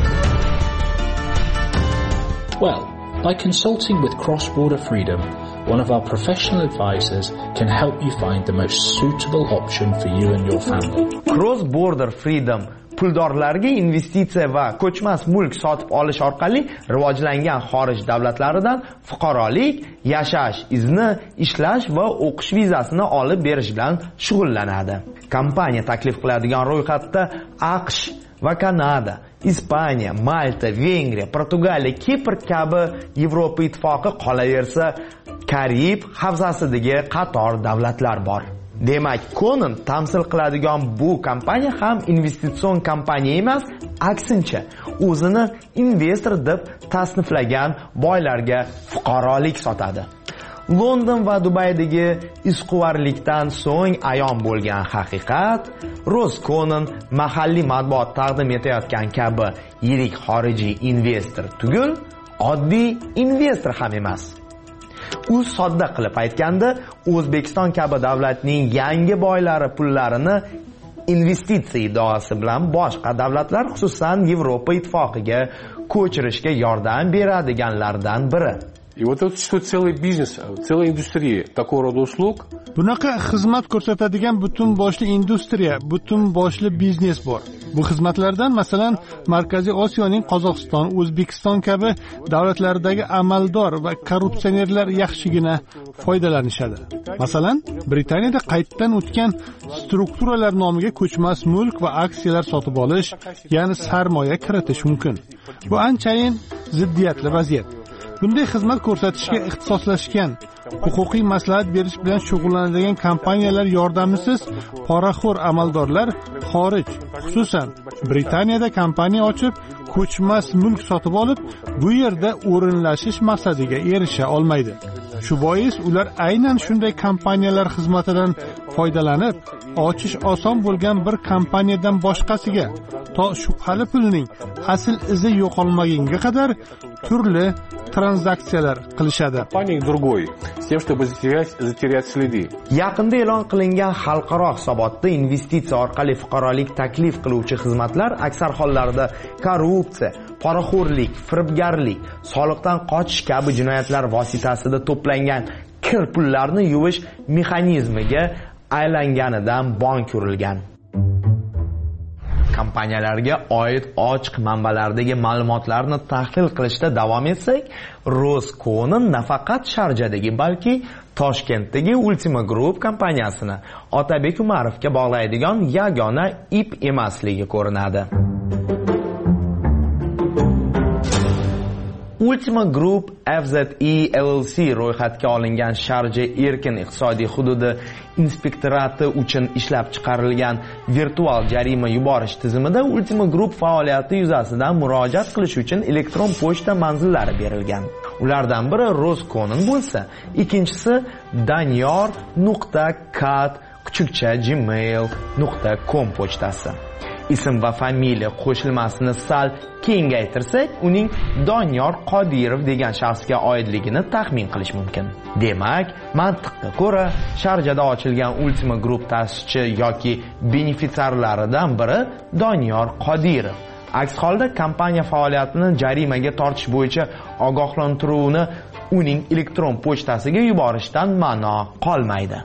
Speaker 6: Well, by consulting with Cross Border Freedom, one of our professional advisors can help you find the most suitable option for you and your family.
Speaker 19: Cross Border Freedom puldorlarga investitsiya va ko'chmas mulk sotib olish orqali rivojlangan xorij davlatlaridan fuqarolik, yashash izni, ishlash va o'qish vizasini olib berish bilan shug'ullanadi. Kompaniya taklif qiladigan ro'yxatda AQSh va Kanada, Ispaniya, Malta, Vengriya, Portugaliya, Kipr kabi Yevropa ittifoqi qolaversa, Karib havzasidagi qator davlatlar bor. Demak, Conan tamsil qiladigan bu kompaniya ham investitsion kompaniya emas, aksincha, o'zini investor deb tasniflagan boylarga fuqarolik sotadi. London va Dubaydagi izquvarlikdan so'ng ayon bo'lgan haqiqat, Roscommon mahalliy matbuot taqdim etayotgan kabi yirik xorijiy investor tugul, oddiy investor ham emas. U sodda qilib aytganda, O'zbekiston kabi davlatning yangi boylari pullarini investitsiya iddaosi bilan boshqa davlatlar, xususan Yevropa ittifoqiga ko'chirishga yordam beradiganlardan biri.
Speaker 7: И вот это что целый бизнес, целая индустрия такого рода услуг.
Speaker 12: Bunaqa xizmat ko'rsatadigan butun boshli industriya, butun boshli biznes bor. Bu xizmatlardan masalan Markaziy Osiyoning Qozog'iston, O'zbekiston kabi davlatlaridagi amaldor va korrupsionerlar yaxshigina foydalanishadi. Masalan, Britaniyada qaytdan o'tgan strukturalar nomiga ko'chmas mulk va aksiyalar sotib olish, ya'ni sarmoya kiritish mumkin. Bu anchayin ziddiyatli vaziyat. Bunday xizmat ko'rsatishga ixtisoslashgan, huquqiy maslahat berish bilan shug'ullanadigan kompaniyalar yordamisiz poraxo'r amaldorlar xorij, xususan Britaniyada kompaniya ochib, ko'chmas mulk sotib olib, bu yerda o'rinlashish maqsadiga erisha olmaydi. Shu bois ular aynan shunday kompaniyalar xizmatidan foydalanib, ochish oson bo'lgan bir kompaniyadan boshqasiga to shubhali pulning asl izi yo'qolmagunga qadar turli tranzaksiyalar qilishadi.
Speaker 7: Компания другой, с тем, чтобы затерять, затерять следы.
Speaker 19: Yaqinda e'lon qilingan xalqaro hisobotda investitsiya orqali fuqarolik taklif qiluvchi xizmatlar aksar hollarda korrupsiya, poraxo'rlik, firibgarlik, soliqdan qochish kabi jinoyatlar vositasida to'plangan kir pullarni yuvish mexanizmiga aylanganidan bong urilgan. Kompaniyalarga oid ochiq manbalardagi ma'lumotlarni tahlil qilishda davom etsak, Rosco'ning nafaqat Sharjadagi, balki Toshkentdagi Ultima Group kompaniyasini Otabek Umarovga bog'laydigan yagona ip emasligi ko'rinadi. Ultima Group F Z E L L C ro'yxatga olingan Sharja erkin iqtisodiy hududi inspektorati uchun ishlab chiqarilgan virtual jarima yuborish tizimida Ultima Group faoliyati yuzasidan murojaat qilish uchun elektron pochta manzillari berilgan. Ulardan biri Rosco'ning bo'lsa, ikkinchisi danyor nuqta kat kuchukcha gmail nuqta com pochtasi. Ism va familiya qo'shilmasini sal kengaytirsak, uning Doniyor Qodirov degan shaxsga oidligini taxmin qilish mumkin. Demak, mantiqqa ko'ra, Sharjada ochilgan Ultima Group ta'sischi yoki benefitsiarlaridan biri Doniyor Qodirov. Aks holda kompaniya faoliyatini jarimaga tortish bo'yicha ogohlantiruvni uning elektron pochtasiga yuborishdan ma'no qolmaydi.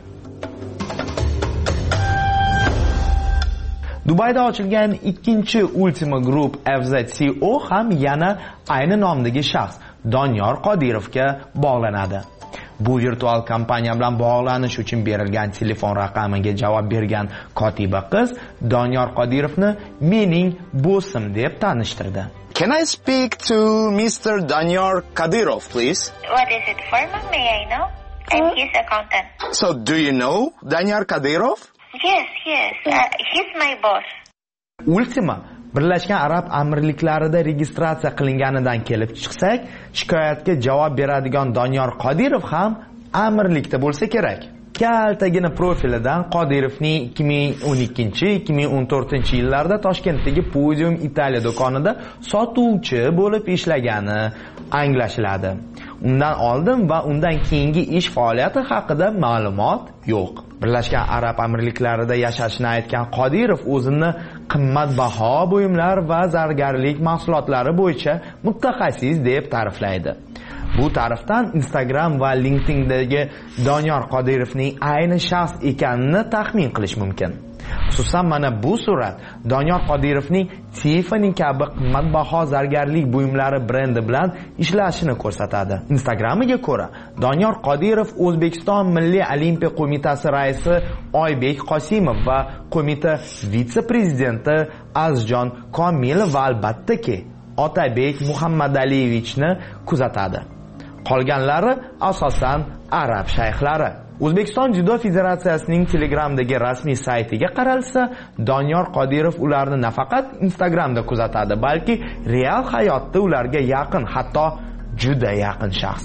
Speaker 19: Dubayda ochilgan ikkinchi Ultima Group F Z C O ham yana ayni nomdagi shaxs Doniyor Qodirovga bog'lanadi. Bu virtual kompaniya bilan bog'lanish uchun berilgan telefon raqamiga javob bergan kotiba qiz Doniyor Qodirovni mening bossim deb tanishtirdi.
Speaker 13: Can I speak to Mister Doniyor Qodirov, please?
Speaker 14: What is it for, ma'am? May I know? I'm his accountant.
Speaker 13: So, do you know Doniyor Qodirov?
Speaker 14: Yes, yes. Uh, he's my boss.
Speaker 19: Ultima Birlashgan Arab Amirliklarida registratsiya qilinganidan kelib chiqsak, shikoyatga javob beradigan Doniyor Qodirov ham amirlikda bo'lsa kerak. Kaltagina profilidan Qodirovning ikki ming o'n ikkinchi ikki ming o'n to'rtinchi yillarda Toshkentdagi Podium Italiya do'konida sotuvchi bo'lib ishlagani anglashiladi. Undan oldin va undan keyingi ish faoliyati haqida ma'lumot yo'q. Birlashgan Arab Amirliklarida yashashini aytgan Qodirov o'zini qimmatbaho buyumlar va zargarlik mahsulotlari bo'yicha mutaxassis deb ta'riflaydi. Bu ta'rifdan Instagram va LinkedIndagi Doniyor Qodirovning ayni shaxs ekanini taxmin qilish mumkin. Xususan mana bu surat Doniyor Qodirovning Tiffany kabi qimmatbaho zargarlik buyumlari brendi bilan ishlashini ko'rsatadi. Instagramiga ko'ra, Doniyor Qodirov O'zbekiston Milliy Olimpiya qo'mitasi raisi Oybek Qosimov va qo'mita vitse-prezidenti Azjon Komilov va albattaki Otabek Muhammadaliyevichni kuzatadi. Qolganlari asosan arab shayxlari. O'zbekiston Judo Federatsiyasining Telegramdagi rasmiy saytiga qaralsa, Doniyor Qodirov ularni nafaqat Instagramda kuzatadi, balki real hayotda ularga yaqin, hatto juda yaqin shaxs.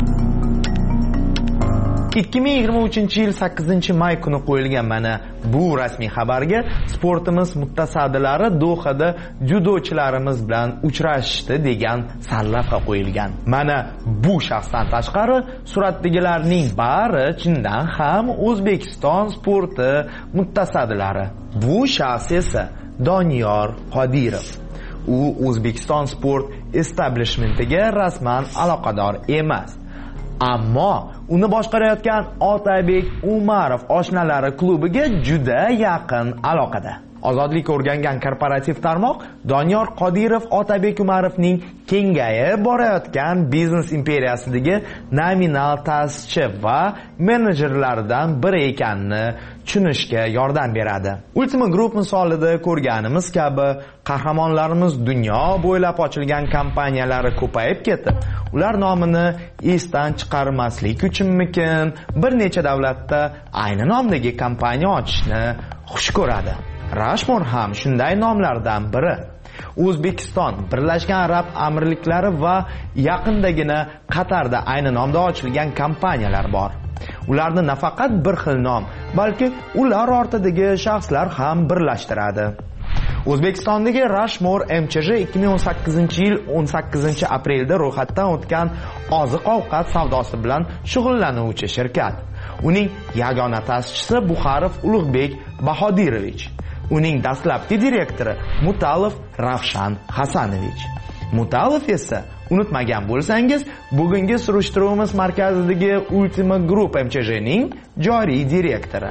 Speaker 19: ikki ming yigirma uchinchi yil sakkizinchi may kuni qo'yilgan mana bu rasmiy xabarga sportimiz mutasaddilari Dohada judochilarimiz bilan uchrashdi degan sarlavha qo'yilgan. Mana bu shaxsdan tashqari suratdagilarning bari chindan ham O'zbekiston sporti mutasaddilari. Bu shaxs esa Doniyor Qodirov. U O'zbekiston sport establishmentiga rasman aloqador emas. Ammo uni boshqarayotgan Otabek Umarov oshnalari klubiga juda yaqin aloqada. Ozodlik o'rgangan korporativ tarmoq Doniyor Qodirov Otabek Umarovning kengayib borayotgan biznes imperiyasidagi nominal ta'sischi va menejerlaridan biri ekanini tushunishga yordam beradi. Ultima Group misolida ko'rganimiz kabi qahramonlarimiz dunyo bo'ylab ochilgan kompaniyalari ko'payib ketib, ular nomini esdan chiqarmaslik uchunmikin bir necha davlatda ayni nomdagi kompaniya ochishni xush ko'radi. Rashmor ham shunday nomlardan biri. O'zbekiston, Birlashgan Arab Amirliklari va yaqindagina Qatarda ayni nomda ochilgan kompaniyalar bor. Ularni nafaqat bir xil nom, balki ular ortidagi shaxslar ham birlashtiradi. O'zbekistondagi Rushmore M Ch J ikki ming o'n sakkizinchi yil o'n sakkizinchi aprelda ro'yxatdan o'tgan oziq-ovqat savdosi bilan shug'ullanuvchi shirkat. Uning yagona ta'sischisi Buxarov Ulug'bek Bahodirovich. Uning dastlabki direktori Mutalov Ravshan Hasanovich. Mutalov esa, unutmagan bo'lsangiz, bugungi surishtiruvimiz markazidagi Ultima Group M Ch J ning joriy direktori.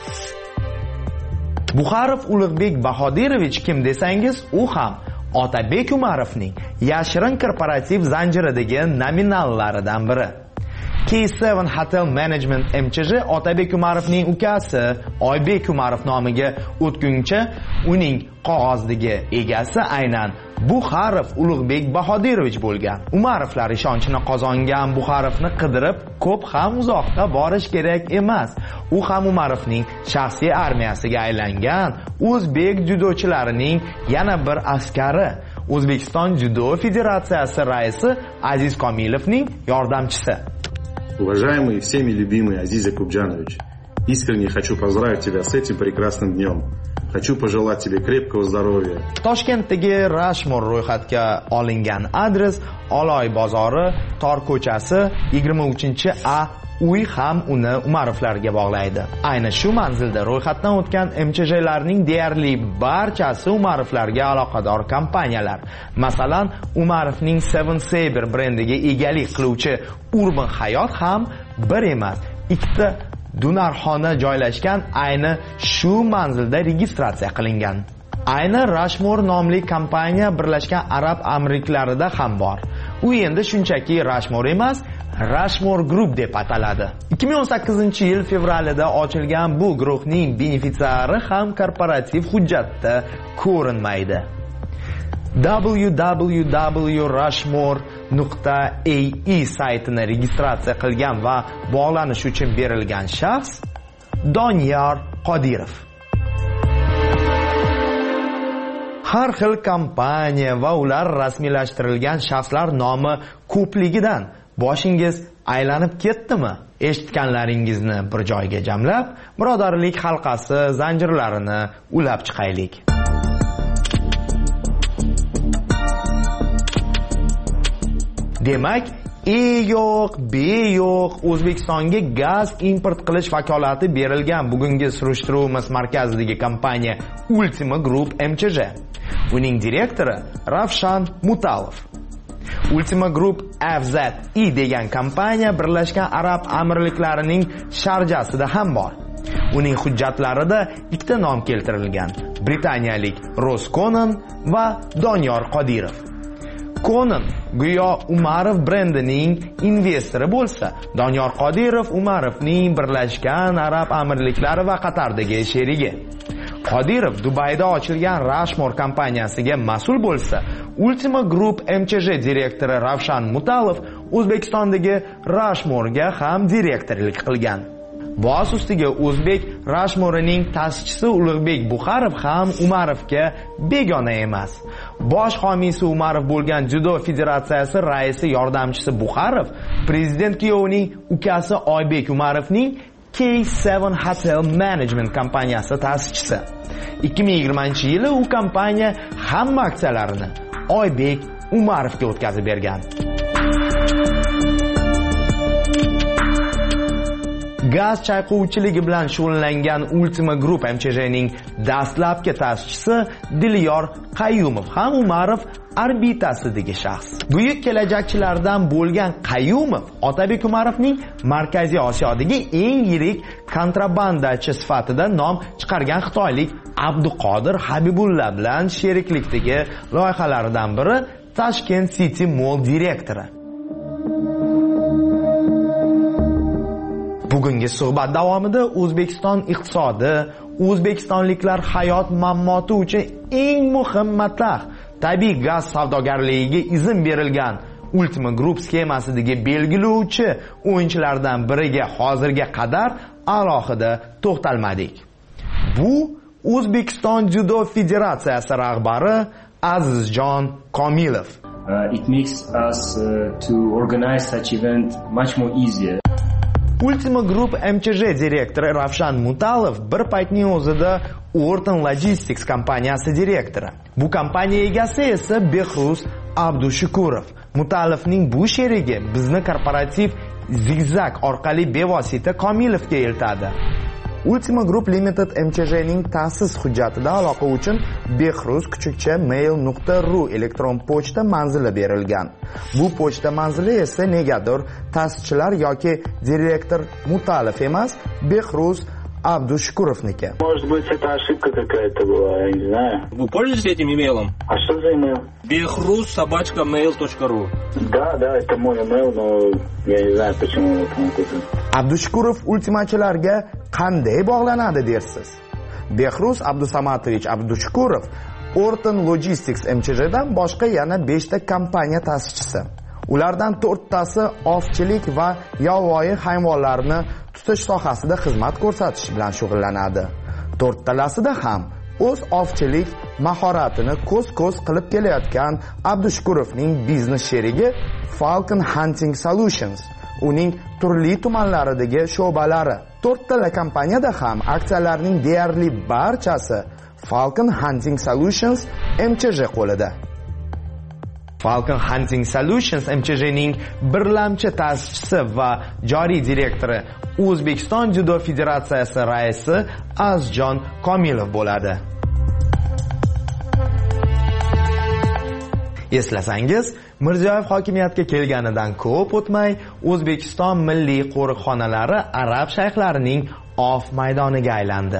Speaker 19: Buxarov Ulug'bek Bahodirovich kim desangiz, u ham Otabek Umarovning yashirin korporativ zanjiridagi nominallaridan biri. K seven Hotel Management M Ch J Otabek Umarovning ukasi Oybek Umarov nomiga o'tguncha, uning qog'ozdagi egasi aynan Buxarov Ulug'bek Bahodirovich bo'lgan. Umarovlar ishonchini qozongan Buxarovni qidirib ko'p ham uzoqqa borish kerak emas. U ham Umarovning shaxsiy armiyasiga aylangan o'zbek dzyudochilarining yana bir askari, O'zbekiston Dzyudo Federatsiyasi raisi Aziz Komilovning yordamchisi.
Speaker 10: Уважаемый и всеми любимый Азиз Якубджанович, искренне хочу поздравить тебя с этим прекрасным днем. Хочу пожелать тебе крепкого здоровья.
Speaker 19: Toshkentdagi Rushmore ro'yxatga olingan adres Oloy bozori, Tor ko'chasi, yigirma uchinchi A uy ham uni Umarovlarga bog'laydi. Ayni shu manzilda ro'yxatdan o'tgan M Ch J'larning deyarli barchasi Umarovlarga aloqador kompaniyalar. Masalan, Umarovning Seven Saber brendiga egalik qiluvchi Urban Hayot ham bir emas, ikkita Dunarxona joylashgan ayni shu manzilda registratsiya qilingan. Ayni Rushmore nomli kompaniya Birlashgan Arab Amirliklarida ham bor. U endi shunchaki Rushmore emas, Rushmore Group deb ataladi. ikki ming o'n sakkizinchi yil fevralida ochilgan bu guruhning benefitsiari ham korporativ hujjatda ko'rinmaydi. w w w nuqta rushmore nuqta a e saytini registratsiya qilgan va bog'lanish uchun berilgan shaxs Doniyor Qodirov. Har xil kompaniya va ular rasmiylashtirilgan shaxslar nomi ko'pligidan boshingiz aylanib ketdimi? Eshitganlaringizni bir joyga jamlab, birodarlik halqasi zanjirlarini ulab chiqaylik. Demak, E yo'q, B yo'q, O'zbekistonga gaz import qilish vakolati berilgan bugungi surishtiruvimiz markazidagi kompaniya Ultima Group M Ch J. Uning direktori Ravshan Mutalov. Ultima Group F Z I degan kompaniya Birlashgan Arab Amirliklarining Sharjasida ham bor. Uning hujjatlarida ikkita nom keltirilgan: Britaniyalik Ross Conan va Doniyor Qodirov. Conan go'yo Umarov brendining investori bo'lsa, Doniyor Qodirov Umarovning Birlashgan Arab Amirliklari va Qatardagi sherigi. Qodirov Dubayda ochilgan Rushmore kompaniyasiga mas'ul bo'lsa, Ultima Group M Ch J direktori Ravshan Mutalov O'zbekistondagi Rushmore'ga ham direktorlik qilgan. Boz ustiga o'zbek Rushmore'ning ta'sischisi Ulug'bek Buxarov ham Umarovga begona emas. Bosh homiysi Umarov bo'lgan Dzyudo Federatsiyasi raisi yordamchisi Buxarov prezident kuyovining ukasi Oybek Umarovning K seven Hotel Management kompaniyasi ta'sischisi. ikki ming yigirmanchi yili u kompaniya hamma aksiyalarini Oybek Umarovga o'tkazib bergan. Gaz chayqovchiligi bilan shug'ullangan Ultima Group M Ch J ning dastlabki ta'sischisi Dilyor Qayyumov ham Umarov orbitasidagi shaxs. Buyuk kelajakchilardan bo'lgan Qayyumov Otabek Umarovning Markaziy Osiyodagi eng yirik kontrabandachi sifatida nom chiqargan xitoylik Abduqodir Habibulla bilan sheriklikdagi loyihalaridan biri Tashkent City Mall direktori. Bugungi suhbat davomida O'zbekiston iqtisodi, o'zbekistonliklar hayot mammoti uchun eng muhim matlah, tabiiy gaz savdogarligiga izn berilgan Ultima Group skemasidagi belgilovchi o'yinchilardan biriga hozirga qadar alohida to'xtalmadik. Bu O'zbekiston Dzyudo Federatsiyasi rahbari Azizjon Komilov.
Speaker 15: Uh, it makes us uh, to organize such event much more easier.
Speaker 19: Ultima Group M Ch J direktori Ravshan Mutalov bir paytning o'zida Orton Logistics kompaniyasi direktori. Bu kompaniya egasi esa Behruz Abdushukurov. Mutalovning bu sherigi bizni korporativ zigzag orqali bevosita Komilovga eltadi. Ultima Group Limited M Ch J ning ta'sis hujjatida aloqa uchun behruz kuchukcha mail nuqta ru elektron pochta manzili berilgan. Bu pochta manzili esa negadir ta'sischilar yoki direktor Mutalov emas, Behruz Абдушкуровники.
Speaker 16: Может быть, это ошибка какая-то была, я не знаю.
Speaker 25: Вы пользуетесь этим имейлом?
Speaker 16: А что за имейл?
Speaker 25: behruz собака mail точка ру.
Speaker 16: Да, да, это мой имейл, но я не знаю, почему это написано.
Speaker 19: Abdushkurov ultimachilarga qanday bog'lanadi dersiz? Behruz Abdusamatovich Abdushkurov Orton Logistics M Ch J dan boshqa yana beshta kompaniya ta'sischisi. Ulardan to'rttasi ovchilik va yovvoyi hayvonlarni tutish sohasida xizmat ko'rsatish bilan shug'ullanadi. To'rttalasida ham o'z ovchilik mahoratini ko'z-ko'z qilib kelayotgan Abdushkurovning biznes sherigi Falcon Hunting Solutions, uning turli tumanlaridagi sho'balari. To'rttala kompaniyada ham aksiyalarning deyarli barchasi Falcon Hunting Solutions M Ch J qo'lida. Falcon Hunting Solutions M Ch J ning birlamchi ta'sischisi va joriy direktori O'zbekiston Judo Federatsiyasi raisi Azjon Komilov bo'ladi. Eslasangiz, Mirziyoyev hokimiyatga kelganidan ko'p o'tmay O'zbekiston milliy qo'riqxonalari arab shayxlarining ov maydoniga aylandi.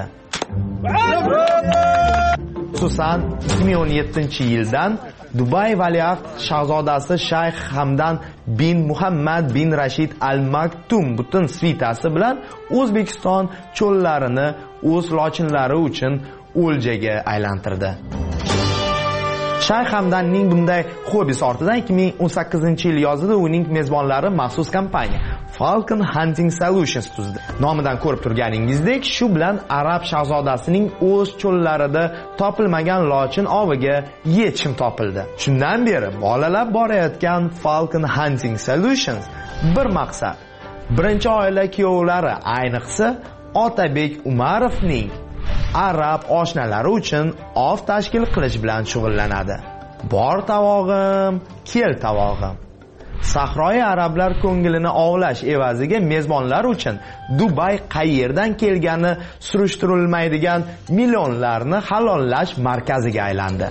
Speaker 19: Xususan, ikki ming o'n yettinchi yildan Dubay valiahd shahzodasi Shayx Hamdan bin Muhammad bin Rashid Al Maktum butun svitasi bilan O'zbekiston cho'llarini o'z lochinlari uchun o'ljaga aylantirdi. Shayx Hamdanning bunday hobisi ortidan ikki ming o'n sakkizinchi yil yozida uning mezbonlari maxsus kompaniya Falcon Hunting Solutions tuzdi. Nomidan ko'rib turganingizdek, shu bilan arab shahzodasining o'z cho'llarida topilmagan lochin oviga yechim topildi. Shundan beri bolalab borayotgan Falcon Hunting Solutions bir maqsad. Birinchi oila kuyovlari, ayniqsa Otabek Umarovning arab oshnalari uchun ov tashkil qilish bilan shug'ullanadi. Bor tavog'im, kel tavog'im. Sahroyi arablar ko'ngilini ovlash evaziga mezbonlar uchun Dubay qayerdan kelgani surishtirilmaydigan millionlarni halollash markaziga aylandi.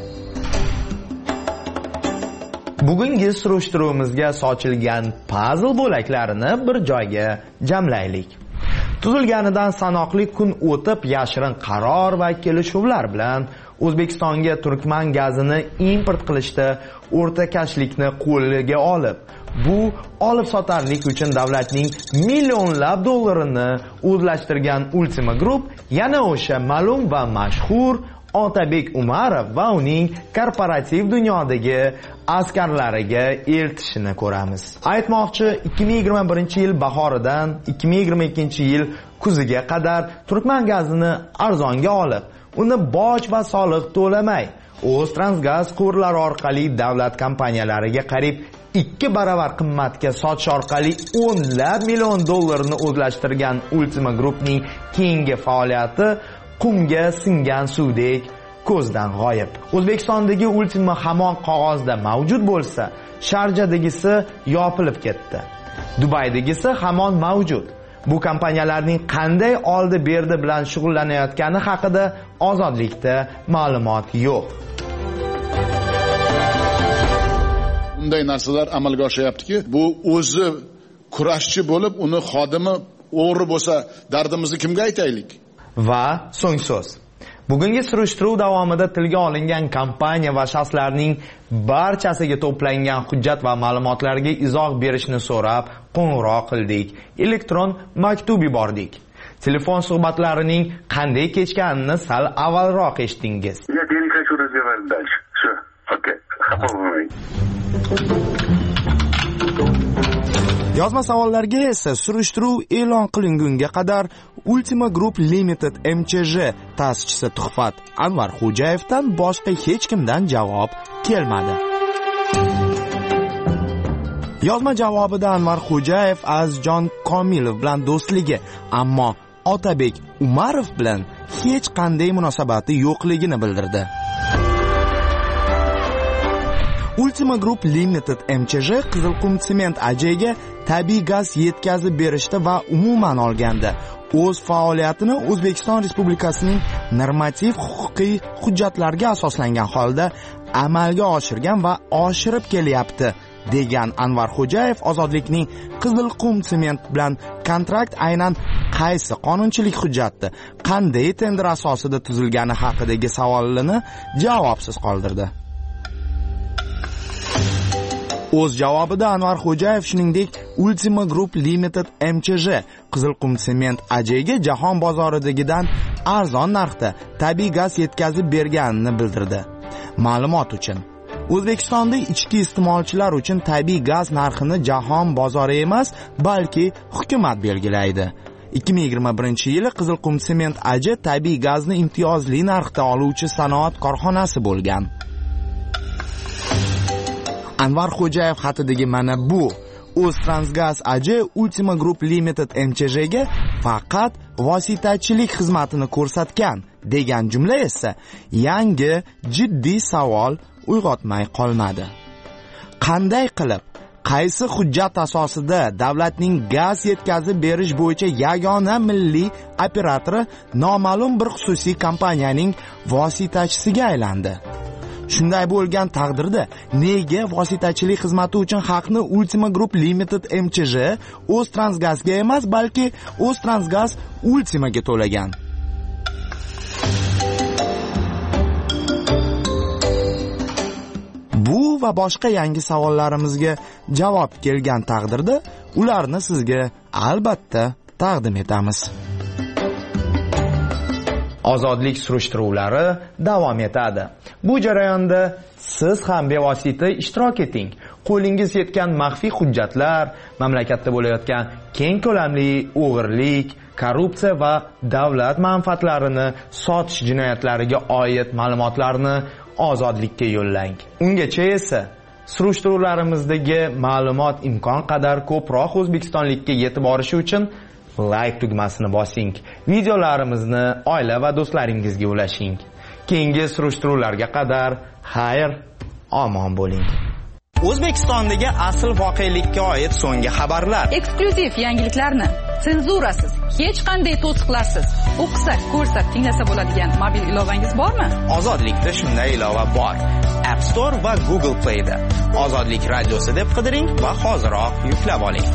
Speaker 19: Bugungi surishtiruvimizga sochilgan puzzle bo'laklarini bir joyga jamlaylik. Tuzilganidan sanoqli kun o'tib yashirin qaror va kelishuvlar bilan O'zbekistonga Turkman gazini import qilishda o'rtakashlikni qo'lga olib, bu olib sotarlik uchun davlatning millionlab dollarini o'zlashtirgan Ultima Group yana o'sha ma'lum va mashhur Otabek Umarov va uning korporativ dunyodagi askarlariga eltishini ko'ramiz. Aytmoqchi, ikki ming yigirma birinchi yil bahoridan ikki ming yigirma ikkinchi yil kuziga qadar Turkman gazini arzonga olib, uni boj va soliq to'lamay, o'z Transgaz quvurlari orqali davlat kompaniyalariga qariyb ikki baravar qimmatga sotish orqali o'nlab million dollarni o'zlashtirgan Ultima Groupning keyingi faoliyati qumga singan suvdek ko'zdan g'oyib. O'zbekistondagi Ultima hamon qog'ozda mavjud bo'lsa, Sharjadagisi yopilib ketdi. Dubaydagisi hamon mavjud. Bu kompaniyalarning qanday oldi-berdi bilan shug'ullanayotgani haqida Ozodlikda ma'lumot yo'q.
Speaker 15: Bunday narsalar amalga oshyaptiki, bu o'zi kurashchi bo'lib, uni xodimi o'g'ri bo'lsa, dardimizni kimga aytaylik?
Speaker 19: Va so'ng so'z. Bugungi surishtiruv davomida tilga olingan kompaniya va shaxslarning barchasiga to'plangan hujjat va ma'lumotlarga izoh berishni so'rab qo'ng'iroq qildik, elektron maktub yubordik. Telefon suhbatlarining qanday kechganini sal avvalroq eshitdingiz.
Speaker 16: Я не хочу разговаривать дальше. Всё. Окей.
Speaker 19: Yozma savollarga esa surishtiruv e'lon qilingunga qadar Ultima Group Limited M Ch J ta'sischisi Tuhfat Anvar Xo'jayevdan boshqa hech kimdan javob kelmadi. Yozma javobida Anvar Xo'jayev Azjon Komilov bilan do'stligi, ammo Otabek Umarov bilan hech qanday munosabati yo'qligini bildirdi. Ultima Group Limited M Ch J Qizilqum Sement A Jga tabiiy gaz yetkazib berishda va umuman olganda o'z faoliyatini O'zbekiston Respublikasining normativ huquqiy hujjatlariga asoslangan holda amalga oshirgan va oshirib kelyapti degan Anvar Xo'jayev Ozodlikning Qizilqum Sement bilan kontrakt aynan qaysi qonunchilik hujjati, qanday tender asosida tuzilgani haqidagi savolini javobsiz qoldirdi. O'z javobida Anvar Xo'jayev shuningdek Ultima Group Limited M Ch J Qizilqum Sement A Jga jahon bozoridagidan arzon narxda tabiiy gaz yetkazib berganini bildirdi. Ma'lumot uchun, O'zbekistonda ichki iste'molchilar uchun tabiiy gaz narxini jahon bozori emas, balki hukumat belgilaydi. ikki ming yigirma birinchi yili Qizilqum Sement A J tabiiy gazni imtiyozli narxda oluvchi sanoat korxonasi bo'lgan. Anvar Xo'jayev xatidagi mana bu O'ztransgaz A J Ultima Group Limited M Ch Jga faqat vositachilik xizmatini ko'rsatgan degan jumla esa yangi jiddiy savol uyg'otmay qolmadi. Qanday qilib, qaysi hujjat asosida davlatning gaz yetkazib berish bo'yicha yagona milliy operatori noma'lum bir xususiy kompaniyaning vositachisiga aylandi? Shunday bo'lgan taqdirda nega vositachilik xizmati uchun haqni Ultima Group Limited M Ch J O'ztransgazga emas, balki O'ztransgaz Ultimaga to'lagan? Bu va boshqa yangi savollarimizga javob kelgan taqdirda ularni sizga albatta taqdim etamiz. Ozodlik surishtiruvlari davom etadi. Bu jarayonda siz ham bevosita ishtirok eting. Qo'lingiz yetgan maxfiy hujjatlar, mamlakatda bo'layotgan keng ko'lamli o'g'irlik, korrupsiya va davlat manfaatlarini sotish jinoyatlariga oid ma'lumotlarni Ozodlikka yo'llang. Ungacha esa surishtiruvlarimizdagi ma'lumot imkon qadar ko'proq o'zbekistonlikka yetib borishi uchun like tugmasini bosing. Videolarimizni oila va do'stlaringizga ulashing. Keyingi surishtiruvlarga qadar xayr, omon bo'ling. O'zbekistondagi asl voqelikka oid so'nggi xabarlar,
Speaker 4: eksklyuziv yangiliklarni senzurasiz, hech qanday to'siqlarsiz o'qisak, ko'rsak, tinglasa bo'ladigan mobil ilovangiz bormi?
Speaker 19: Ozodlikda shunday ilova bor. App Store va Google Play da Ozodlik radiosi deb qidiring va hoziroq yuklab oling.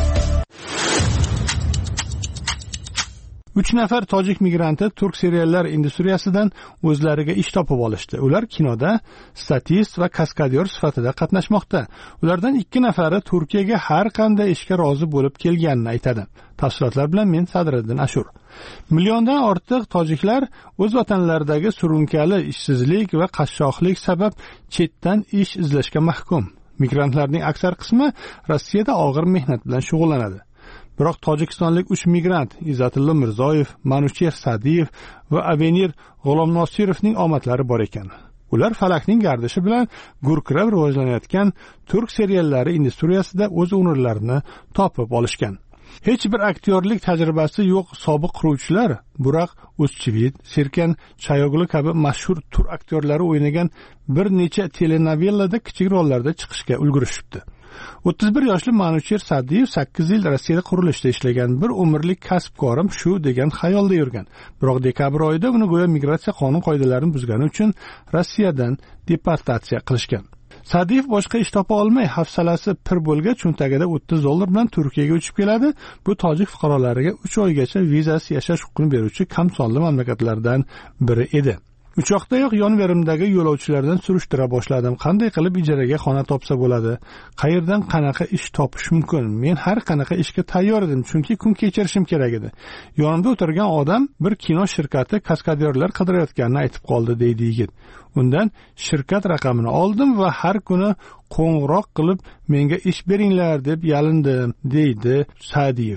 Speaker 12: uch nafar tojik migranti turk seriallar industriyasidan o'zlariga ish topib olishdi. Ular kinoda statist va kaskadyor sifatida qatnashmoqda. Ulardan ikki nafari Turkiyaga har qanday ishga rozi bo'lib kelganini aytadi. Tafsilotlar bilan men Sadriddin Ashur. Milliondan ortiq tojiklar o'z vatanlaridagi surunkali ishsizlik va qashshoqlik sabab chetdan ish izlashga mahkum. Migrantlarning aksar qismi Rossiyada og'ir mehnat bilan shug'ullanadi. Biroq tojikistonlik uch migrant Izzatullo Mirzoyev, Manucher Sadiyev va Avenir G'ulomnosirovning omadlari bor ekan. Ular falakning gardishi bilan gurkirab rivojlanayotgan turk seriallari industriyasida o'z o'rinlarini topib olishgan. Hech bir aktyorlik tajribasi yo'q sobiq quruvchilar Burak O'zchivit, Serkan Chayoglu kabi mashhur tur aktyorlari o'ynagan bir necha telenovellada kichik rollarda chiqishga ulgurishibdi. o'ttiz bir yoshli Manucher Sadiyev sakkiz yil Rossiyada qurilishda ishlagan, bir umrlik kasbkorim shu degan xayolda yurgan. Biroq dekabr oyida uni go'yo migratsiya qonun qoidalarini buzgani uchun Rossiyadan deportatsiya qilishgan. Sadiyev boshqa ish topa olmay, hafsalasi pir bo'lgach, cho'ntagida o'ttiz dollar bilan Turkiyaga uchib keladi. Bu tojik fuqarolariga uch oygacha vizasiz yashash huquqini beruvchi kam sonli mamlakatlardan biri edi. Uchoqdayoq yon-verimdagi yo'lovchilardan surishtira boshladim. Qanday qilib ijaraga xona topsa bo'ladi? Qayerdan qanaqa ish topish mumkin? Men har qanaqa ishga tayyor edim, chunki kun kechirishim kerak edi. Yonimda o'tirgan odam bir kino shirkati kaskadyorlar qidirayotganini aytib qoldi, deydi yigit. Undan shirkat raqamini oldim va har kuni qo'ng'iroq qilib menga ish beringlar deb yalindim, deydi Sadiyev.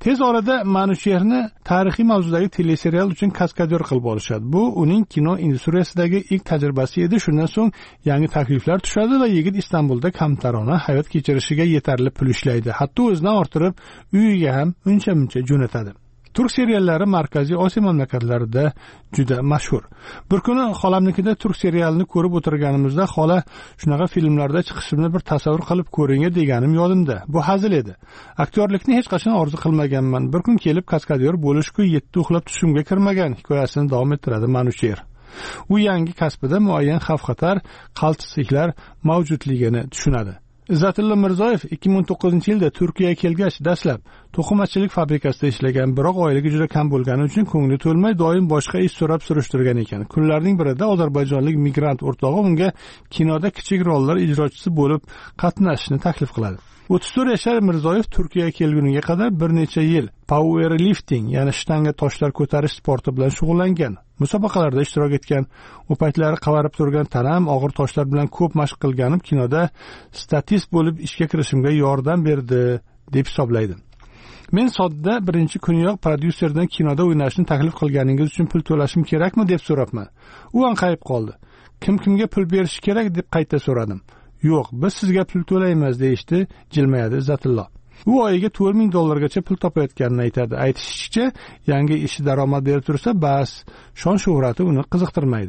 Speaker 12: Tez orada Manusherni tarixiy mavzudagi teleserial uchun kaskadyor qilib olishadi. Bu uning kino industriyasidagi ilk tajribasi edi. Shundan so'ng yangi takliflar tushadi va yigit Istanbulda kamtarona hayot kechirishiga yetarli pul ishlaydi. Hatto o'zidan orttirib uyiga ham uncha-muncha jo'natadi. Turk seriallari Markaziy Osiyo mamlakatlarida juda mashhur. Bir kuni xolamnikida turk serialini ko'rib o'tirganimizda xola shunaqa filmlarda chiqishimni bir tasavvur qilib ko'ring deganim yodimda. Bu hazil edi. Aktyorlikni hech qachon orzu qilmaganman. Bir kun kelib kaskadyor bo'lishku yetti uxlab tushimga kirmagan hikoyasini davom ettiradi Manusher. U yangi kasbida muayyan xavf-xatar, qaltisliklar mavjudligini tushunadi. Izzatilla Mirzoyev ikki ming o'n to'qqizinchi yilda Turkiyaga kelgach, dastlab to'qimachilik fabrikasida ishlagan, biroq oyligi juda kam bo'lgani uchun ko'ngli to'lmay doim boshqa ish so'rab surishtirgan ekan. Kunlarning birida ozarbayjonlik migrant o'rtog'i unga kinoda kichik rollar ijrochisi bo'lib qatnashishni taklif qiladi. o'ttiz to'rt yashar Mirzoyev Turkiyaga kelguniga qadar bir necha yil powerlifting, ya'ni shtanga toshlar ko'tarish sporti bilan shug'ullangan. Musobaqalarda ishtirok etgan. U paytlari qavarib turgan tanam, og'ir toshlar bilan ko'p mashq qilganim kinoda statist bo'lib ishga kirishimga yordam berdi deb hisoblaydi. Men sodda birinchi kuniyoq prodyuserdan kinoda o'ynashni taklif qilganingiz uchun pul to'lashim kerakmi deb so'rabman. U anqayib qoldi. Kim kimga pul berish kerak deb qayta so'radim. Yo'q, biz sizga pul to'laymiz deyishdi, jilmayadi Izzatilla. U oyiga to'rt ming dollargacha pul topayotganini aytadi. Aytishicha, yangi ishi daromad berib tursa, bas, shon shuhrati uni qiziqtirmaydi.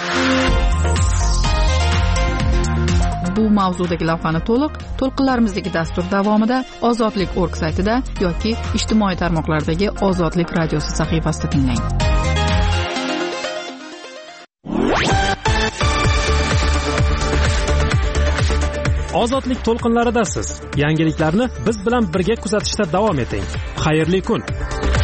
Speaker 4: Bu mavzudagi lavhani to'liq to'lqinlarimizdagi dastur davomida Ozodlik org saytida yoki ijtimoiy tarmoqlardagi Ozodlik radiosi sahifasida tinglang.
Speaker 2: Ozodlik to'lqinlaridasiz. Yangiliklarni biz bilan birga kuzatishda davom eting. Xayrli kun.